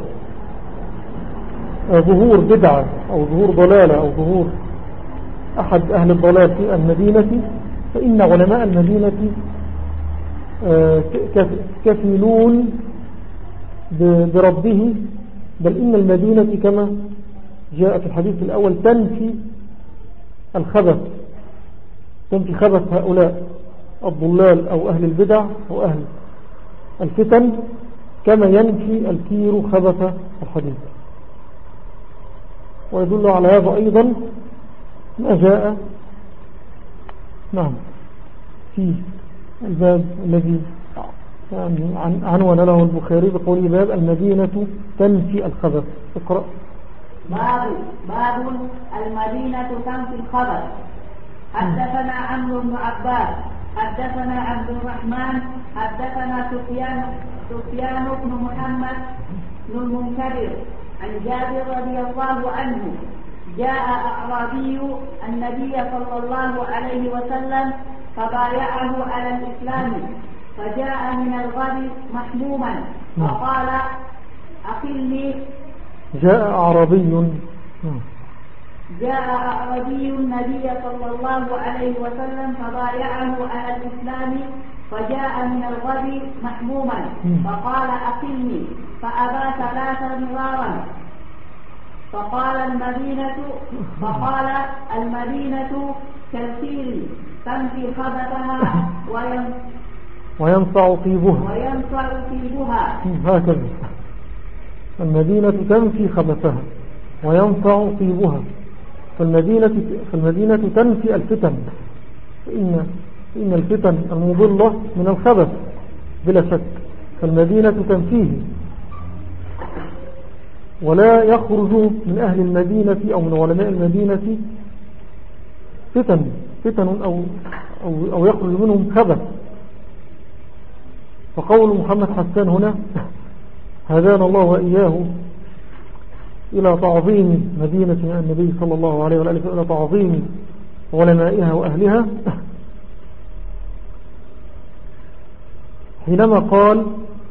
Speaker 1: ظهور بدعة أو ظهور ضلالة أو ظهور أحد أهل الضلال في المدينة فإن علماء المدينة كفيلون بربه بل إن المدينة كما جاء في الحديث الأول تنفي الخبث تنفي خبث هؤلاء الضلال أو أهل البدع أو أهل الفتن كما ينفي الكير خبث الحديث. ويدل على هذا أيضا ما جاء نعم في الباب الذي يعني عنوان له البخاري بقوله باب المدينة تنفي الخبث. اقرأ.
Speaker 2: باب باب المدينة تنفي الخبث. حدثنا عمرو بن عباس حدثنا عبد الرحمن حدثنا سفيان سفيان بن محمد بن المنكدر عن جابر رضي الله عنه جاء أعرابي النبي صلى الله عليه وسلم فبايعه على الإسلام فجاء من الغد محموما فقال أقلني
Speaker 1: جاء أعرابي
Speaker 2: جاء أعرابي النبي صلى الله عليه وسلم فبايعه على الإسلام فجاء من الغد محموما فقال أقلني فأبى ثلاث مرارا فقال المدينة فقال المدينة كالفيل تنفي خبثها
Speaker 1: وينفع طيبها
Speaker 2: وينفع طيبها
Speaker 1: هكذا المدينة تنفي خبثها وينفع طيبها فالمدينة, فالمدينة تنفي الفتن فإن, فإن الفتن المضلة من الخبث بلا شك فالمدينة تنفيه ولا يخرج من أهل المدينة أو من علماء المدينة فتن فتن أو, أو, أو يخرج منهم خبث فقول محمد حسان هنا هدانا الله وإياه إلى تعظيم مدينة النبي صلى الله عليه وآله إلى تعظيم علمائها وأهلها حينما قال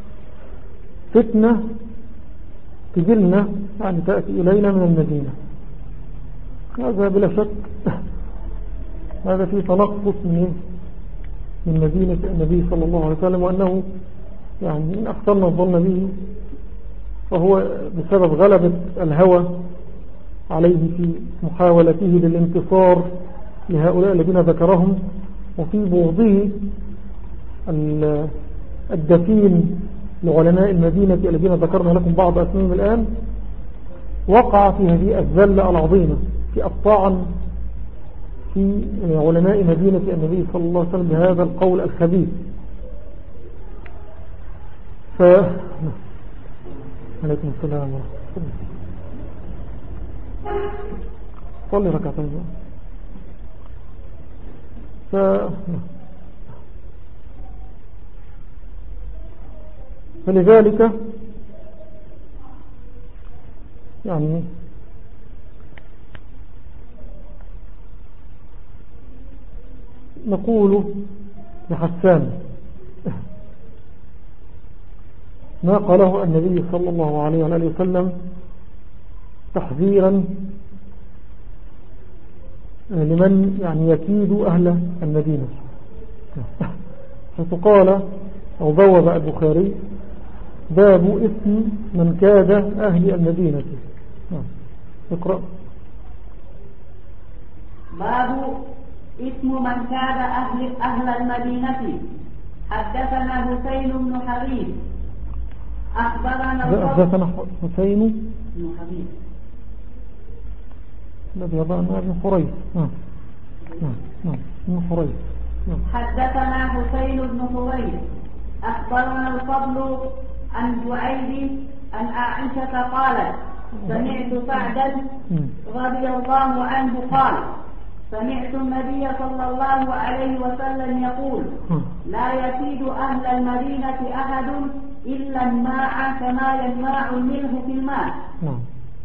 Speaker 1: فتنة تجلنا يعني تأتي إلينا من المدينة هذا بلا شك هذا في تنقص من من مدينة النبي صلى الله عليه وسلم وأنه يعني إن أخطرنا الظن به فهو بسبب غلبة الهوى عليه في محاولته للانتصار لهؤلاء الذين ذكرهم وفي بغضه الدفين لعلماء المدينة الذين ذكرنا لكم بعض أسمائهم الآن وقع في هذه الذلة العظيمة في الطعن في علماء مدينة النبي صلى الله عليه وسلم بهذا القول الخبيث ف عليكم السلام ورحمة الله صلي ركعتين ف فلذلك يعني نقول لحسان ما قاله النبي صلى الله عليه وآله وسلم تحذيرا لمن يعني يكيد أهل المدينة حيث قال أو بوب البخاري باب اسم من كاد أهل المدينة اقرأ
Speaker 2: باب اسم من كاد أهل, أهل المدينة حدثنا حسين بن حبيب أخبرنا
Speaker 1: حدثنا حسين
Speaker 2: بن حبيب
Speaker 1: الذي يضعنا ابن حريث نعم نعم ابن حريث
Speaker 2: حدثنا حسين بن حريث أخبرنا الفضل عن جعيد عن عائشة قالت سمعت سعدا رضي الله عنه قال سمعت النبي صلى الله عليه وسلم يقول لا يفيد أهل المدينة أحد إلا الماء كما ينماع الملح في الماء.
Speaker 1: نعم.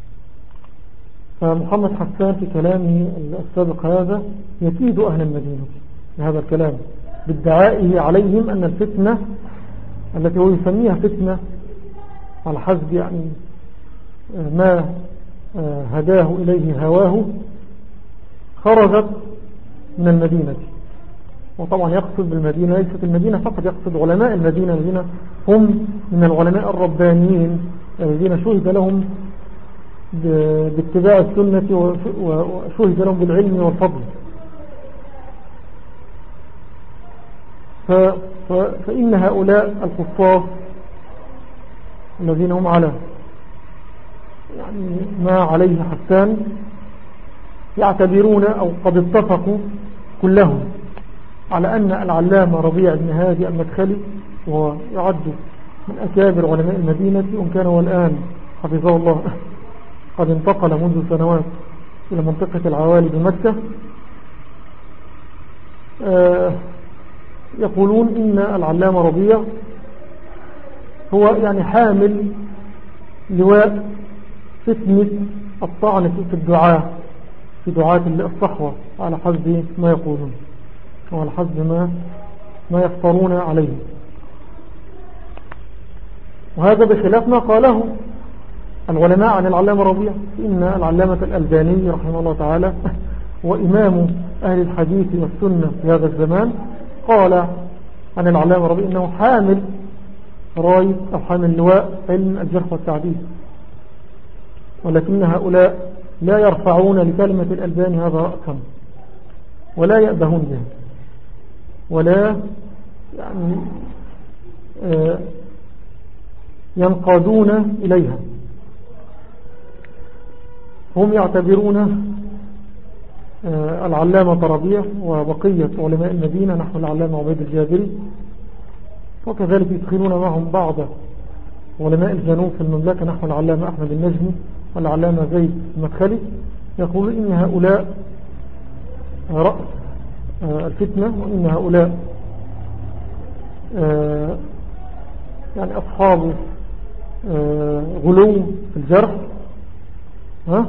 Speaker 1: فمحمد حسان في كلامه السابق هذا يكيد أهل المدينة بهذا الكلام بادعائه عليهم أن الفتنة التي هو يسميها فتنة على حسب يعني ما هداه إليه هواه خرجت من المدينة. وطبعا يقصد بالمدينة ليست المدينة فقط، يقصد علماء المدينة الذين هم من العلماء الربانيين الذين شهد لهم باتباع السنة وشهد لهم بالعلم والفضل. فإن هؤلاء الخصاص الذين هم على يعني ما عليه حسان يعتبرون أو قد اتفقوا كلهم على أن العلامة ربيع بن هادي المدخلي وهو يعد من أكابر علماء المدينة وإن كان والآن حفظه الله قد انتقل منذ سنوات إلى منطقة العوالي بمكة، يقولون إن العلامة ربيع هو يعني حامل لواء فتنة الطعن في الدعاء في دعاة الصحوة على حسب ما يقولون وعلى حسب ما ما يفترون عليه. وهذا بخلاف ما قاله العلماء عن العلامة ربيع، إن العلامة الألباني رحمه الله تعالى وإمام أهل الحديث والسنة في هذا الزمان قال عن العلامة ربيع إنه حامل راية أو حامل لواء علم الجرح والتعديل، ولكن هؤلاء لا يرفعون لكلمة الألباني هذا رأسا ولا يأبهون بها ولا يعني آه ينقادون إليها. هم يعتبرون آه العلامة ربيع وبقية علماء المدينة نحو العلامة عبيد الجابري، وكذلك يدخلون معهم بعض علماء الجنوب في المملكة نحو العلامة أحمد النجمي والعلامة زيد المدخلي، يقولون إن هؤلاء رأس آه الفتنة، وإن هؤلاء آه يعني أصحاب آه غلو في الجرح، ها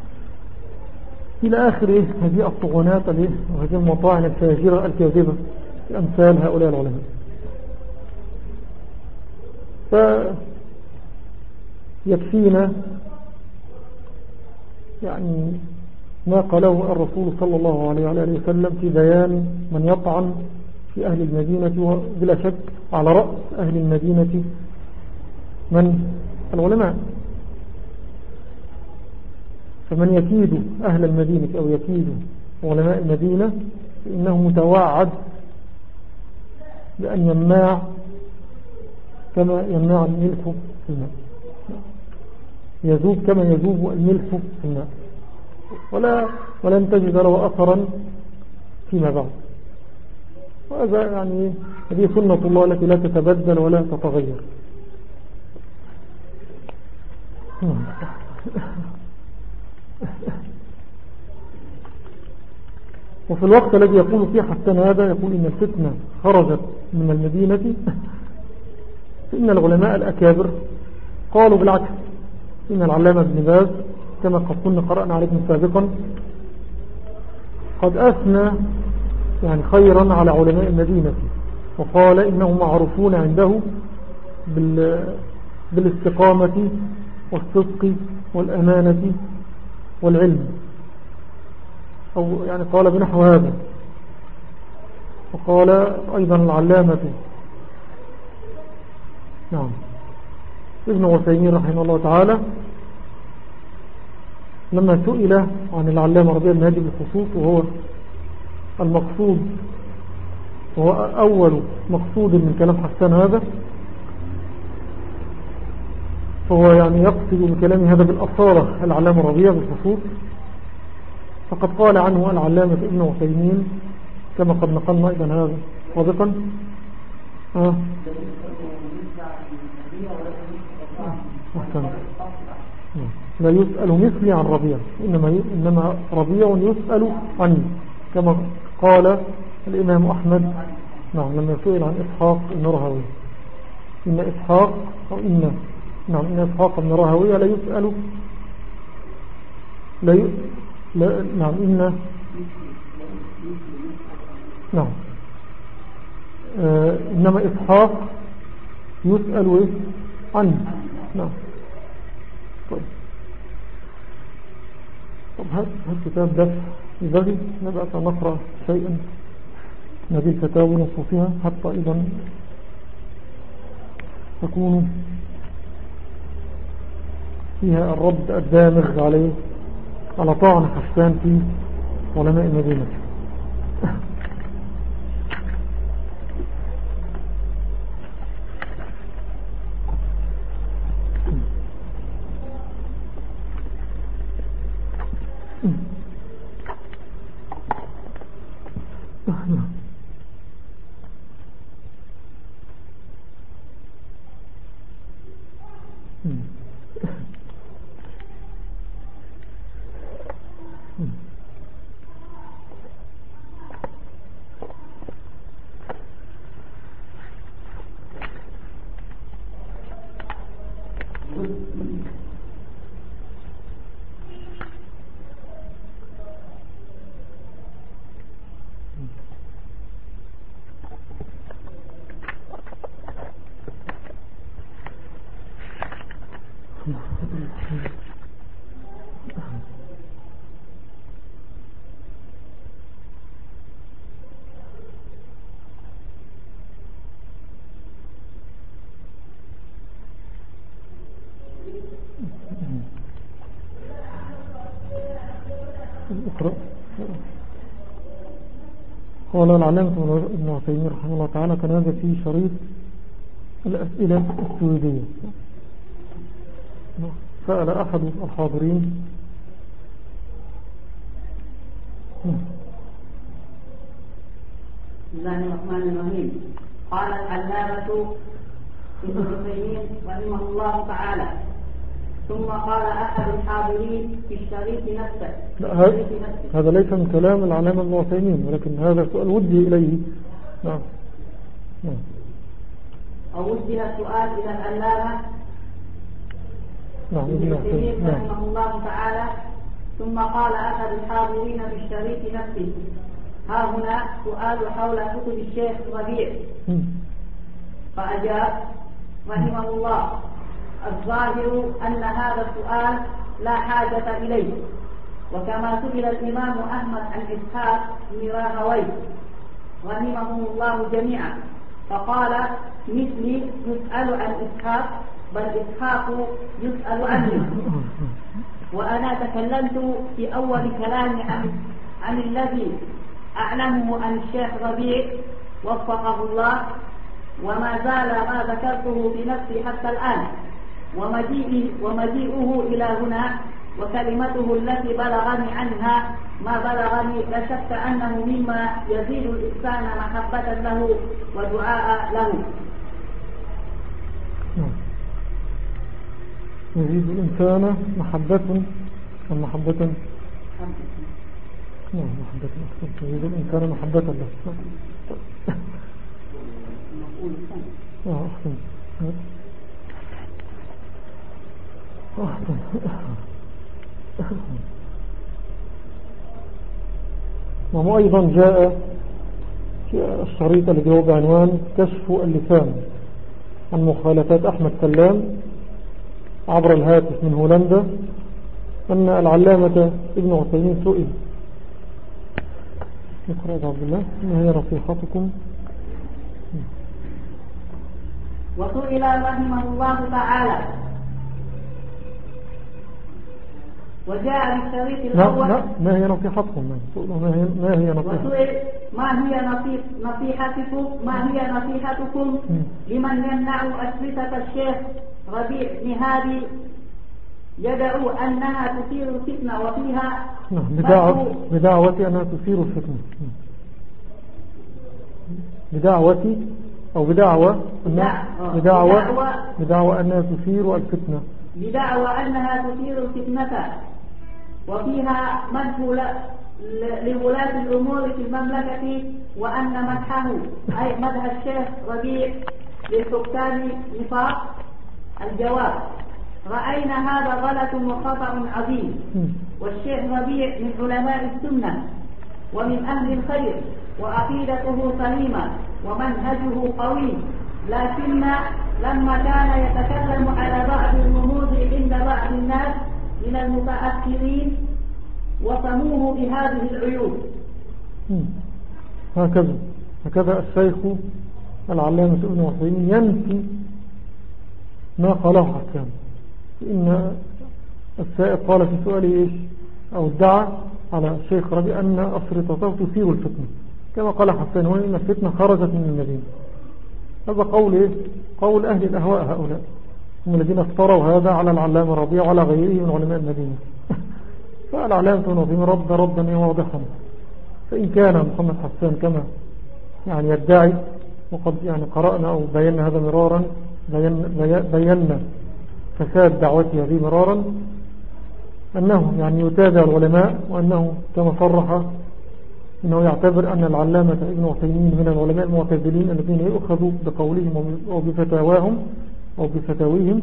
Speaker 1: إلى آخر إيه هذه الطغونات وهذه المطاعن الفاجرة الكاذبة أمثال هؤلاء العلماء. فيكفينا يعني ما قاله الرسول صلى الله عليه وآله وسلم في بيان من يطعن في أهل المدينة، وبلا شك على رأس أهل المدينة من العلماء. فمن يكيد أهل المدينة أو يكيد علماء المدينة فإنه متوعد بأن يمنع كما يمنع الملح في الماء، يذوب كما يذوب الملح في الماء، ولا ولن تجد له أثرا فيما بعد. وهذا يعني هذه سنة الله التي لا تتبدل ولا تتغير. وفي الوقت الذي يقول فيه حسان هذا يقول إن الفتنة خرجت من المدينة، فإن العلماء الأكابر قالوا بالعكس، إن العلامة ابن باز كما قد كنا قرأنا عليكم سابقا قد أثنى يعني خيرا على علماء المدينة، وقال إنهم معروفون عنده بالاستقامة والصدق والأمانة والعلم، أو يعني قال بنحو هذا. وقال أيضا العلامة نعم ابن عثيمين رحمه الله تعالى لما سئل عن العلامة ربيع بن هادي بالخصوص، وهو المقصود وهو أول مقصود من كلام حسان هذا، فهو يعني يقصد بكلام هذا بالأصالة العلامة ربيع بالخصوص، فقد قال عنه العلامة ابن عثيمين كما قد نقلنا أيضا هذا سابقا آه. لا يسأل مثلي عن ربيع، إنما, إنما ربيع يسأل عني، كما قال الإمام أحمد نعم لما سئل عن إسحاق بن راهويه، إن إسحاق أو إن نعم إن إسحاق بن راهويه لا يسأل لا ي... لا نعم إن نعم آه إنما إسحاق يسأل عني. نعم طيب طب هذا كتاب دفع البغي نبقى نقرأ شيئا من هذه الفتاوى نصوصها حتى أيضا تكون فيها الرد الدامغ عليه على طعن حسان في علماء المدينة. اقرأ. قال العلامة ابن عثيمين رحمه الله تعالى كان هذا في شريط الأسئلة السويدية. سأل أحد الحاضرين
Speaker 2: بسم الله الرحمن الرحيم. قال العلامة ابن عثيمين رحمه الله تعالى ثم قال أحد الحاضرين في الشريط نفسه.
Speaker 1: هذا ليس من كلام العلامة ابن عثيمين ولكن هذا سؤال وجه إليه. نعم نعم
Speaker 2: أو وجه السؤال إلى العلامة
Speaker 1: نعم
Speaker 2: ابن عثيمين رحمه الله تعالى ثم قال أحد الحاضرين في الشريط نفسه ها هنا سؤال حول كتب الشيخ ربيع. فأجاب رحمه الله الظاهر أن هذا السؤال لا حاجة إليه، وكما سئل الإمام أحمد عن إسحاق بن راهويه رحمهم الله جميعا فقال مثلي يسأل عن إسحاق بل إسحاق يسأل عني. وأنا تكلمت في أول كلامي عن, عن الذي أعلمه عن الشيخ ربيع وفقه الله، وما زال ما ذكرته بنفسي حتى الآن، ومجيئه, ومجيئه إلى هنا وكلمته التي بلغني عنها ما بلغني لا شك أنه مما يزيد الإنسان محبة له ودعاء له.
Speaker 1: يزيد الإنسان محبة ومحبة نعم محبة أكثر. يزيد الإنسان محبة له. آه أحسن أحسن. وما أيضا جاء في الشريط الذي هو بعنوان كشف اللسان عن مخالفات أحمد سلام عبر الهاتف من هولندا أن العلامة ابن عثيمين سئل يقرأ عبد الله ما هي نصيحتكم.
Speaker 2: وسئل رحمه الله تعالى وجاء بالشريط الأول
Speaker 1: لا ما هي نصيحتكم ما هي ما هي نصيحتكم
Speaker 2: وسئل ما هي نصيحتكم ما هي نصيحتكم لمن يمنع أسلحة الشيخ ربيع بن هادي يدعو أنها تثير الفتنة وفيها
Speaker 1: بدعوة بدعوة أنها تثير الفتنة بدعوة أو بدعوة بدعوة بدعوة أنها تثير الفتنة
Speaker 2: بدعوة أنها تثير الفتنة وفيها مدح لولاة الأمور في المملكة وأن مدحه أي مدح الشيخ ربيع للحكام نفاق. الجواب رأينا هذا غلط وخطأ عظيم، والشيخ ربيع من علماء السنة ومن أهل الخير وعقيدته سليمة ومنهجه قوي، لكن لما كان يتكلم على بعض الرموز عند بعض الناس من المتأخرين وسموه بهذه العيوب.
Speaker 1: هكذا هكذا الشيخ العلامة ابن عثيمين ينفي ما قاله حسان، إن السائق قال في سؤاله إيش أو ادعى على الشيخ ربيع أن أسرطته تثير الفتنة كما قال حسان وإن الفتنة خرجت من المدينة. هذا قول إيه؟ قول أهل الأهواء هؤلاء هم الذين افتروا هذا على العلامة ربيع وعلى غيره من علماء المدينة. فالعلامة ابن عثيمين رد ردا واضحا، فإن كان محمد حسان كما يعني يدعي وقد يعني قرأنا أو بينا هذا مرارا بينا, بينا فساد دعوته هذه مرارا أنه يعني يتابع العلماء وأنه كما صرح أنه يعتبر أن العلامة ابن عثيمين من العلماء المعتزلين الذين يؤخذوا بقولهم وبفتاواهم أو بفتاويهم،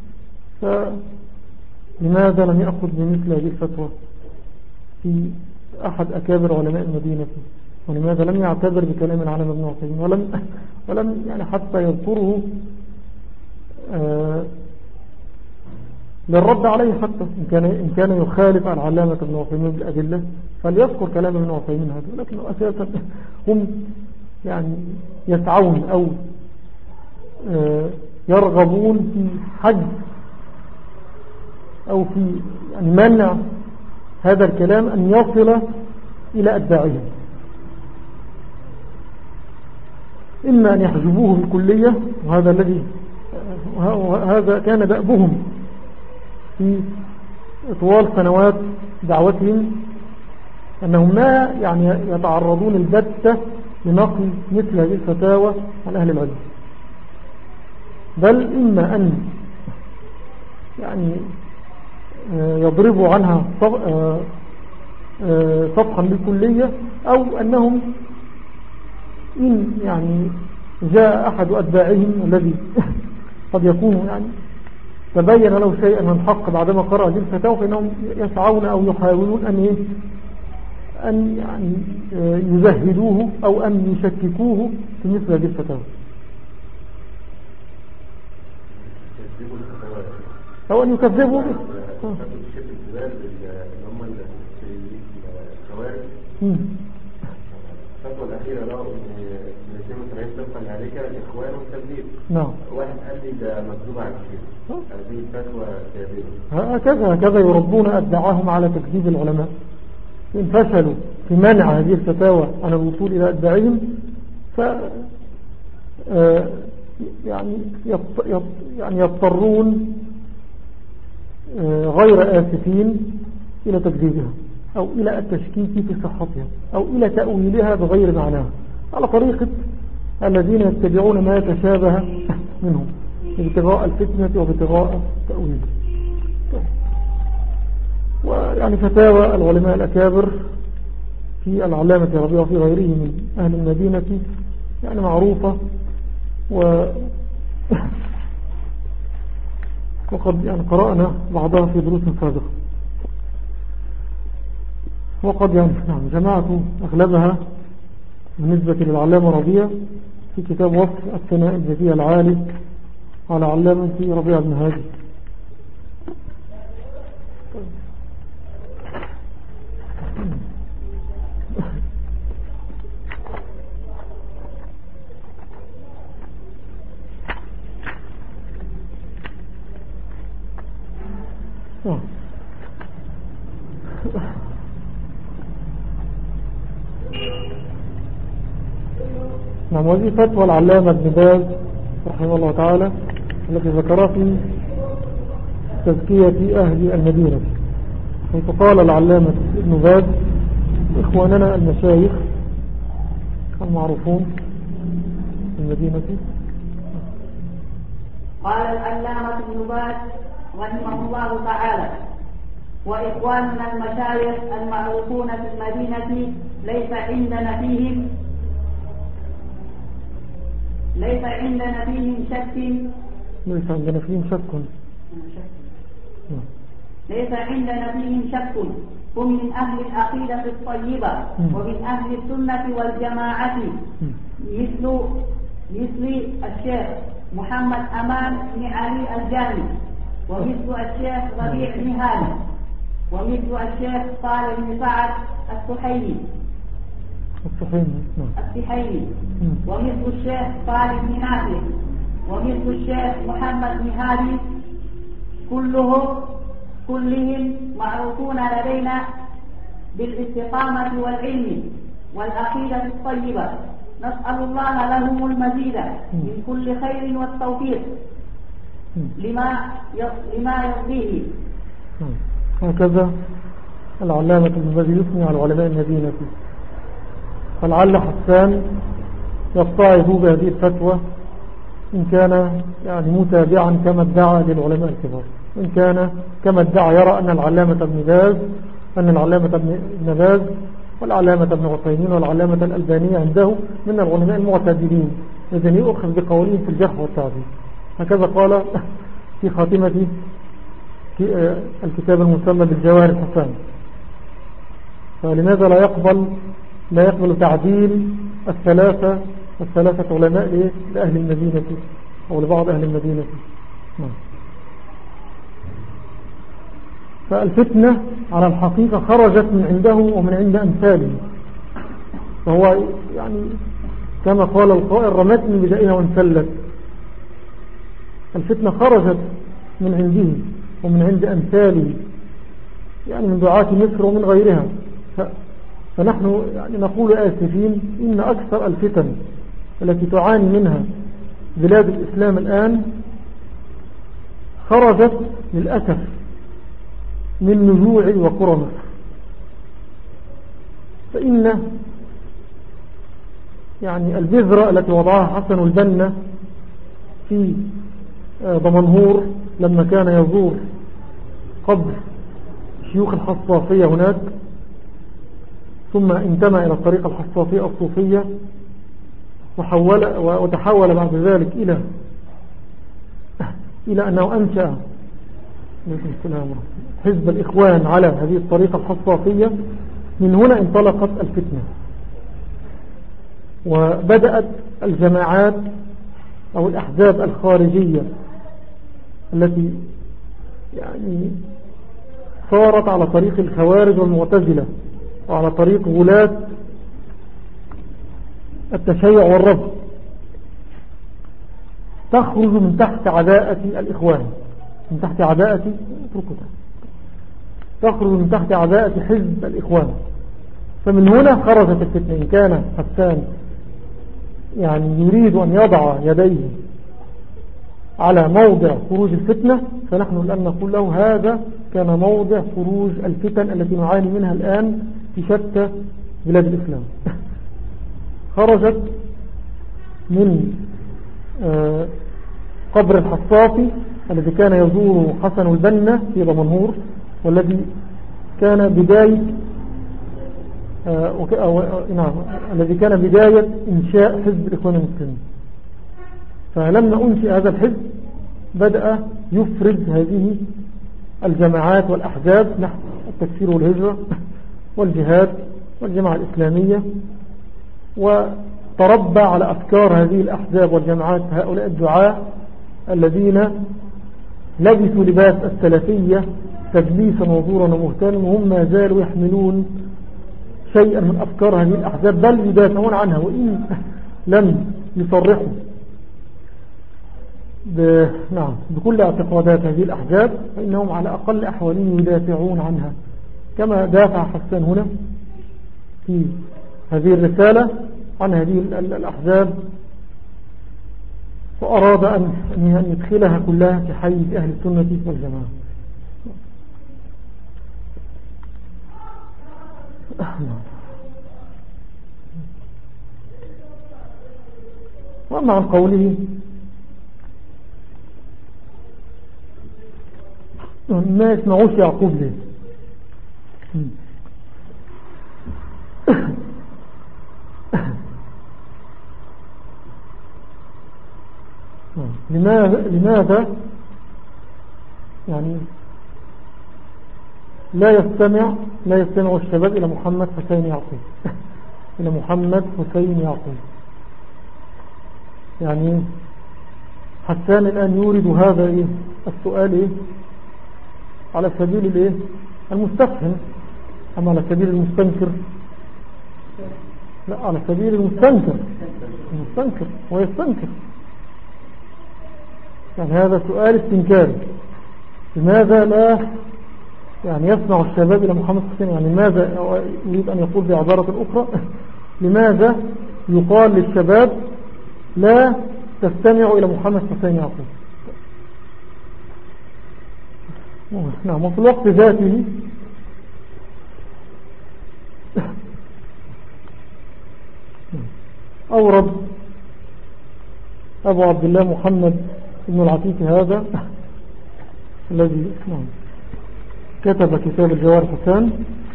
Speaker 1: فلماذا لم يأخذ بمثل هذه الفتوى في أحد أكابر علماء المدينة؟ ولماذا لم يعتبر بكلام العلامة ابن عثيمين ولم, ولم يعني حتى يذكره آه للرد عليه حتى إن كان, إن كان يخالف العلامة ابن عثيمين بالأدلة فليذكر كلام ابن عثيمين هذا، لكن أساسا هم يعني يسعون أو آه يرغبون في حج أو في يعني منع هذا الكلام أن يصل إلى أتباعهم، إما أن يحجبوه بالكلية، وهذا الذي هذا كان دأبهم في طوال سنوات دعوتهم، أنهم ما يعني يتعرضون البتة لنقل مثل هذه الفتاوى عن أهل العلم، بل إما أن يعني يضربوا عنها صفحا بالكلية، أو أنهم إن يعني جاء أحد أتباعهم الذي قد يكون يعني تبين له شيئا من الحق بعدما قرأ هذه الفتاوى، فإنهم يسعون أو يحاولون أن أن يعني يزهدوه أو أن يشككوه في مثل هذه الفتاوى، أو أن يكذبوا به.
Speaker 3: الفتوى الأخيرة له من اثنين وسبعين طبقا لذلك الإخوان والتبليغ.
Speaker 1: نعم.
Speaker 3: واحد قال لي ده مكذوب على الشيخ، هذه الفتوى كاذبة.
Speaker 1: هكذا هكذا يربون أتباعهم على تكذيب العلماء. إن فشلوا في منع هذه الفتاوى عن الوصول إلى أتباعهم ف يعني يعني يضطرون غير آسفين إلى تكذيبها، أو إلى التشكيك في صحتها، أو إلى تأويلها بغير معناها، على طريقة الذين يتبعون ما يتشابه منهم ابتغاء الفتنة وابتغاء تأويل. ويعني فتاوى العلماء الأكابر في العلامة ربيع وفي غيره من أهل المدينة يعني معروفة، و وقد يعني قرأنا بعضها في دروس سابقة، وقد يعني نعم جمعت أغلبها بالنسبة للعلامة ربيع في كتاب وصف الثناء الذكي العالي على علامة ربيع بن هادي. نعم. وهذه فتوى العلامة ابن باز رحمه الله تعالى التي ذكرها في تزكية أهل المدينة، حيث قال العلامة ابن باز: إخواننا المشايخ المعروفون في المدينة.
Speaker 2: قال العلامة ابن باز رحمه الله تعالى: وإخواننا المشايخ المعروفون في المدينة ليس عندنا فيهم ليس عندنا فيهم شك
Speaker 1: ليس عندنا فيهم شك
Speaker 2: ليس عندنا فيهم شك هم من أهل العقيدة الطيبة ومن أهل السنة والجماعة، مثل مثل الشيخ محمد أمان بن علي الجاني، ومثل الشيخ ربيع بن هادي، ومثل الشيخ صالح بن سعد السحيمي السحيمي ومثل الشيخ صالح بن نافع، ومثل الشيخ محمد بن هادي، كلهم كلهم معروفون لدينا بالاستقامة والعلم والعقيدة الطيبة، نسأل الله لهم المزيد من كل خير والتوفيق لما لما يرضيه.
Speaker 1: هكذا العلامة ابن باز يثني على علماء المدينة، فلعل حسان يستعيذ بهذه الفتوى إن كان يعني متابعا كما ادعى للعلماء الكبار، إن كان كما ادعى يرى أن العلامة ابن باز أن العلامة ابن باز والعلامة ابن عثيمين والعلامة الألبانية عنده من العلماء المعتدلين، إذن يؤخذ بقولهم في الجرح والتعديل. هكذا قال في خاتمة في الكتاب المسمى بالجواهر الحسان. فلماذا لا يقبل لا يقبل تعديل الثلاثة الثلاثة علماء لأهل المدينة أو لبعض أهل المدينة؟ فالفتنة على الحقيقة خرجت من عنده ومن عند أمثاله، فهو يعني كما قال القائل: رمتني بدائها وانسلت. الفتنة خرجت من عنده ومن عند أمثاله يعني من دعاة مصر ومن غيرها. فنحن يعني نقول آسفين إن أكثر الفتن التي تعاني منها بلاد الإسلام الآن خرجت للأسف من نزوع وقرى مصر. فإن يعني البذرة التي وضعها حسن البنا في دمنهور لما كان يزور قبر شيوخ الحصافية هناك، ثم انتمى إلى الطريقة الحصافية الصوفية وحول وتحول بعد ذلك إلى إلى أنه أنشأ حزب الإخوان على هذه الطريقة الحصافية. من هنا انطلقت الفتنة وبدأت الجماعات أو الأحزاب الخارجية التي يعني صارت على طريق الخوارج والمعتزلة وعلى طريق غلاة التشيع والرفض تخرج من تحت عباءة الإخوان، من تحت عباءة تخرج من تحت عباءة حزب الإخوان. فمن هنا خرجت الفتنة. إن كان حسان يعني يريد أن يضع يديه على موضع خروج الفتنة، فنحن الآن نقول له هذا كان موضع خروج الفتن التي نعاني منها الآن في شتى بلاد الإسلام. خرجت من قبر الحصافي الذي كان يزور حسن البنا في دمنهور، والذي كان بداية نعم الذي كان بداية إنشاء حزب الإخوان المسلمين. فلما أنشئ هذا الحزب بدأ يفرز هذه الجماعات والأحزاب نحو التكفير والهجرة والجهاد والجماعة الإسلامية، وتربى على أفكار هذه الأحزاب والجماعات هؤلاء الدعاة الذين لبسوا لباس السلفية تجليسا وزورا ومهتانا، وهم ما زالوا يحملون شيئا من أفكار هذه الأحزاب، بل يدافعون عنها وإن لم يصرحوا ب... نعم بكل اعتقادات هذه الأحزاب، فإنهم على أقل أحوالهم يدافعون عنها، كما دافع حسان هنا في هذه الرسالة عن هذه الأحزاب، وأراد أن يدخلها كلها في حيز أهل السنة والجماعة. وأما عن قوله ما يسمعوش يعقوب ليه؟ لماذا لماذا يعني لا يستمع لا يستمع الشباب إلى محمد حسين يعقوب إلى محمد حسين يعقوب؟ يعني حسان الآن يورد هذا إيه السؤال إيه على سبيل الإيه المستفهم، أما على سبيل المستنكر لا، على سبيل المستنكر المستنكر ويستنكر. يعني هذا سؤال استنكاري. لماذا لا يعني يسمع الشباب إلى محمد حسين؟ يعني ماذا يريد أن يقول بعبارة أخرى؟ لماذا يقال للشباب لا تستمعوا إلى محمد حسين يعقوب؟ نعم. وفي الوقت ذاته أورد أبو عبد الله محمد ابن العتيق هذا الذي كتب كتاب الجوار حسان،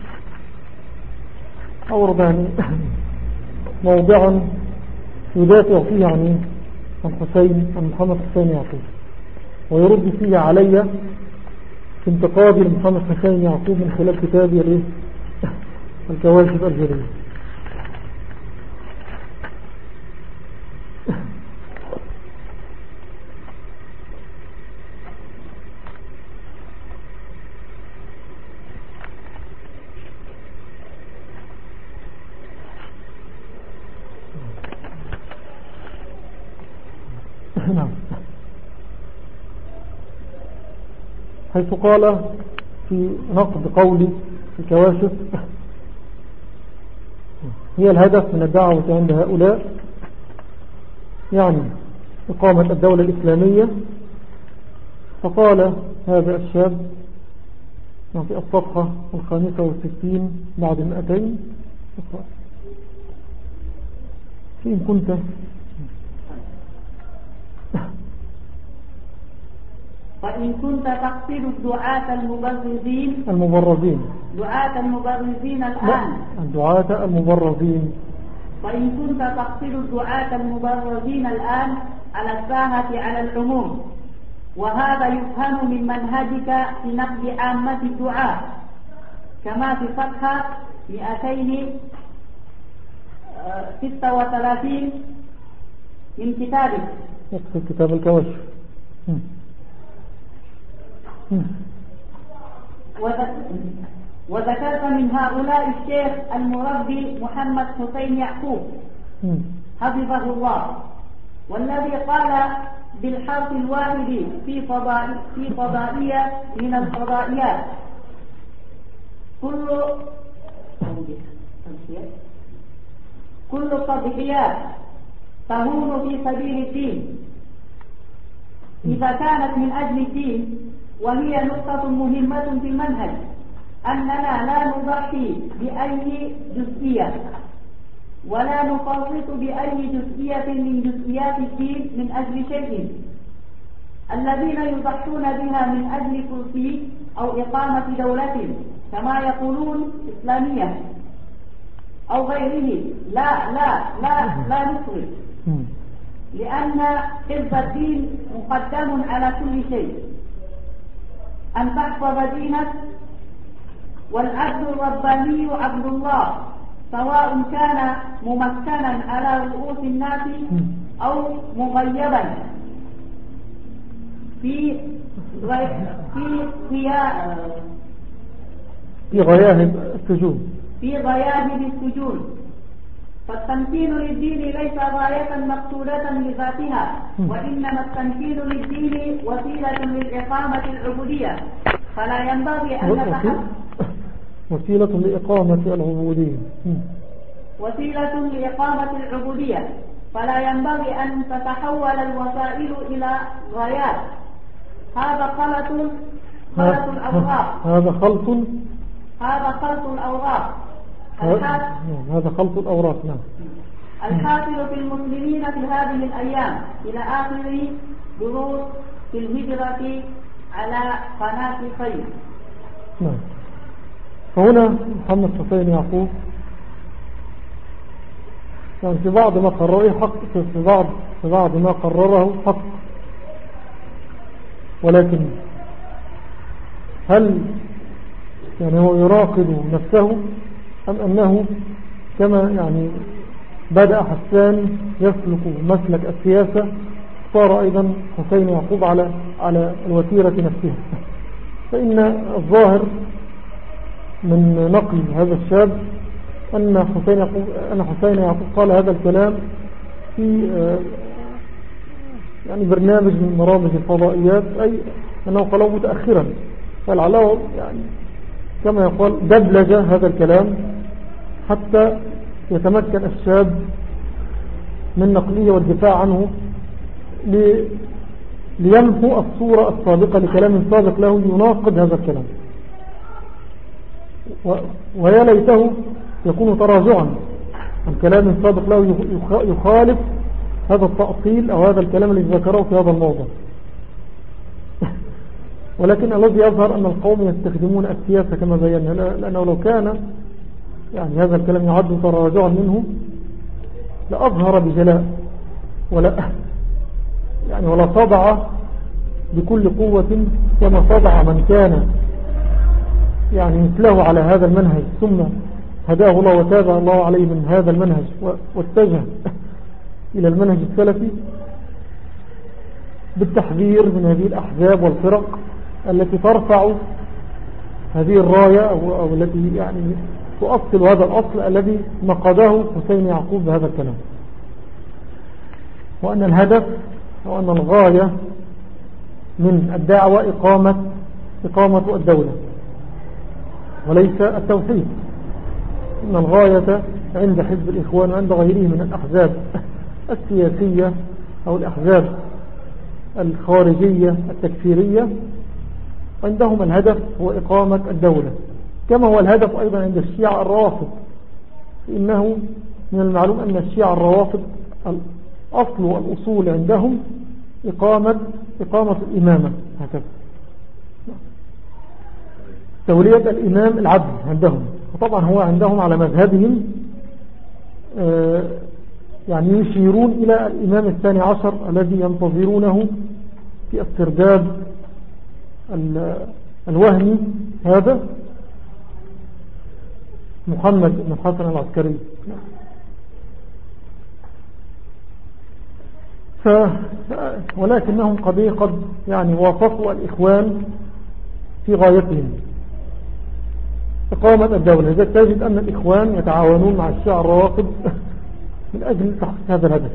Speaker 1: أورد يعني موضعا يدافع فيه عن عن حسين عن محمد حسين يعقوب، ويرد فيه علي في انتقادي لمحمد حسين يعقوب من خلال كتابي الكواشف الجلية. حيث قال في نقد قولي الكواشف هي الهدف من الدعوة عند هؤلاء، يعني إقامة الدولة الإسلامية. فقال هذا الشاب في الصفحة الخامسة والستين بعد المئتين: فإن كنت
Speaker 2: فإن كنت تقصد الدعاة المبرزين
Speaker 1: المبرزين
Speaker 2: دعاة المبرزين الآن
Speaker 1: الدعاة المبرزين
Speaker 2: فإن كنت تقصد الدعاة المبرزين الآن على الساحة على العموم، وهذا يفهم من منهجك في نقد عامة الدعاة كما في صفحة مئتين ستة وثلاثين من كتابك.
Speaker 1: يقصد كتاب الكواشف.
Speaker 2: وذكرت من هؤلاء الشيخ المربي محمد حسين يعقوب حفظه الله، والذي قال بالحرف الواحد في فضائي في فضائية من الفضائيات: كل كل التضحيات تهون في سبيل الدين إذا كانت من أجل الدين، وهي نقطة مهمة في المنهج أننا لا نضحي بأي جزئية ولا نفرط بأي جزئية من جزئيات الدين من أجل شيء. الذين يضحون بها من أجل كرسي أو إقامة دولة كما يقولون إسلامية أو غيره، لا لا لا لا نفرط، لأن حفظ الدين مقدم على كل شيء. أن تحفظ دينك، والعبد الرباني عبد الله، سواء كان ممكنا على رؤوس الناس أو مغيبا في في
Speaker 1: في غياهب السجون
Speaker 2: في غياهب السجون. فالتمكين للدين ليس غاية مقصودة لذاتها، وإنما التمكين للدين وسيلة للإقامة العبودية، فلا ينبغي أن نتحدث
Speaker 1: وسيلة لإقامة العبودية
Speaker 2: وسيلة لإقامة العبودية فلا ينبغي أن تتحول الوسائل إلى غايات. هذا خلط خلط الأوراق
Speaker 1: هذا خلط
Speaker 2: هذا خلط الأوراق
Speaker 1: هذا خلط الأوراق نعم.
Speaker 2: الحاصل في المسلمين في هذه الأيام إلى آخر دروس في الهجرة على قناة خير.
Speaker 1: نعم. فهنا محمد حسين يعقوب يعني في بعض ما قرره حق في بعض في بعض ما قرره حق، ولكن هل يعني هو يراقب نفسه أم أنه كما يعني بدأ حسان يسلك مسلك السياسة صار أيضا حسين يعقوب على على الوتيرة نفسها؟ فإن الظاهر من نقل هذا الشاب أن حسين يعقوب أن حسين يعقوب قال هذا الكلام في يعني برنامج من برامج الفضائيات، أي أنه قاله متأخرا، فلعله يعني كما يقال دبلج هذا الكلام حتى يتمكن الشاب من نقله والدفاع عنه ليمحو الصورة السابقة لكلام سابق له ليناقض هذا الكلام. ويا ليته يكون تراجعا عن كلام سابق له يخالف هذا التأصيل أو هذا الكلام الذي ذكره في هذا الموضوع. ولكن الذي يظهر أن القوم يستخدمون السياسة كما بينا، لأنه لو كان يعني هذا الكلام يعد تراجعا منه لأظهر بجلاء ولا يعني ولا صدع بكل قوة كما صدع من كان يعني مثله على هذا المنهج ثم هداه الله وتابع الله عليه من هذا المنهج واتجه إلى المنهج السلفي بالتحذير من هذه الأحزاب والفرق التي ترفع هذه الراية أو, أو التي يعني تؤصل هذا الأصل الذي نقضه حسين يعقوب بهذا الكلام، وأن الهدف وأن الغاية من الدعوة إقامة إقامة الدولة وليس التوحيد. إن الغاية عند حزب الإخوان وعند غيره من الأحزاب السياسية أو الأحزاب الخارجية التكفيرية، عندهم الهدف هو إقامة الدولة، كما هو الهدف أيضا عند الشيعة الروافض. إنه من المعلوم أن الشيعة الروافض الأصل والأصول عندهم إقامة, إقامة الإمامة، هكذا تولية الإمام العدل عندهم. وطبعا هو عندهم على مذهبهم يعني يشيرون إلى الإمام الثاني عشر الذي ينتظرونه في السرداب الوهمي، هذا محمد بن الحسن العسكري. ف... ولكنهم قد قد يعني وافقوا الإخوان في غايتهم إقامة الدولة. إذا تجد أن الإخوان يتعاونون مع الشيعة الروافض من أجل تحقيق هذا الهدف.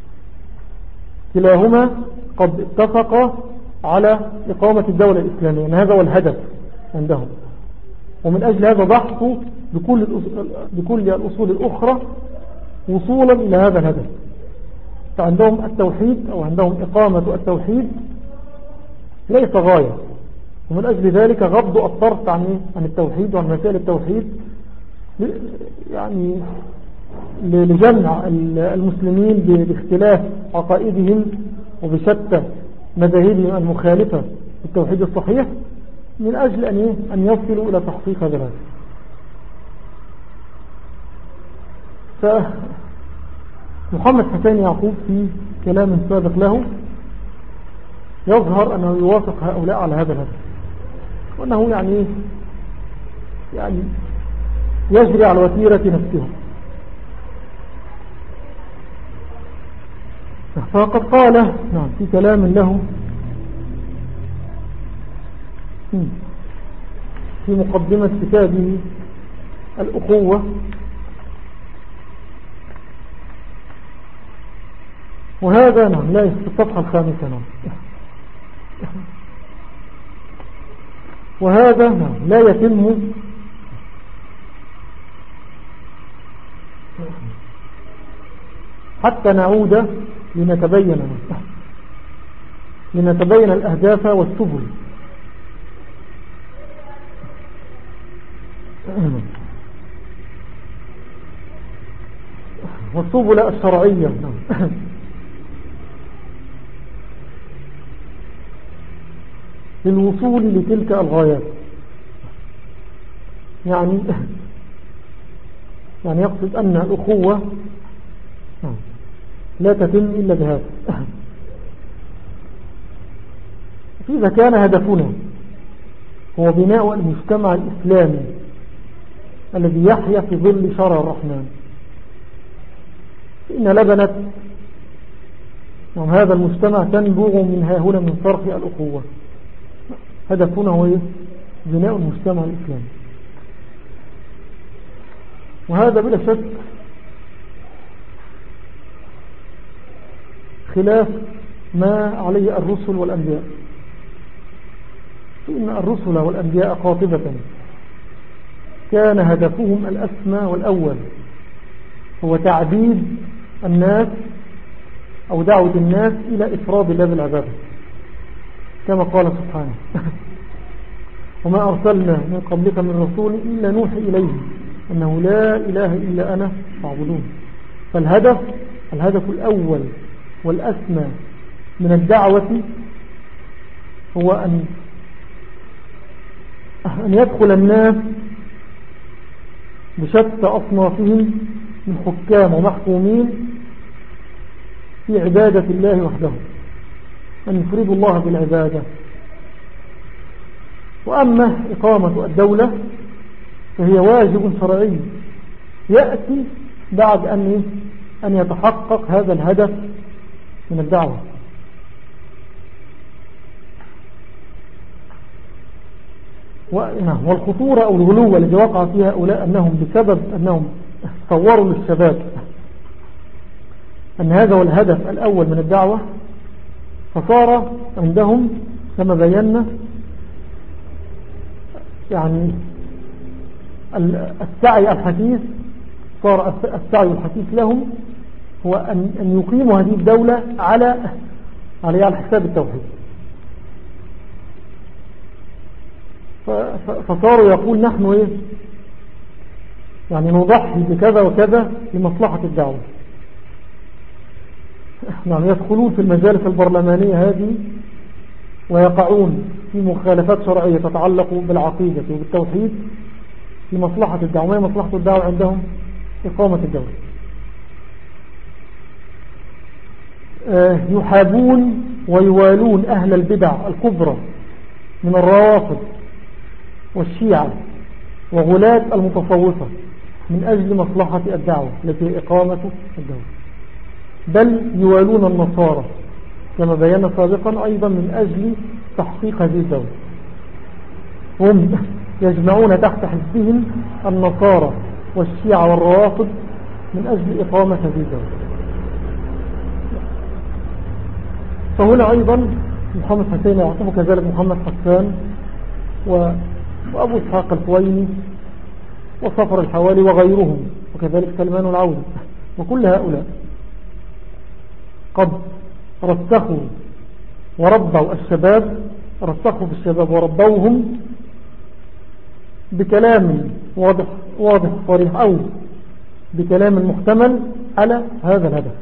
Speaker 1: كلاهما قد اتفق على إقامة الدولة الإسلامية، يعني هذا هو الهدف عندهم، ومن أجل هذا ضحوا بكل, بكل الأصول الأخرى وصولا إلى هذا الهدف. فعندهم التوحيد أو عندهم إقامة التوحيد ليس غاية، ومن أجل ذلك غضوا الطرف عن عن التوحيد وعن مسائل التوحيد، يعني لجمع المسلمين باختلاف عقائدهم وبشتى مذاهبهم المخالفة للتوحيد الصحيح، من أجل أن أن يصلوا إلى تحقيق هذا الهدف. فمحمد حسين يعقوب في كلام سابق له يظهر أنه يوافق هؤلاء على هذا الهدف، وأنه يعني يعني يجري على وتيرة نفسه. فقد قال نعم في كلام له في مقدمة كتابه الأخوة، وهذا نعم لا في الصفحة الخامسة نعم وهذا نعم لا يتم حتى نعود لنتبين لنتبين الأهداف والسبل. والسبل الشرعية للوصول لتلك الغايات. يعني يعني يقصد أن الأخوة لا تتم إلا بهذا. إذا كان هدفنا هو بناء المجتمع الإسلامي الذي يحيا في ظل شرع الرحمن، إن لبنة هذا المجتمع تنبغ من ها هنا من فرق الأخوة. هدفنا هو بناء المجتمع الإسلامي، وهذا بلا شك خلاف ما عليه الرسل والأنبياء. فإن الرسل والأنبياء قاطبة كان هدفهم الأسمى والأول هو تعبيد الناس أو دعوة الناس إلى إفراد الله بالعبادة، كما قال سبحانه وما أرسلنا من قبلك من رسول إلا نوحي إليه أنه لا إله إلا أنا فاعبدون. فالهدف الهدف الأول والأسمى من الدعوة هو أن أن يدخل الناس بشتى أصنافهم من حكام ومحكومين في عبادة الله وحده، أن يفردوا الله بالعبادة. وأما إقامة الدولة فهي واجب شرعي يأتي بعد أن أن يتحقق هذا الهدف من الدعوة. والخطورة أو الغلو الذي وقع فيها هؤلاء أنهم بسبب أنهم صوروا للشباب أن هذا هو الهدف الأول من الدعوة، فصار عندهم كما بينا يعني السعي الحثيث صار السعي الحثيث لهم هو أن يقيموا هذه الدولة على على حساب التوحيد. فصاروا يقول نحن إيه يعني نضحي بكذا وكذا لمصلحة الدعوة. يعني يدخلون في المجالس البرلمانية هذه ويقعون في مخالفات شرعية تتعلق بالعقيدة وبالتوحيد لمصلحة الدعوة. ما هي مصلحة الدعوة عندهم؟ إقامة الدولة. يحابون ويوالون أهل البدع الكبرى من الروافض والشيعة وغلاة المتصوفة من أجل مصلحة الدعوة التي هي إقامة الدولة. بل يوالون النصارى كما بينا سابقا أيضا من أجل تحقيق هذه الدولة. هم يجمعون تحت حزبهم النصارى والشيعة والروافض من أجل إقامة هذه الدولة. فهنا أيضا محمد حسين يعقوب كذلك محمد حسان وأبو إسحاق الحويني وصفر الحوالي وغيرهم وكذلك سلمان العودي وكل هؤلاء قد رسخوا وربوا الشباب رسخوا في الشباب وربوهم بكلام واضح واضح صريح أو بكلام محتمل على هذا الهدف.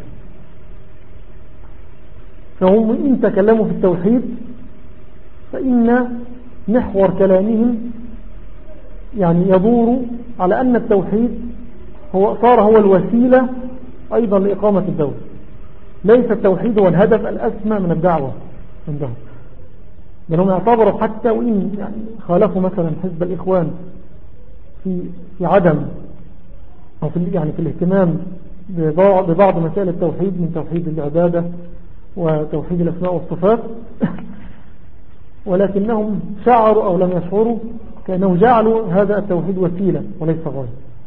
Speaker 1: فهم إن تكلموا في التوحيد فإن محور كلامهم يعني يدور على أن التوحيد هو صار هو الوسيلة أيضا لإقامة الدولة، ليس التوحيد هو الهدف الأسمى من الدعوة عندهم. بل هم يعتبروا حتى وإن يعني خالفوا مثلا حزب الإخوان في في عدم أو في يعني في الاهتمام ببعض مسائل التوحيد من توحيد العبادة وتوحيد الأسماء والصفات، ولكنهم شعروا أو لم يشعروا كأنهم جعلوا هذا التوحيد وسيلة وليس غاية.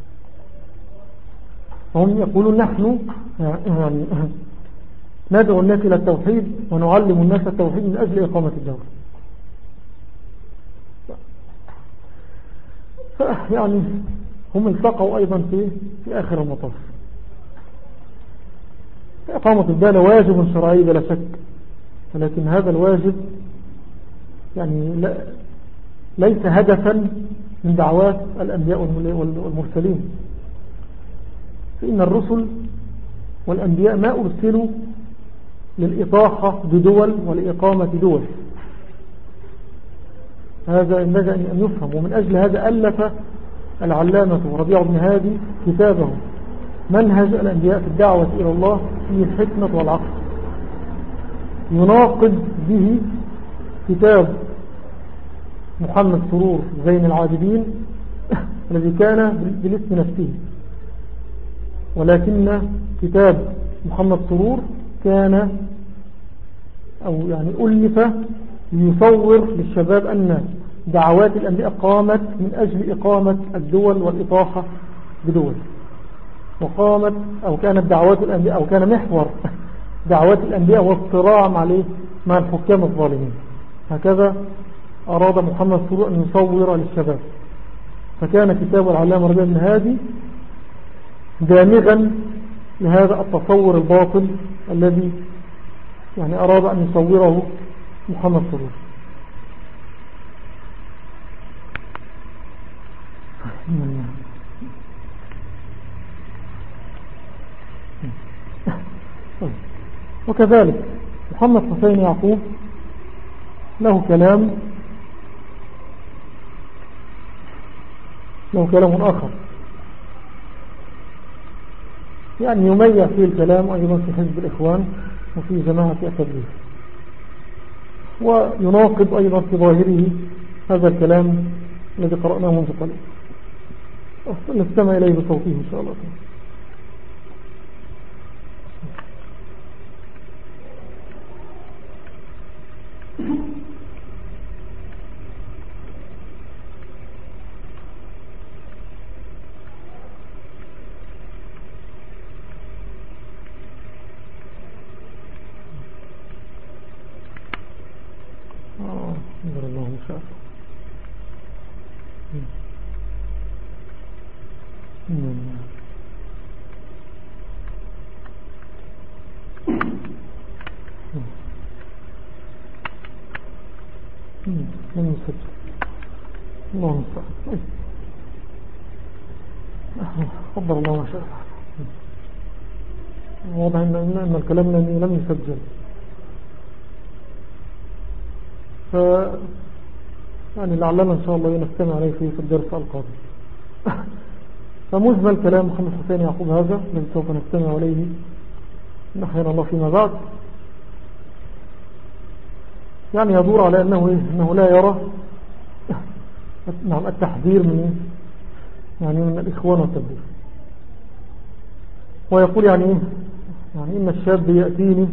Speaker 1: هم يقولون نحن يعني ندعو الناس إلى التوحيد ونعلم الناس التوحيد من أجل إقامة الدولة. يعني هم التقوا أيضا في في آخر المطاف. إقامة الدولة واجب شرعي بلا شك، ولكن هذا الواجب يعني لا ليس هدفا من دعوات الأنبياء والمرسلين. فإن الرسل والأنبياء ما أرسلوا للإطاحة بدول ولإقامة دول، هذا ينبغي أن يفهم. ومن أجل هذا ألف العلامة ربيع بن هادي كتابه منهج الأنبياء في الدعوة إلى الله في الحكمة والعقل، يناقض به كتاب محمد سرور زين العابدين الذي كان بالاسم نفسه، ولكن كتاب محمد سرور كان أو يعني ألف ليصور للشباب أن دعوات الأنبياء قامت من أجل إقامة الدول والإطاحة بدول، وقامت أو كانت دعوات الأنبياء أو كان محور دعوات الأنبياء والصراع عليه مع الحكام الظالمين. هكذا أراد محمد سرور أن يصور للشباب، فكان كتاب العلامة ربيع بن هادي دامغا لهذا التصور الباطل الذي يعني أراد أن يصوره محمد سرور. وكذلك محمد حسين يعقوب له كلام له كلام آخر يعني يميع فيه الكلام أيضا في حزب الإخوان وفي جماعة التبليغ، ويناقض أيضا في ظاهره هذا الكلام الذي قرأناه منذ قليل. نستمع إليه بصوته إن شاء الله. لم يسجل. الله المستعان. قدر الله ما شاء الله. واضح ان ان الكلام لم يسجل. ف يعني لعلنا ان شاء الله نستمع عليه في الدرس القادم. فمجمل كلام محمد حسين يعقوب هذا الذي سوف نستمع عليه نحينا الله فيما بعد، يعني يدور على أنه, إنه لا يرى نعم التحذير من يعني من الإخوان والتبليغ، ويقول يعني يعني إن الشاب يأتيني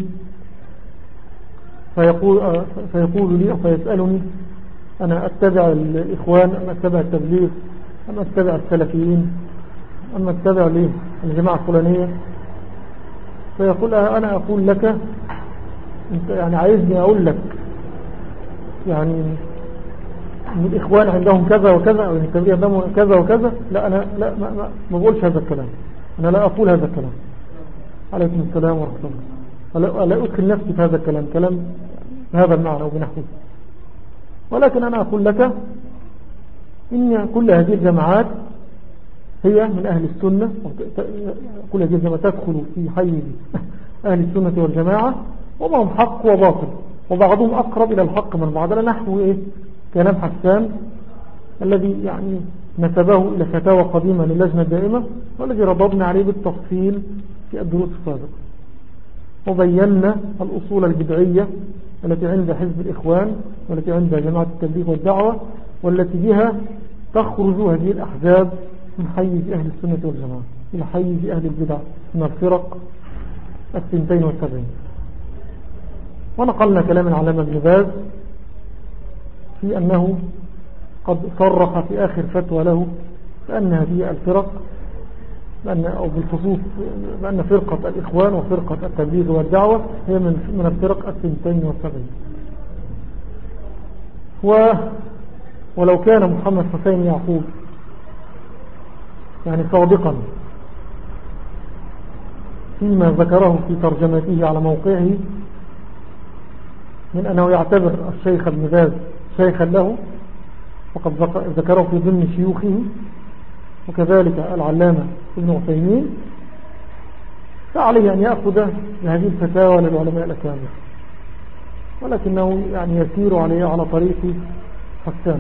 Speaker 1: فيقول, فيقول لي فيسألني أنا أتبع الإخوان أم أتبع التبليغ أم أتبع السلفيين أم أتبع الجماعة الفلانية، فيقول أنا أقول لك أنت يعني عايزني أقول لك يعني ان الإخوان عندهم كذا وكذا أو التبليغ عندهم كذا وكذا؟ لا أنا لا ما, ما, ما بقولش هذا الكلام، أنا لا أقول هذا الكلام. عليكم السلام ورحمة الله. لا أدخل نفسي في هذا الكلام، كلام بهذا المعنى وبنحوه، ولكن أنا أقول لك إن كل هذه الجماعات هي من أهل السنة، كل هذه الجماعات تدخل في حيز أهل السنة والجماعة، وما هم حق وباطل، وبعضهم أقرب إلى الحق من بعض. لا نحو إيه كلام حسان الذي يعني نسبه إلى فتاوى قديمة للجنة الدائمة، والذي رضبنا عليه بالتفصيل في الدروس السابقة، وبينا الأصول البدعية التي عند حزب الإخوان والتي عند جماعة التبليغ والدعوة، والتي بها تخرج هذه الأحزاب من حيز أهل السنة والجماعة إلى حيز أهل البدع من الفرق الثنتين والسبعين. ونقلنا كلام العلامة ابن باز في أنه قد صرح في آخر فتوى له بأن هذه الفرق بأن أو بالخصوص بأن فرقة الإخوان وفرقة التبليغ والدعوة هي من من الفرق الثنتين والسبعين. و ولو كان محمد حسين يعقوب يعني صادقا فيما ذكره في ترجمته على موقعه من أنه يعتبر الشيخ ابن باز شيخا له، وقد ذكره في ضمن شيوخه، وكذلك العلامة ابن عثيمين، فعليه أن يأخذ هذه الفتاوى للعلماء الأكابر، ولكنه يعني يسير عليه على طريق حسان،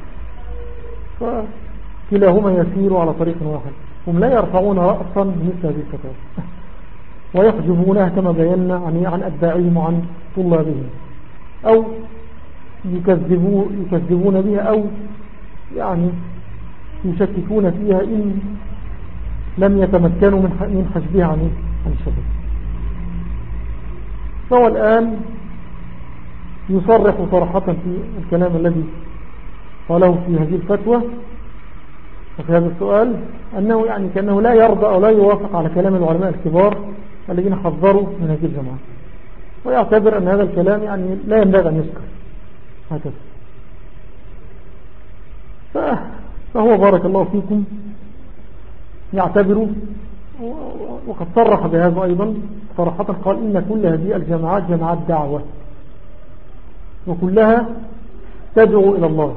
Speaker 1: فكلاهما يسير على طريق واحد، هم لا يرفعون رأسا مثل هذه الفتاوى ويحجبونها كما بينا عن أتباعهم وعن طلابهم، أو يكذبون, يكذبون بها، أو يعني يشككون فيها إن لم يتمكنوا من حجبها عن الشباب. فهو الآن يصرح صراحة في الكلام الذي قاله في هذه الفتوى وفي هذا السؤال أنه يعني كأنه لا يرضى أو لا يوافق على كلام العلماء الكبار الذين حذروا من هذه الجماعة، ويعتبر أن هذا الكلام يعني لا ينبغي أن يذكر هكذا. فهو بارك الله فيكم يعتبر، وقد صرح بهذا أيضا صراحة، قال إن كل هذه الجماعات جماعات دعوة وكلها تدعو إلى الله،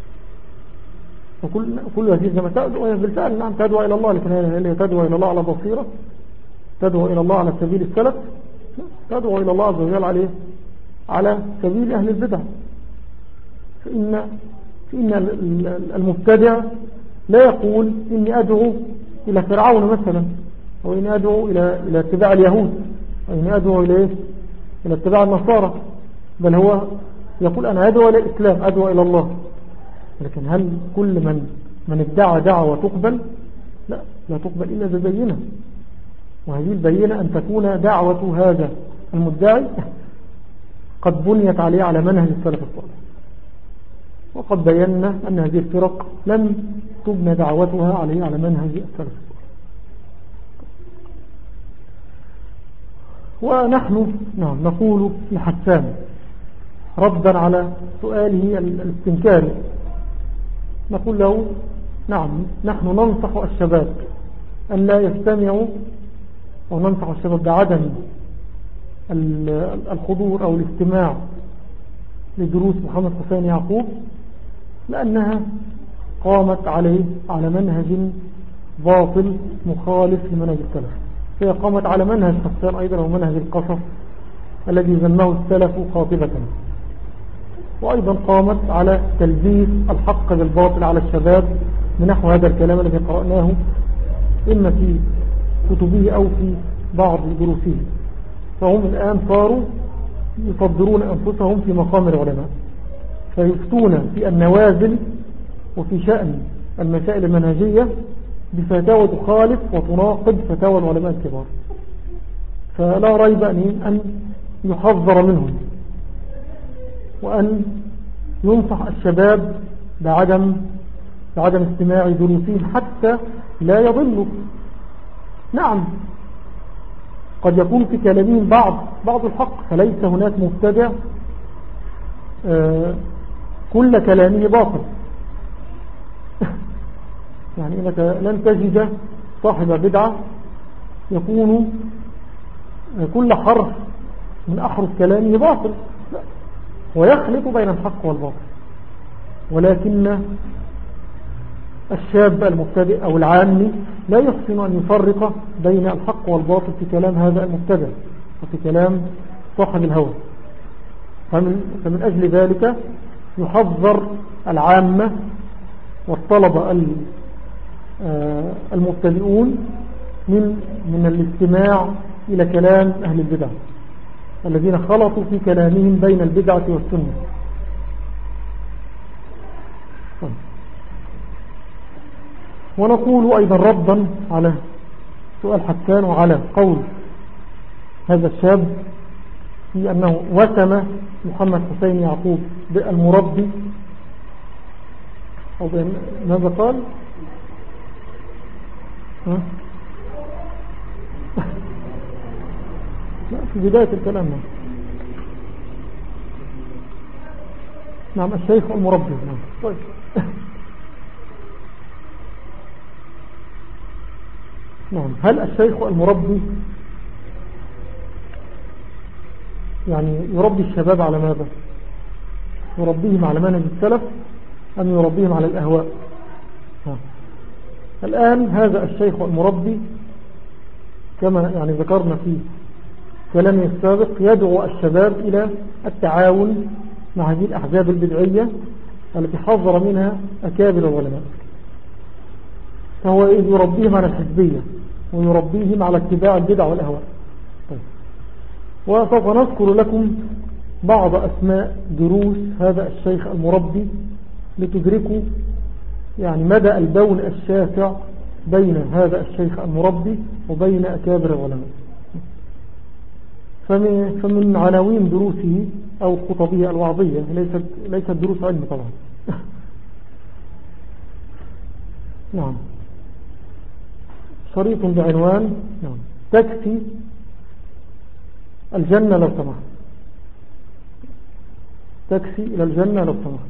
Speaker 1: وكل كل هذه الجماعات تدعو بالفعل، نعم تدعو إلى الله، لكن هي تدعو إلى الله على بصيرة، تدعو إلى الله على سبيل السلف، تدعو إلى الله عز وجل عليه على سبيل أهل البدع. فإن, فإن المبتدع لا يقول إني أدعو إلى فرعون مثلا، أو إني أدعو إلى إلى اتباع اليهود، أو إني أدعو إلى إلى اتباع النصارى، بل هو يقول أنا أدعو إلى الإسلام، أدعو إلى الله. لكن هل كل من من ادعى دعوة تقبل؟ لا، لا تقبل إلا ببينة، وهذه البينة أن تكون دعوة هذا المدعي قد بنيت عليه على منهج السلف الصالح. وقد بينا أن هذه الفرق لم تبنى دعوتها عليه على منهج السلف الصالح. ونحن نعم نقول لحسان ردا على سؤاله الاستنكاري، نقول له نعم نحن ننصح الشباب أن لا يستمعوا أو ننصح الشباب بعدم الحضور أو الاستماع لدروس محمد حسين يعقوب، لأنها قامت عليه على منهج باطل مخالف لمنهج السلف. هي قامت على منهج حسان أيضا ومنهج القصص الذي ذمه السلف قاطبة، وأيضا قامت على تلبيس الحق بالباطل على الشباب بنحو هذا الكلام الذي قرأناه إما في كتبه أو في بعض دروسه. فهم الآن صاروا يصدرون أنفسهم في مقام العلماء، فيفتون في النوازل وفي شأن المسائل المنهجية بفتاوى تخالف وتناقض فتاوى العلماء الكبار. فلا ريب أن يحذر منهم، وأن ينصح الشباب بعدم بعدم استماع دروسهم حتى لا يضلوا. نعم قد يكون في كلامهم بعض بعض الحق، فليس هناك مبتدع آه كل كلامه باطل. يعني إنك لن تجد صاحب بدعة يكون كل حرف من أحرف كلامه باطل، لا، ويخلط بين الحق والباطل. ولكن الشاب المبتدئ أو العامي لا يحسن أن يفرق بين الحق والباطل في كلام هذا المبتدئ وفي كلام صاحب الهوى. فمن, فمن أجل ذلك يحذر العامة والطلبة المبتدئون من من الاستماع إلى كلام أهل البدع الذين خلطوا في كلامهم بين البدعة والسنة. ونقول أيضا ردا على سؤال حسان وعلى قول هذا الشاب في أنه وسم محمد حسين يعقوب بالمربي، أو ماذا قال؟ ها؟ لا، في بداية الكلام. نعم الشيخ المربي. نعم. طيب نعم هل الشيخ المربي يعني يربي الشباب على ماذا؟ يربيهم على منهج السلف أم يربيهم على الأهواء؟ ها. الآن هذا الشيخ المربي كما يعني ذكرنا في كلامه السابق يدعو الشباب إلى التعاون مع هذه الأحزاب البدعية التي حذر منها أكابر العلماء. فهو يربيهم على الحزبية ويربيهم على اتباع البدع والأهواء. طيب. وسوف نذكر لكم بعض أسماء دروس هذا الشيخ المربي لتدركوا يعني مدى البون الشاسع بين هذا الشيخ المربي وبين أكابر العلماء. فمن, فمن عناوين دروسه أو خطبه الوعظية، ليست, ليست دروس علم طبعا. نعم شريط بعنوان نعم تكفي الجنة لو سمحت، تكفي إلى الجنة لو سمحت.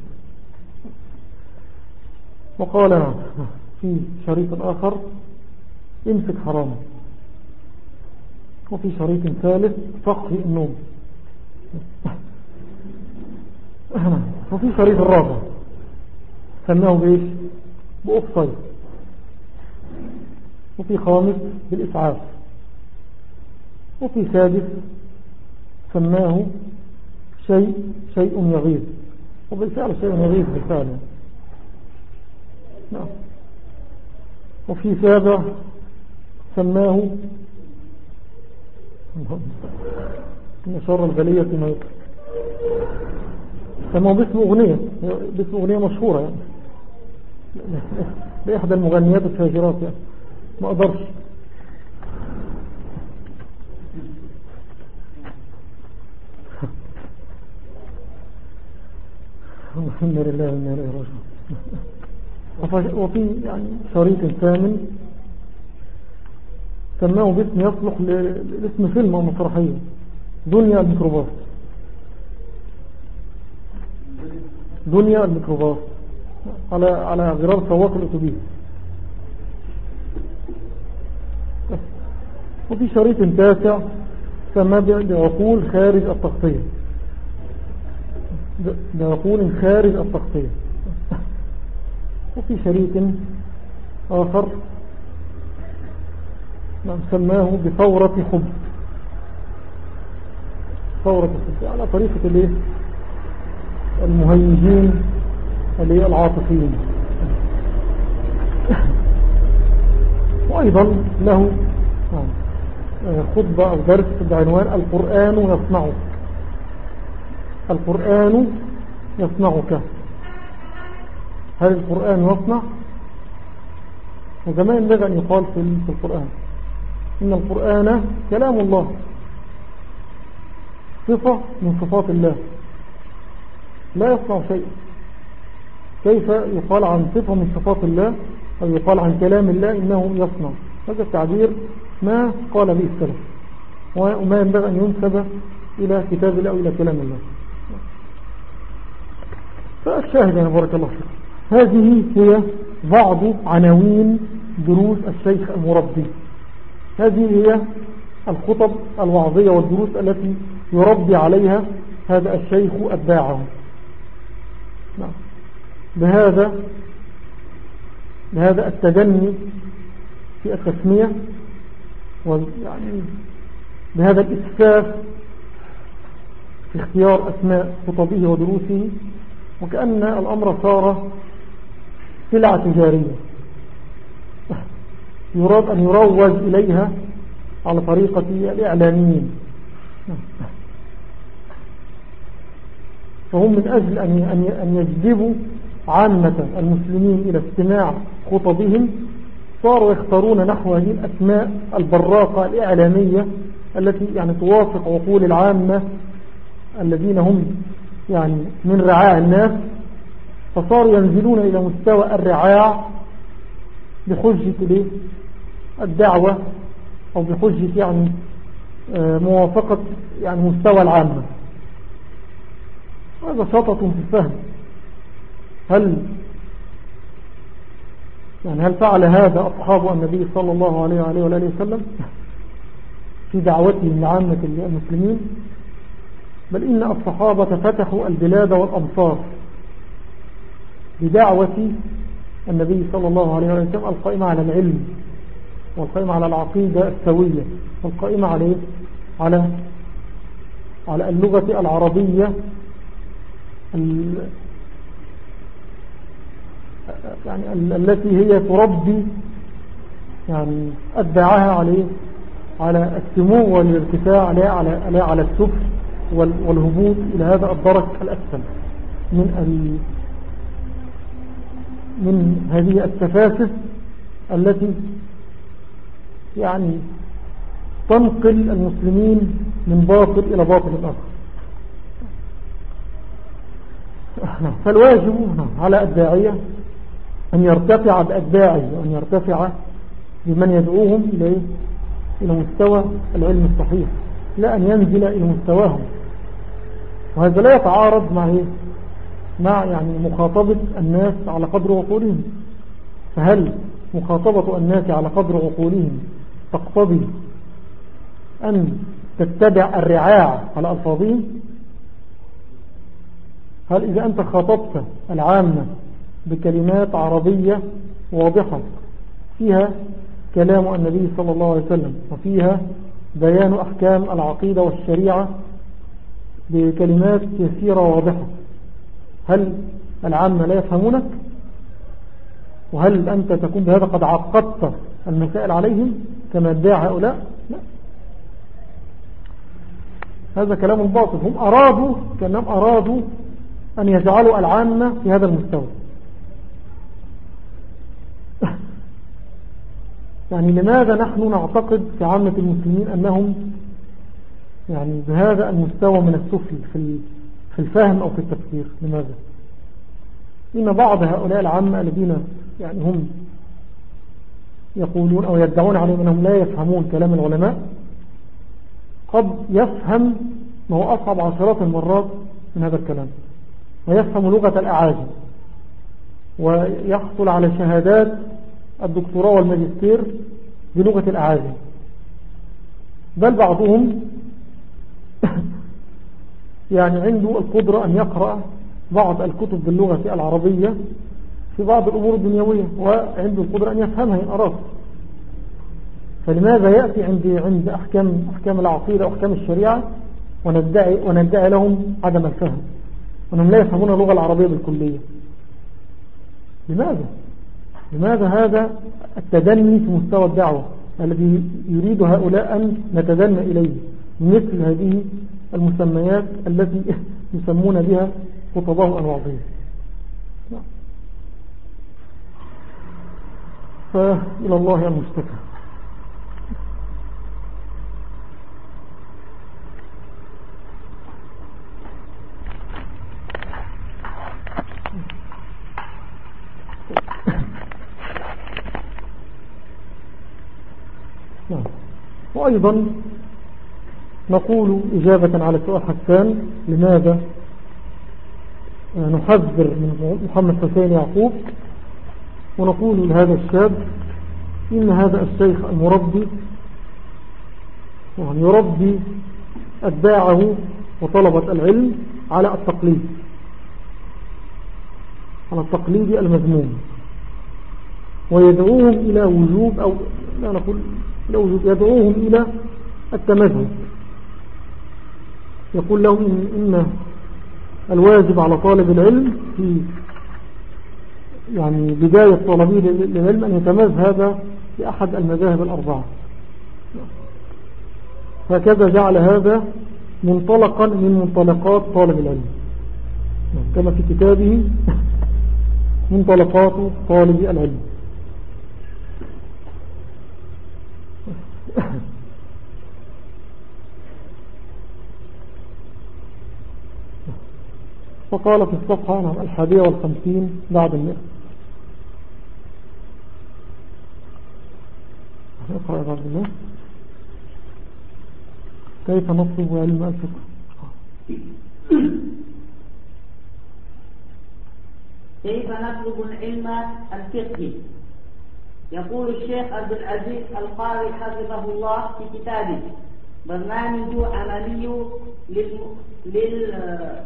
Speaker 1: وقال نعم في شريط آخر امسك حراما، وفي شريط ثالث فقه النوم، وفي شريط الرابع سماه بإيش؟ بأفصيل، وفي خامس بالإسعاف، وفي سادس سماه شيء شيء يغيظ، وبالفعل شيء يغيظ بالفعل. نعم. وفي سابع سماه إن شر الغلية ما يقع، سماه باسم أغنية، باسم أغنية مشهورة يعني بإحدى المغنيات الفاجرات يعني ما أقدرش. الحمد لله وإنا إليه راجعون. وفي يعني شريط ثامن سماه باسم يصلح لاسم فيلم أو مسرحية، دنيا الميكروباص. دنيا الميكروباص على على غرار سواق الأتوبيس. وفي شريط تاسع سماه بعقول خارج التغطية، بعقول خارج التغطية. وفي شريط آخر سماه بثورة حب، ثورة حب على طريقة الايه المهيجين اللي العاطفيين. وأيضا له خطبة أو درس بعنوان القرآن يصنعك، القرآن يصنعك. هل القرآن يصنع؟ وكما ينبغي أن يقال في القرآن إن القرآن كلام الله، صفة من صفات الله، لا يصنع شيء. كيف يقال عن صفة من صفات الله أو يقال عن كلام الله إنه يصنع؟ هذا التعبير ما قال به السلف، وما ينبغي أن ينسب إلى كتاب الله أو إلى كلام الله. فالشاهد أنا بارك الله فيك، هذه هي بعض عناوين دروس الشيخ المربي. هذه هي الخطب الوعظية والدروس التي يربي عليها هذا الشيخ أتباعه. بهذا بهذا التجني في التسمية، ويعني بهذا الإسفاف في اختيار أسماء خطبه ودروسه، وكأن الأمر صار سلعة تجارية يراد أن يروج إليها على طريقة الإعلاميين. فهم من أجل أن يجذبوا عامة المسلمين إلى استماع خطبهم صاروا يختارون نحو هذه الأسماء البراقة الإعلامية التي يعني توافق عقول العامة الذين هم يعني من رعاع الناس، فصاروا ينزلون إلى مستوى الرعاع بحجة الدعوة أو بحجة يعني موافقة يعني مستوى العامة. هذا شطط في الفهم. هل يعني هل فعل هذا أصحاب النبي صلى الله عليه وعليه وآله وسلم في دعوتهم لعامة المسلمين؟ بل إن الصحابة فتحوا البلاد والأمصار بدعوة النبي صلى الله عليه وسلم القائمة على العلم والقائمة على العقيدة السوية والقائمة على على على اللغة العربية يعني التي هي تربي يعني أتباعها عليه على السمو والارتفاع لا على لا على السفل والهبوط إلى هذا الدرك الأسفل من ال من هذه التفاسف التي يعني تنقل المسلمين من باطل إلى باطل آخر. فالواجب على الداعية أن يرتفع بأتباعه وأن يرتفع بمن يدعوهم إلى إلى مستوى العلم الصحيح، لا أن ينزل إلى مستواهم. وهذا لا يتعارض مع إيه؟ مع يعني مخاطبة الناس على قدر عقولهم. فهل مخاطبة الناس على قدر عقولهم تقتضي أن تتبع الرعاع على ألفاظهم؟ هل إذا أنت خاطبت العامة بكلمات عربية واضحة فيها كلام النبي صلى الله عليه وسلم وفيها بيان أحكام العقيدة والشريعة بكلمات يسيرة واضحة، هل العامة لا يفهمونك؟ وهل أنت تكون بهذا قد عقدت المسائل عليهم كما ادعى هؤلاء؟ لا، هذا كلام باطل. هم أرادوا كأنهم أرادوا أن يجعلوا العامة في هذا المستوى. يعني لماذا نحن نعتقد في عامة المسلمين أنهم يعني بهذا المستوى من السفل في في الفهم أو في التفكير؟ لماذا؟ إن بعض هؤلاء العامة الذين يعني هم يقولون أو يدعون عليهم أنهم لا يفهمون كلام العلماء قد يفهم ما هو أصعب عشرات المرات من هذا الكلام، ويفهم لغة الأعاجم ويحصل على شهادات الدكتوراه والماجستير بلغة الأعاجم. بل بعضهم يعني عنده القدرة أن يقرأ بعض الكتب باللغة العربية في بعض الأمور الدنيوية، وعنده القدرة أن يفهمها إن أراد. فلماذا يأتي عند عند أحكام أحكام العقيدة وأحكام الشريعة وندعي وندعي لهم عدم الفهم، وأنهم لا يفهمون اللغة العربية بالكلية؟ لماذا؟ لماذا هذا التدني في مستوى الدعوة الذي يريد هؤلاء أن نتدنى إليه مثل هذه المسميات التي يسمون بها خطباء أنواعهم؟ فإلى الله المشتكى. وأيضا نقول إجابة على سؤال حسان لماذا نحذر من محمد حسين يعقوب، ونقول لهذا الشاب إن هذا الشيخ المربي يعني يربي أتباعه وطلبة العلم على التقليد، على التقليد المذموم، ويدعوهم إلى وجوب أو لا نقول إلى وجوب، يدعوهم إلى التمذهب. يقول لهم إن, إن الواجب على طالب العلم في يعني بداية طلبه للعلم أن يتمذهب لأحد المذاهب الأربعة. هكذا جعل هذا منطلقا من منطلقات طالب العلم، كما في كتابه منطلقات طالب العلم. وقال في الصفحة الحادية والخمسين بعد المئة. اقرأ بعد الله. كيف نطلب علم الفقه؟
Speaker 2: كيف نطلب العلم الفقهي؟ يقول الشيخ عبد العزيز القاري حفظه الله في كتابه برنامج عملي لل لل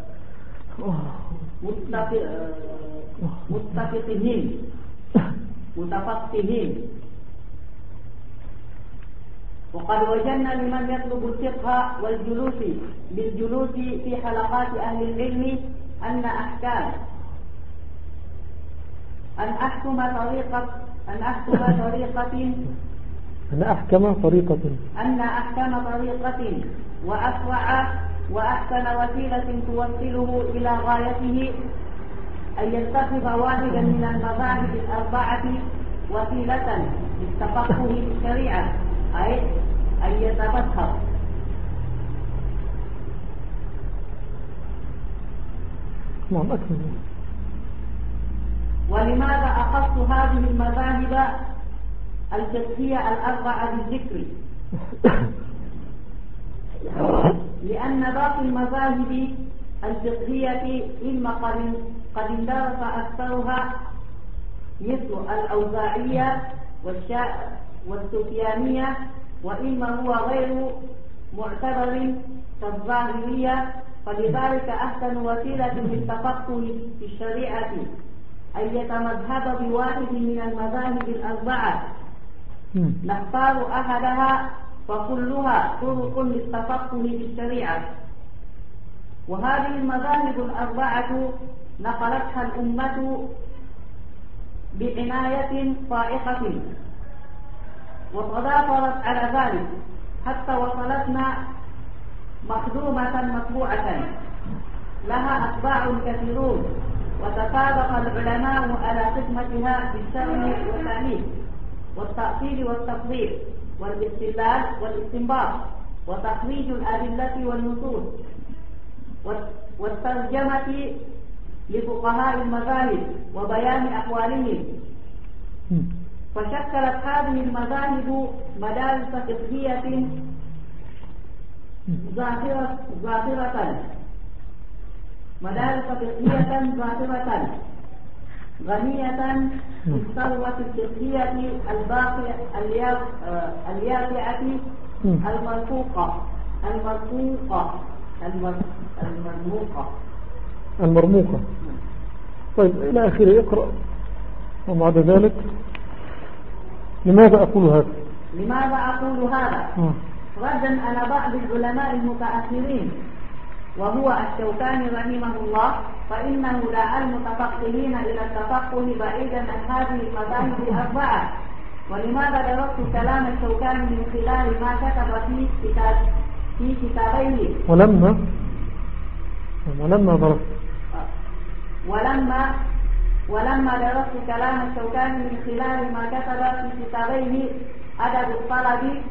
Speaker 2: متفقهين متفقهين وقد وجدنا لمن يطلب الفقه والجلوس بالجلوس في حلقات أهل العلم أن أحكام أن أحكم طريقة أن أحكم طريقة
Speaker 1: أن أحكم طريقة
Speaker 2: أن أحكم طريقة وأسرع وأحسن وسيلة توصله إلى غايته أن يتخذ واحدا من المذاهب الأربعة وسيلة للتفقه في الشريعة، أي أن يتفقه.
Speaker 1: نعم أكثر.
Speaker 2: ولماذا أخص هذه المذاهب الفقهية الأربعة بالذكر؟ لأن باقي المذاهب الفقهية إما قد اندرس أكثرها مثل الأوزاعية والسفيانية، وإما هو غير معتبر كالظاهرية، فلذلك أحسن وسيلة للتفقه في الشريعة أن يتمذهب بواحد من المذاهب الأربعة. نختار أحدها فكلها طرق للتفقه في الشريعة. وهذه المذاهب الأربعة نقلتها الأمة بعناية فائقة وتضافرت على ذلك حتى وصلتنا مخدومة مطبوعة لها أتباع كثيرون، وتسابق العلماء على خدمتها بالشرع والتعليم والتأصيل والتفضيل والاستدلال والاستنباط وتخريج الأدلة والنصوص والترجمة لفقهاء المذاهب وبيان أقوالهم. فشكلت هذه المذاهب مدارس فقهية ظاهرة ظاهرة مدارس فقهية ظاهرة غنية بالثروة الفقهية الباقية اليافعة المرفوقة المرفوقة المرموقة
Speaker 1: المرموقة. طيب إلى آخره اقرأ. وبعد ذلك لماذا أقول هذا
Speaker 2: لماذا أقول هذا
Speaker 1: آه.
Speaker 2: ردا على بعض العلماء المتأخرين وهو الشوكاني رحمه الله، فإنه دعا المتفقهين إلى التفقه بعيدا عن هذه المذاهب الأربعة. ولماذا درست كلام الشوكاني من خلال ما كتب في كتاب في كتابيه
Speaker 1: ولما ولما درست
Speaker 2: ولما ولما درست كلام الشوكاني من خلال ما كتب في كتابيه أدب الطلب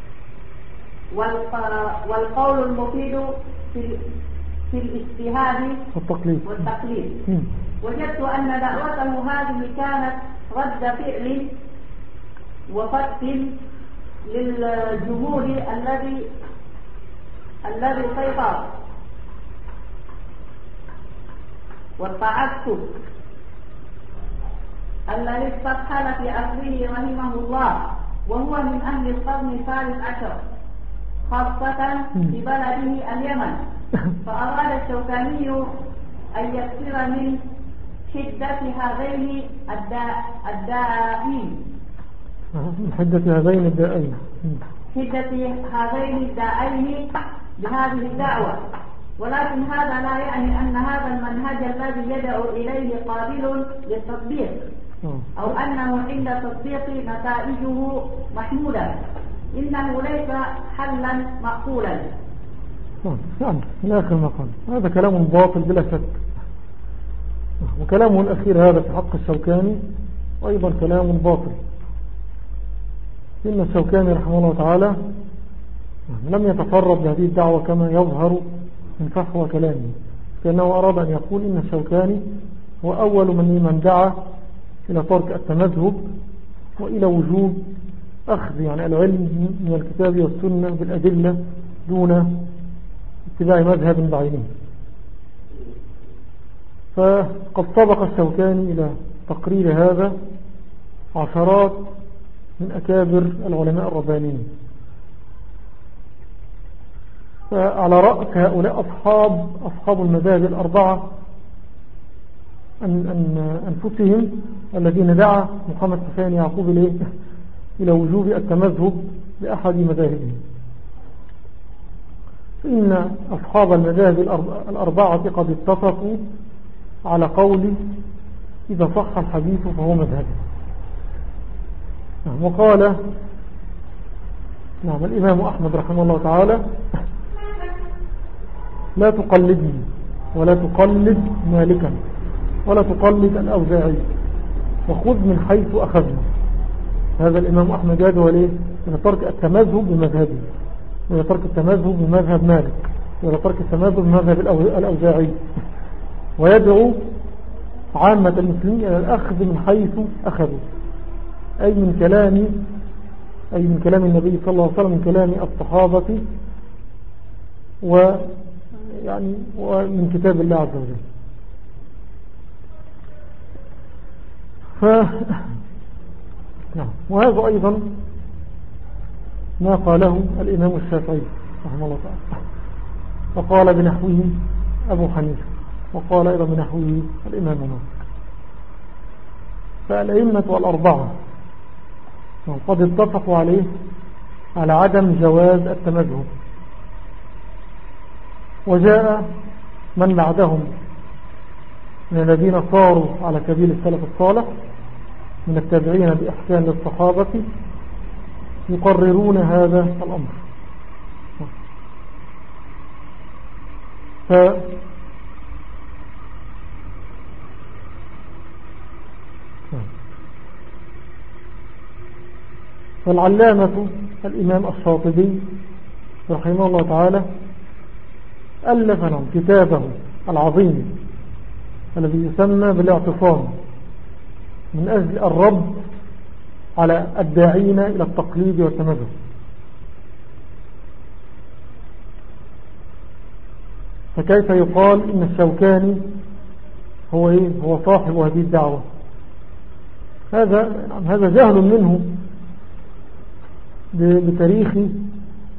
Speaker 2: والقول المفيد في في الاجتهاد
Speaker 1: والتقليد
Speaker 2: والتقليد وجدت أن دعوته هذه كانت رد فعل وفتح للجمهور الذي الذي سيطر والتعسف الذي استفحل في عصره رحمه الله، وهو من أهل القرن الثالث عشر خاصة في بلده اليمن. فأراد الشوكاني أن يكثر من حدة هذين الداعين
Speaker 1: من حدة هذين الداعين
Speaker 2: حدة هذين الداعين بهذه الدعوة، ولكن هذا لا يعني أن هذا المنهج الذي يدعو إليه قابل للتطبيق أو أنه عند تطبيق نتائجه محمودة. إنه ليس حلا معقولا.
Speaker 1: نعم من آخر ما قال هذا كلام باطل بلا شك، وكلامه الأخير هذا في حق الشوكاني أيضا كلام باطل. إن الشوكاني رحمه الله تعالى لم يتفرد بهذه الدعوة كما يظهر من فحوى كلامه، كأنه أراد أن يقول إن الشوكاني هو أول من من دعا إلى ترك التمذهب وإلى وجوب أخذ يعني العلم من الكتاب والسنة بالأدلة دون اتباع مذهب بعينه. فقد سبق الشوكاني إلى تقرير هذا عشرات من أكابر العلماء الربانيين. فعلى رأس هؤلاء أصحاب أصحاب المذاهب الأربعة أن أن أنفسهم الذين دعا محمد حسين يعقوب إليه إلى وجوب التمذهب لأحد مذاهبهم. فإن أصحاب المذاهب الأربعة قد اتفقوا على قول إذا صح الحديث فهو مذهب. نعم وقال نعم الإمام أحمد رحمه الله تعالى لا تقلدني ولا تقلد مالكا ولا تقلد الأوزاعي وخذ من حيث أخذنا. هذا الإمام أحمد جاده ليه من ترك التمذهب بمذهبه، وإلى ترك التمذهب بمذهب مالك، وإلى ترك التمذهب بمذهب الأوزاعي، ويدعو عامة المسلمين إلى الأخذ من حيث أخذوا، أي من كلام أي من كلام النبي صلى الله عليه وسلم، من كلام الصحابة ويعني ومن كتاب الله عز وجل. ف نعم وهذا أيضا ما قاله الإمام الشافعي رحمه الله تعالى، وقال بنحوه أبو حنيفة، وقال أيضا بنحوه الإمام مالك. فالأئمة والأربعة قد اتفقوا عليه على عدم جواز التمذهب، وجاء من بعدهم من الذين صاروا على سبيل السلف الصالح من التابعين بإحسان للصحابة يقررون هذا الأمر. ف فالعلامة الإمام الشاطبي رحمه الله تعالى ألف لهم كتابه العظيم الذي يسمى بالاعتصام من أجل الرد على الداعين إلى التقليد والتمذهب. فكيف يقال إن الشوكاني هو إيه؟ هو صاحب هذه الدعوة؟ هذا هذا جهل منه بتاريخ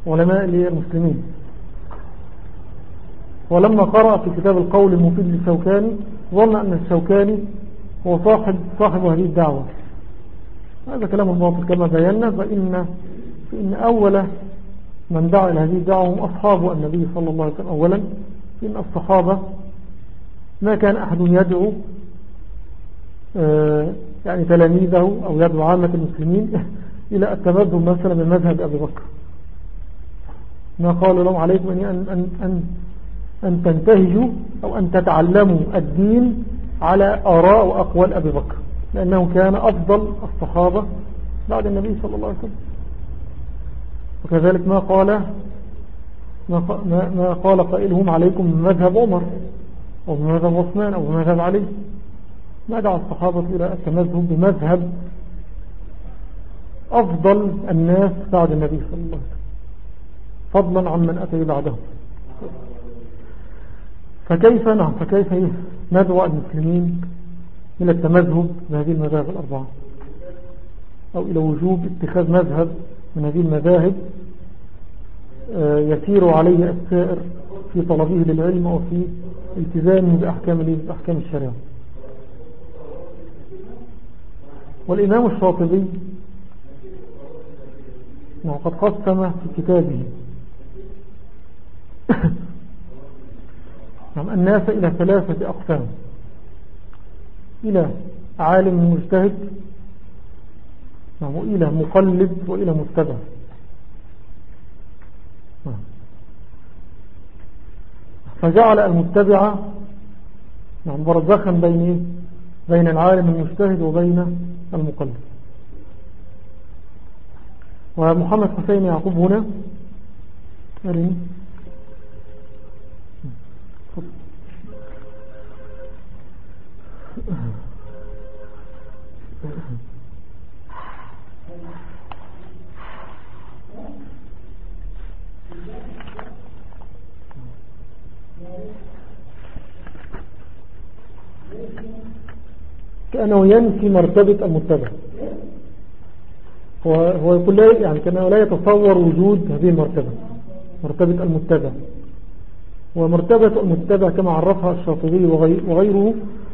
Speaker 1: علماء المسلمين. ولما قرأ في كتاب القول المفيد للشوكاني ظن أن الشوكاني هو صاحب صاحب هذه الدعوة. هذا كلام باطل كما بينا. فإن, فإن أول من دعا إلى هذه الدعوة هم أصحاب النبي صلى الله عليه وسلم أولا. إن الصحابة ما كان أحد يدعو يعني تلاميذه أو يدعو عامة المسلمين إلى التمذهب مثلا من مذهب أبي بكر. ما قالوا لهم عليكم أن, أن, أن, أن تنتهجوا أو أن تتعلموا الدين على آراء وأقوال أبي بكر، لأنه كان أفضل الصحابة بعد النبي صلى الله عليه وسلم. وكذلك ما قال ما, ما قال قائلهم عليكم من مذهب عمر أو من مذهب عثمان أو من مذهب علي. ما دعا الصحابة إلى التمذهب بمذهب أفضل الناس بعد النبي صلى الله عليه وسلم فضلا عن من أتى بعدهم. فكيف نعم فكيف ندعو المسلمين إلى التمذهب بهذه المذاهب الأربعة أو إلى وجوب اتخاذ مذهب من هذه المذاهب يسير عليه السائر في طلبه للعلم وفي التزامه بأحكام, بأحكام الشريعة. والإمام الشاطبي قد قسم في كتابه الناس إلى ثلاثة أقسام: إلى عالم مجتهد، وإلى مقلد، وإلى متبع. فجعل المتبع برزخا بين بين العالم المجتهد وبين المقلد. ومحمد حسين يعقوب هنا أرني كأنه ينفي مرتبة المتبع. هو هو يقول لا يعني كأنه لا يتصور وجود هذه المرتبة، مرتبة المتبع. ومرتبة المتبع كما عرفها الشاطبي وغيره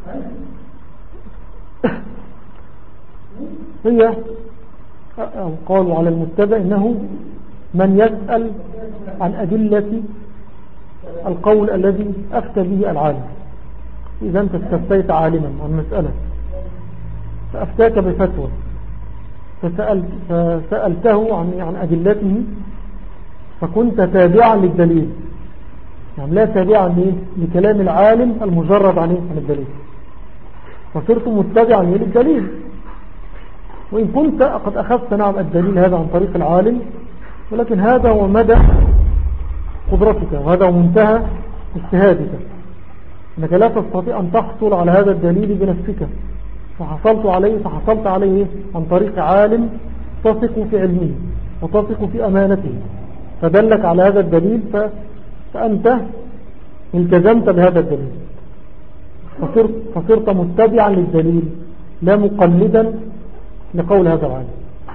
Speaker 1: هي أو قالوا على المتبع إنه من يسأل عن أدلة القول الذي أفتى به العالم. إذا أنت استفتيت عالما عن مسألة فأفتاك بفتوى فسألت فسألته عن عن أدلته فكنت تابعا للدليل، يعني لا تابعا لكلام العالم المجرد عن عن الدليل، فصرت متبعا للدليل. وإن كنت قد أخذت نعم الدليل هذا عن طريق العالم، ولكن هذا هو مدى قدرتك وهذا هو منتهى اجتهادك، أنك لا تستطيع أن تحصل على هذا الدليل بنفسك، فحصلت عليه فحصلت عليه عن طريق عالم تثق في علمه وتثق في أمانته فدلك على هذا الدليل، فأنت التزمت بهذا الدليل فصرت, فصرت متبعا للدليل لا مقلدا لقول هذا العالم.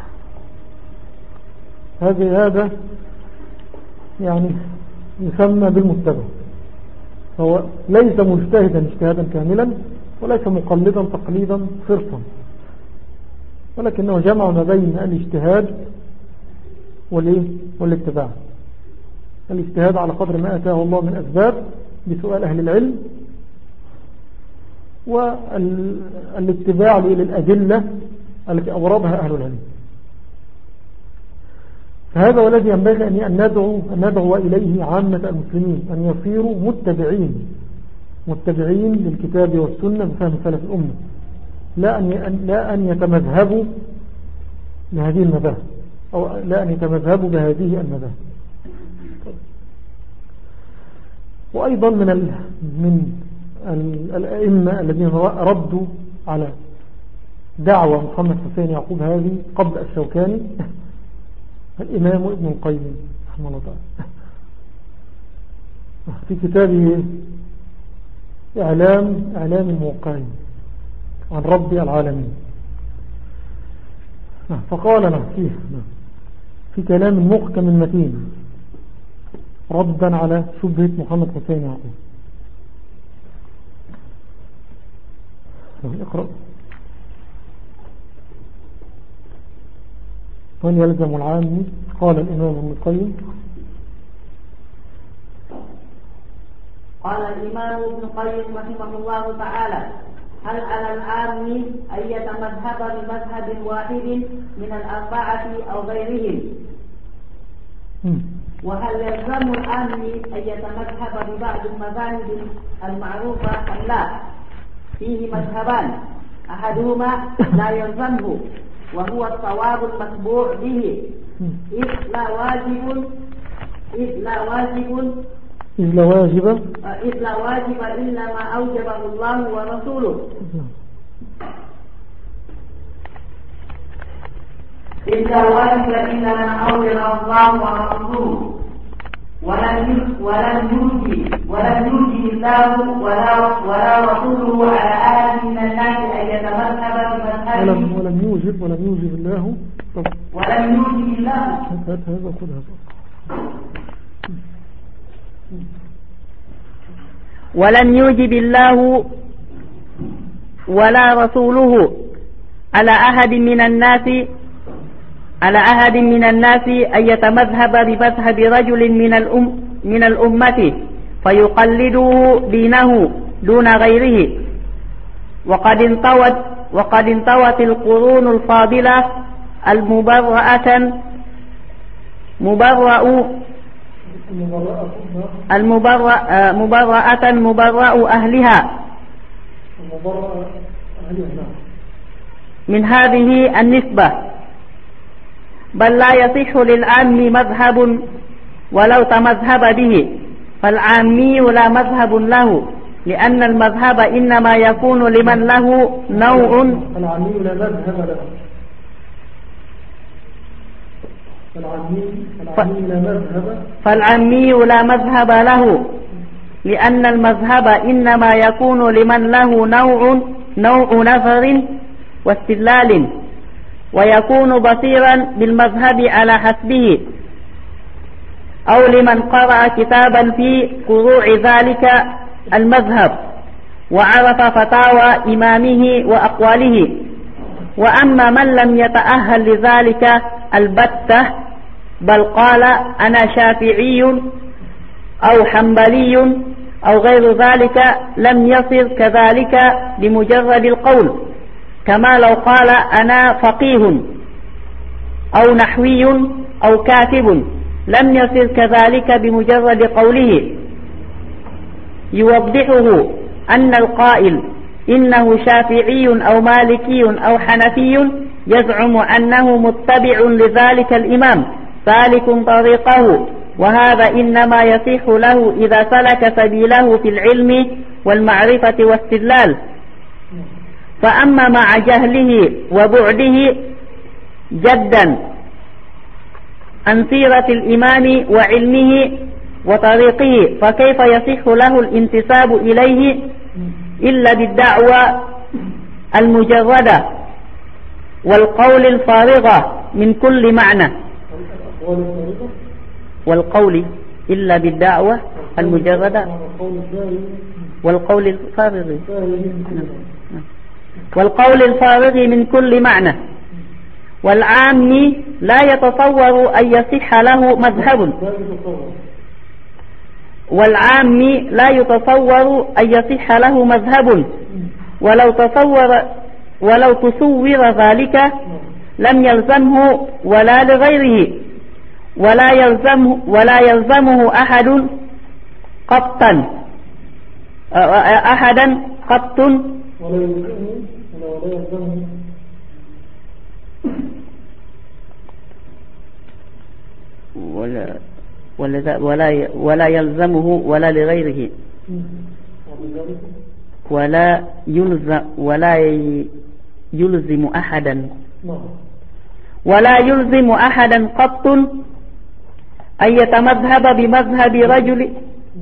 Speaker 1: هذا هذا يعني يسمى بالمتبع. هو ليس مجتهدا اجتهادا كاملا وليس مقلدا تقليدا صرفا، ولكنه جمع ما بين الاجتهاد والاتباع. الاجتهاد على قدر ما أتاه الله من أسباب بسؤال أهل العلم، والاتباع للأدلة التي أوردها أهل العلم. فهذا والذي ينبغي أن ندعو, أن ندعو إليه عامة المسلمين، أن يصيروا متبعين متبعين للكتاب والسنة بفهم سلف الأمة، لا أن, لا أن يتمذهبوا لهذه المذاهب أو لا أن يتمذهبوا بهذه المذاهب. وأيضا من ال من ال الأئمة الذين ردوا على دعوة محمد حسين يعقوب هذه قبل الشوكاني الإمام ابن القيم رحمه الله تعالى في كتابه إعلام إعلام الموقعين عن رب العالمين. فقال فيه في كلام محكم متين ردا على شبهة محمد حسين يعقوب. اقرأ. من يلزم العام؟ قال الإمام ابن القيم
Speaker 2: قال الإمام ابن القيم رحمه الله تعالى: هل على العام أن يتمذهب بمذهب واحد من الأربعة أو غيرهم؟ وهل يلزم العام أن يتمذهب ببعض المذاهب المعروفة أم لا؟ فيه مذهبان، أحدهما لا يلزمه وهو الصواب المتبوع به، إذ لا واجب إذ لا واجب
Speaker 1: إذ لا واجب
Speaker 2: إذ لا واجب إلا ما أوجبه الله ورسوله إذ لا واجب إلا ما أوجبه الله ورسوله ولم ولم يوجب ولم يوجب الله ولا ولا رسوله على أحد من الناس أن يتمذهب بمذهبه.
Speaker 1: ولم ولم يوجب ولم يوجب الله طب.
Speaker 2: ولم يوجب الله
Speaker 1: هات هذا خذ هذا.
Speaker 4: ولم يوجب الله ولا رسوله على أحد من الناس على أحد من الناس أن يتمذهب بمذهب رجل من الأم من الأمة فيقلده دينه دون غيره. وقد انطوت وقد انطوت القرون الفاضلة المبرأة مبرأ المبرأ مبرأة مبرأ أهلها من هذه النسبة، بل لا يصح للعام مذهب ولو تمذهب به، فالعامي لا مذهب له، لأن المذهب إنما يكون لمن له نوع.
Speaker 1: العامي لا مذهب له
Speaker 4: فالعامي لا مذهب له، لأن المذهب إنما يكون لمن له نوع نوع نظر واستدلال، ويكون بصيرا بالمذهب على حسبه، أو لمن قرأ كتابا في فروع ذلك المذهب وعرف فتاوى إمامه وأقواله. وأما من لم يتأهل لذلك البتة، بل قال أنا شافعي أو حنبلي أو غير ذلك، لم يصل كذلك بمجرد القول، كما لو قال أنا فقيه أو نحوي أو كاتب، لم يصل كذلك بمجرد قوله. يوضحه أن القائل إنه شافعي أو مالكي أو حنفي يزعم أنه متبع لذلك الإمام سالك طريقه، وهذا إنما يصح له إذا سلك سبيله في العلم والمعرفة والاستدلال. فأما مع جهله وبعده جدا عن سيرة الإمام وعلمه وطريقه، فكيف يصح له الانتساب إليه إلا بالدعوة المجردة والقول الفارغة من كل معنى والقول إلا بالدعوة المجردة والقول الفارغ والقول الفارغ من كل معنى. والعام لا يتصور أن يصح له مذهب والعام لا يتصور أن يصح له مذهب ولو تصور ولو تصور ذلك لم يلزمه ولا لغيره، ولا يلزمه ولا يلزمه أحد قطا أحدا قط ولا ولا ولا ولا يلزمه ولا لغيره، ولا يلزم ولا يلزم أحدا ولا يلزم أحدا قط أن يتمذهب بمذهب رجل.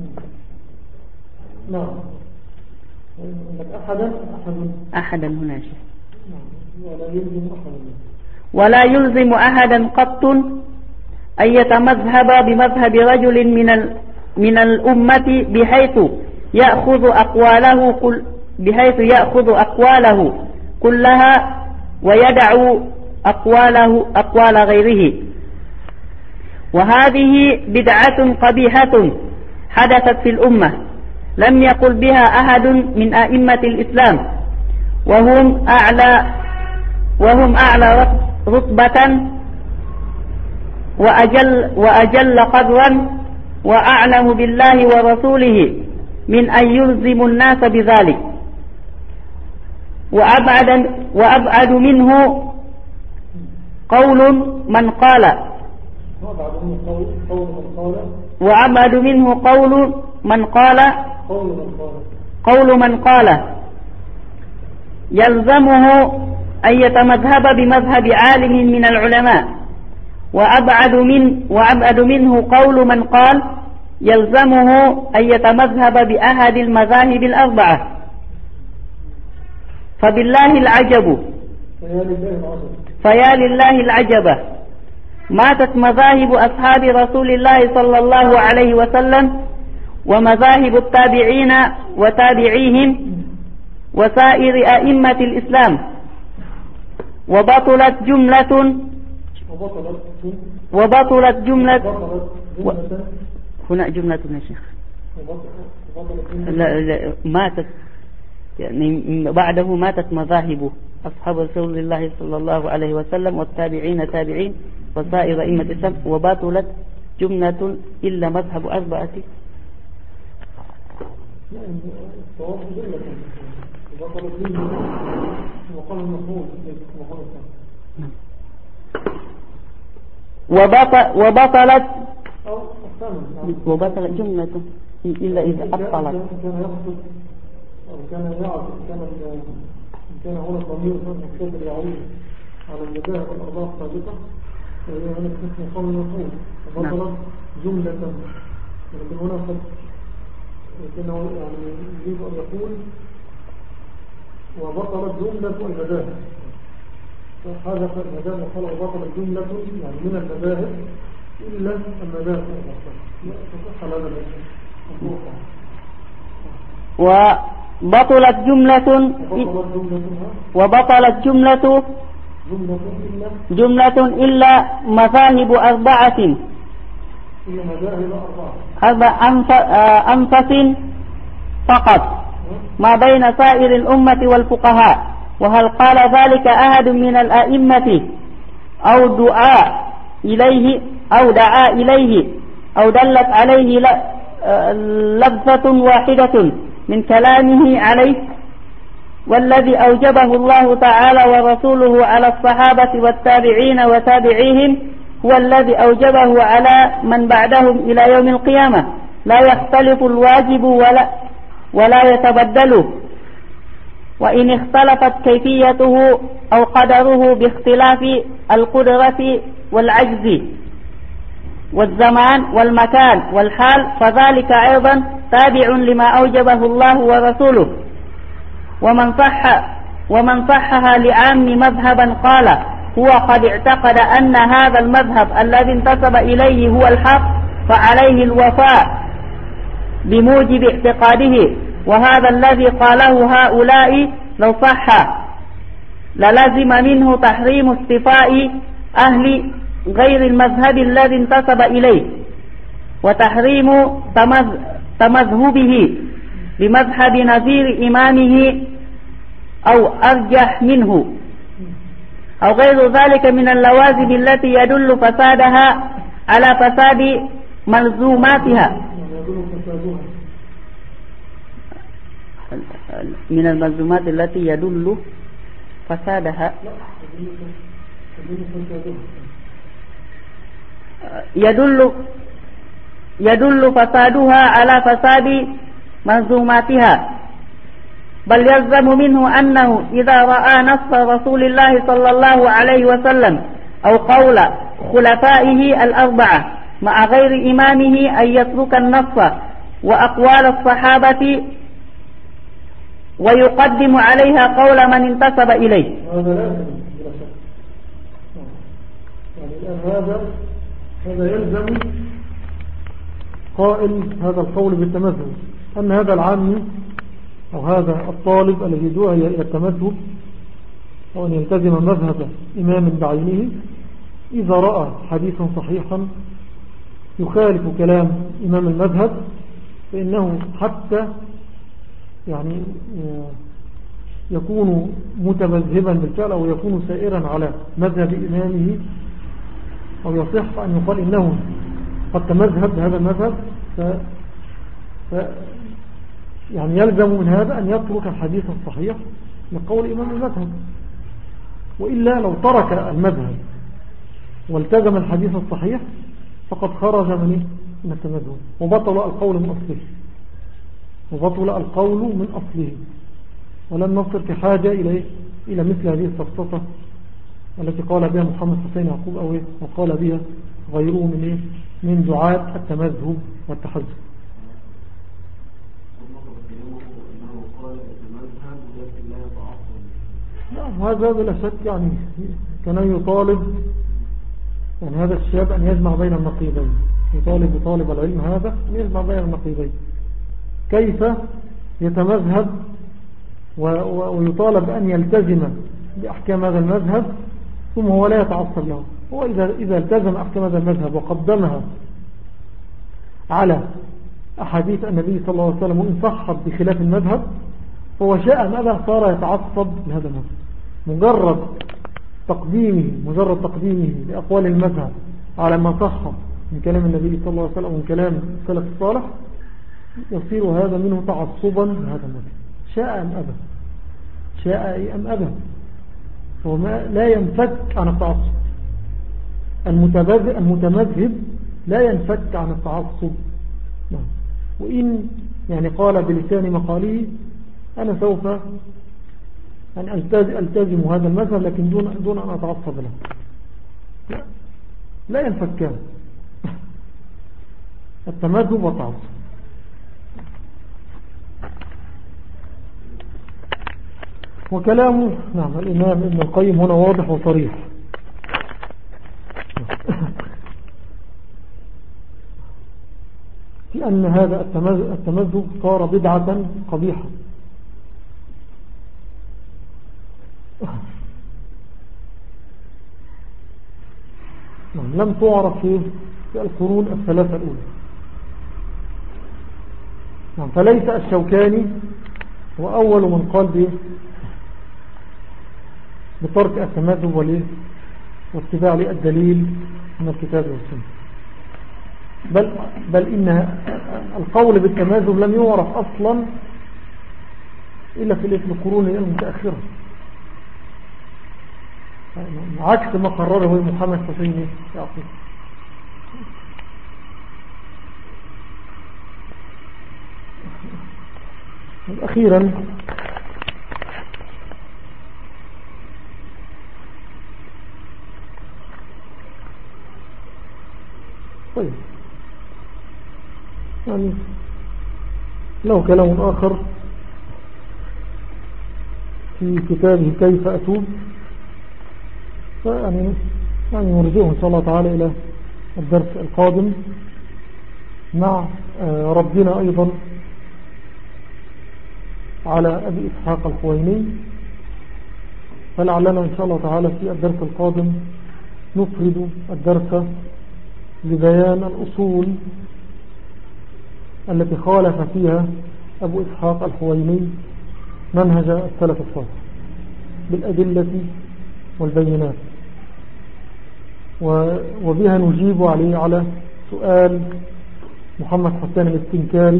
Speaker 1: نعم أحدا
Speaker 4: أحدا هنا شيء.
Speaker 1: ولا يلزم أحدا
Speaker 4: ولا يلزم أحدا قط أن يتمذهب بمذهب رجل من من الأمة بحيث يأخذ أقواله كل بحيث يأخذ أقواله كلها ويدع أقواله أقوال غيره. وهذه بدعة قبيحة حدثت في الأمة لم يقل بها أحد من أئمة الإسلام، وهم أعلى وهم أعلى رتبة وأجل وأجل قدرا وأعلم بالله ورسوله من أن يلزم الناس بذلك. وأبعد وأبعد منه قول من قال وأبعد منه قول من قال قول من قال يلزمه أن يتمذهب بمذهب عالم من العلماء، وأبعد من وأبعد منه قول من قال يلزمه أن يتمذهب بأحد المذاهب الأربعة. فبالله العجب فيا لله العجب ماتت مذاهب أصحاب رسول الله صلى الله عليه وسلم ومذاهب التابعين وتابعيهم وسائر أئمة الإسلام، وبطلت جملة وبطلت جملة و... هنا جملة يا شيخ لا لا ماتت يعني بعده ماتت مذاهب أصحاب رسول الله صلى الله عليه وسلم والتابعين تابعين وسائر أئمة الإسلام، وبطلت جملة إلا مذهب أربعة. وبطلت وبطلت جملة إلا إذا أبطلت.
Speaker 1: كان يعرف كان كان هنا الضمير المكتب يعود على المذاهب الأربعة السابقة، وهي هنا اسم قول المفعول وبطلت جملة، ولكن هنا قد لكنه يعني يريد أن يقول وبطلت جملة المذاهب. هذا المذاهب قال وبطلت جملة يعني من المذاهب إلا المذاهب تصح هذا الشيء.
Speaker 4: وبطلت جملة وبطلت جملة جملة إلا مذاهب أربعة أربع أنفس فقط ما بين سائر الأمة والفقهاء. وهل قال ذلك أحد من الأئمة أو دعا إليه أو دعا إليه أو دلت عليه لفظة واحدة من كلامه عليه؟ والذي أوجبه الله تعالى ورسوله على الصحابة والتابعين وتابعيهم هو الذي أوجبه على من بعدهم إلى يوم القيامة، لا يختلف الواجب ولا ولا يتبدل، وإن اختلفت كيفيته أو قدره باختلاف القدرة والعجز والزمان والمكان والحال فذلك أيضا تابع لما أوجبه الله ورسوله. ومن صح ومن صحها لعام مذهبا قال هو قد اعتقد أن هذا المذهب الذي انتسب إليه هو الحق فعليه الوفاء بموجب اعتقاده. وهذا الذي قاله هؤلاء لو صح للزم منه تحريم اصطفاء أهل غير المذهب الذي انتسب إليه، وتحريم تمذهبه بمذهب نظير إمامه أو أرجح منه أو غير ذلك من اللوازم التي يدل فسادها على فساد ملزوماتها من الملزومات التي يدل فسادها يدل يدل فسادها على فساد ملزوماتها. بل يلزم منه أنه إذا رأى نص رسول الله صلى الله عليه وسلم أو قول خلفائه الأربعة مع غير إمامه أن يترك النص وأقوال الصحابة ويقدم عليها قول من انتسب إليه.
Speaker 1: هذا لازم بلا شك. يعني الآن هذا هذا يلزم قائل هذا القول بالتمذهب أن هذا العامي أو هذا الطالب الذي يدعو إلى التمذهب أو أن يلتزم مذهب إمام بعينه إذا رأى حديثا صحيحا يخالف كلام إمام المذهب فإنه حتى يعني يكون متمذهبا بالفعل أو يكون سائرا على مذهب إمامه أو يصح أن يقال إنه قد تمذهب بهذا المذهب ف... ف... يعني يلزم من هذا أن يترك الحديث الصحيح لقول إمام المذهب. وإلا لو ترك المذهب والتزم الحديث الصحيح فقد خرج من من التمذهب وبطل القول من أصله وبطل القول من أصله ولن نصل في حاجة إلى إلى مثل هذه السفسطة التي قال بها محمد حسين يعقوب أو وقال بها غيره من من دعاة التمذهب والتحزب. نعم هذا بلا شك يعني كان يطالب يعني هذا الشاب أن يجمع بين النقيضين يطالب بطالب العلم هذا أن يجمع بين النقيضين كيف يتمذهب ويطالب أن يلتزم بأحكام هذا المذهب ثم هو لا يتعصب له. هو إذا, إذا التزم أحكام هذا المذهب وقدمها على أحاديث النبي صلى الله عليه وسلم وإن صحت بخلاف المذهب هو شاء ماذا صار يتعصب لهذا المذهب. مجرد تقديمه مجرد تقديمه لأقوال المذهب على ما صح من كلام النبي صلى الله عليه وسلم ومن كلام السلف الصالح يصير هذا منه تعصبا لهذا المذهب شاء أم أبى شاء أم أبى فهو لا ينفك عن التعصب. المتمذهب لا ينفك عن التعصب. وإن يعني قال بلسان مقاله أنا سوف أن ألتزم هذا المذهب لكن دون, دون أن أتعصب له لا, لا ينفكان التمذهب والتعصب. وكلامه نعم الإمام ابن القيم هنا واضح وصريح في أن هذا التمذهب صار بدعة قبيحة نعم لم تعرف في القرون الثلاثة الأولى. نعم فليس الشوكاني هو أول من قال به بترك التمذهب وليه واتباع للدليل من الكتاب والسنة بل, بل إن القول بالتمذهب لم يعرف أصلا إلا في القرون المتأخرة عكس ما قرره محمد حسين يعقوب. أخيرا طيب يعني له كلام آخر في كتابه كيف أتوب يعني يعني نرجعه إن شاء الله تعالى إلى الدرس القادم مع ربنا أيضا على أبي إسحاق الحويني. فلعلنا إن شاء الله تعالى في الدرس القادم نفرد الدرس لبيان الأصول التي خالف فيها أبو إسحاق الحويني منهج السلف الصالح بالأدلة والبينات وبها نجيب عليه على سؤال محمد حسان الاستنكاري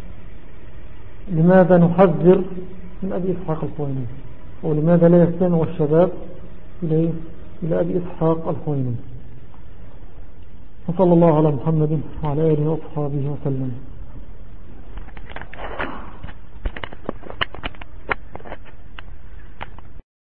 Speaker 1: لماذا نحذر من أبي إسحاق الحويني أو لماذا لا يستمع الشباب إلى إلى أبي إسحاق الحويني. وصلى الله على محمد وعلى آله وأصحابه وسلم.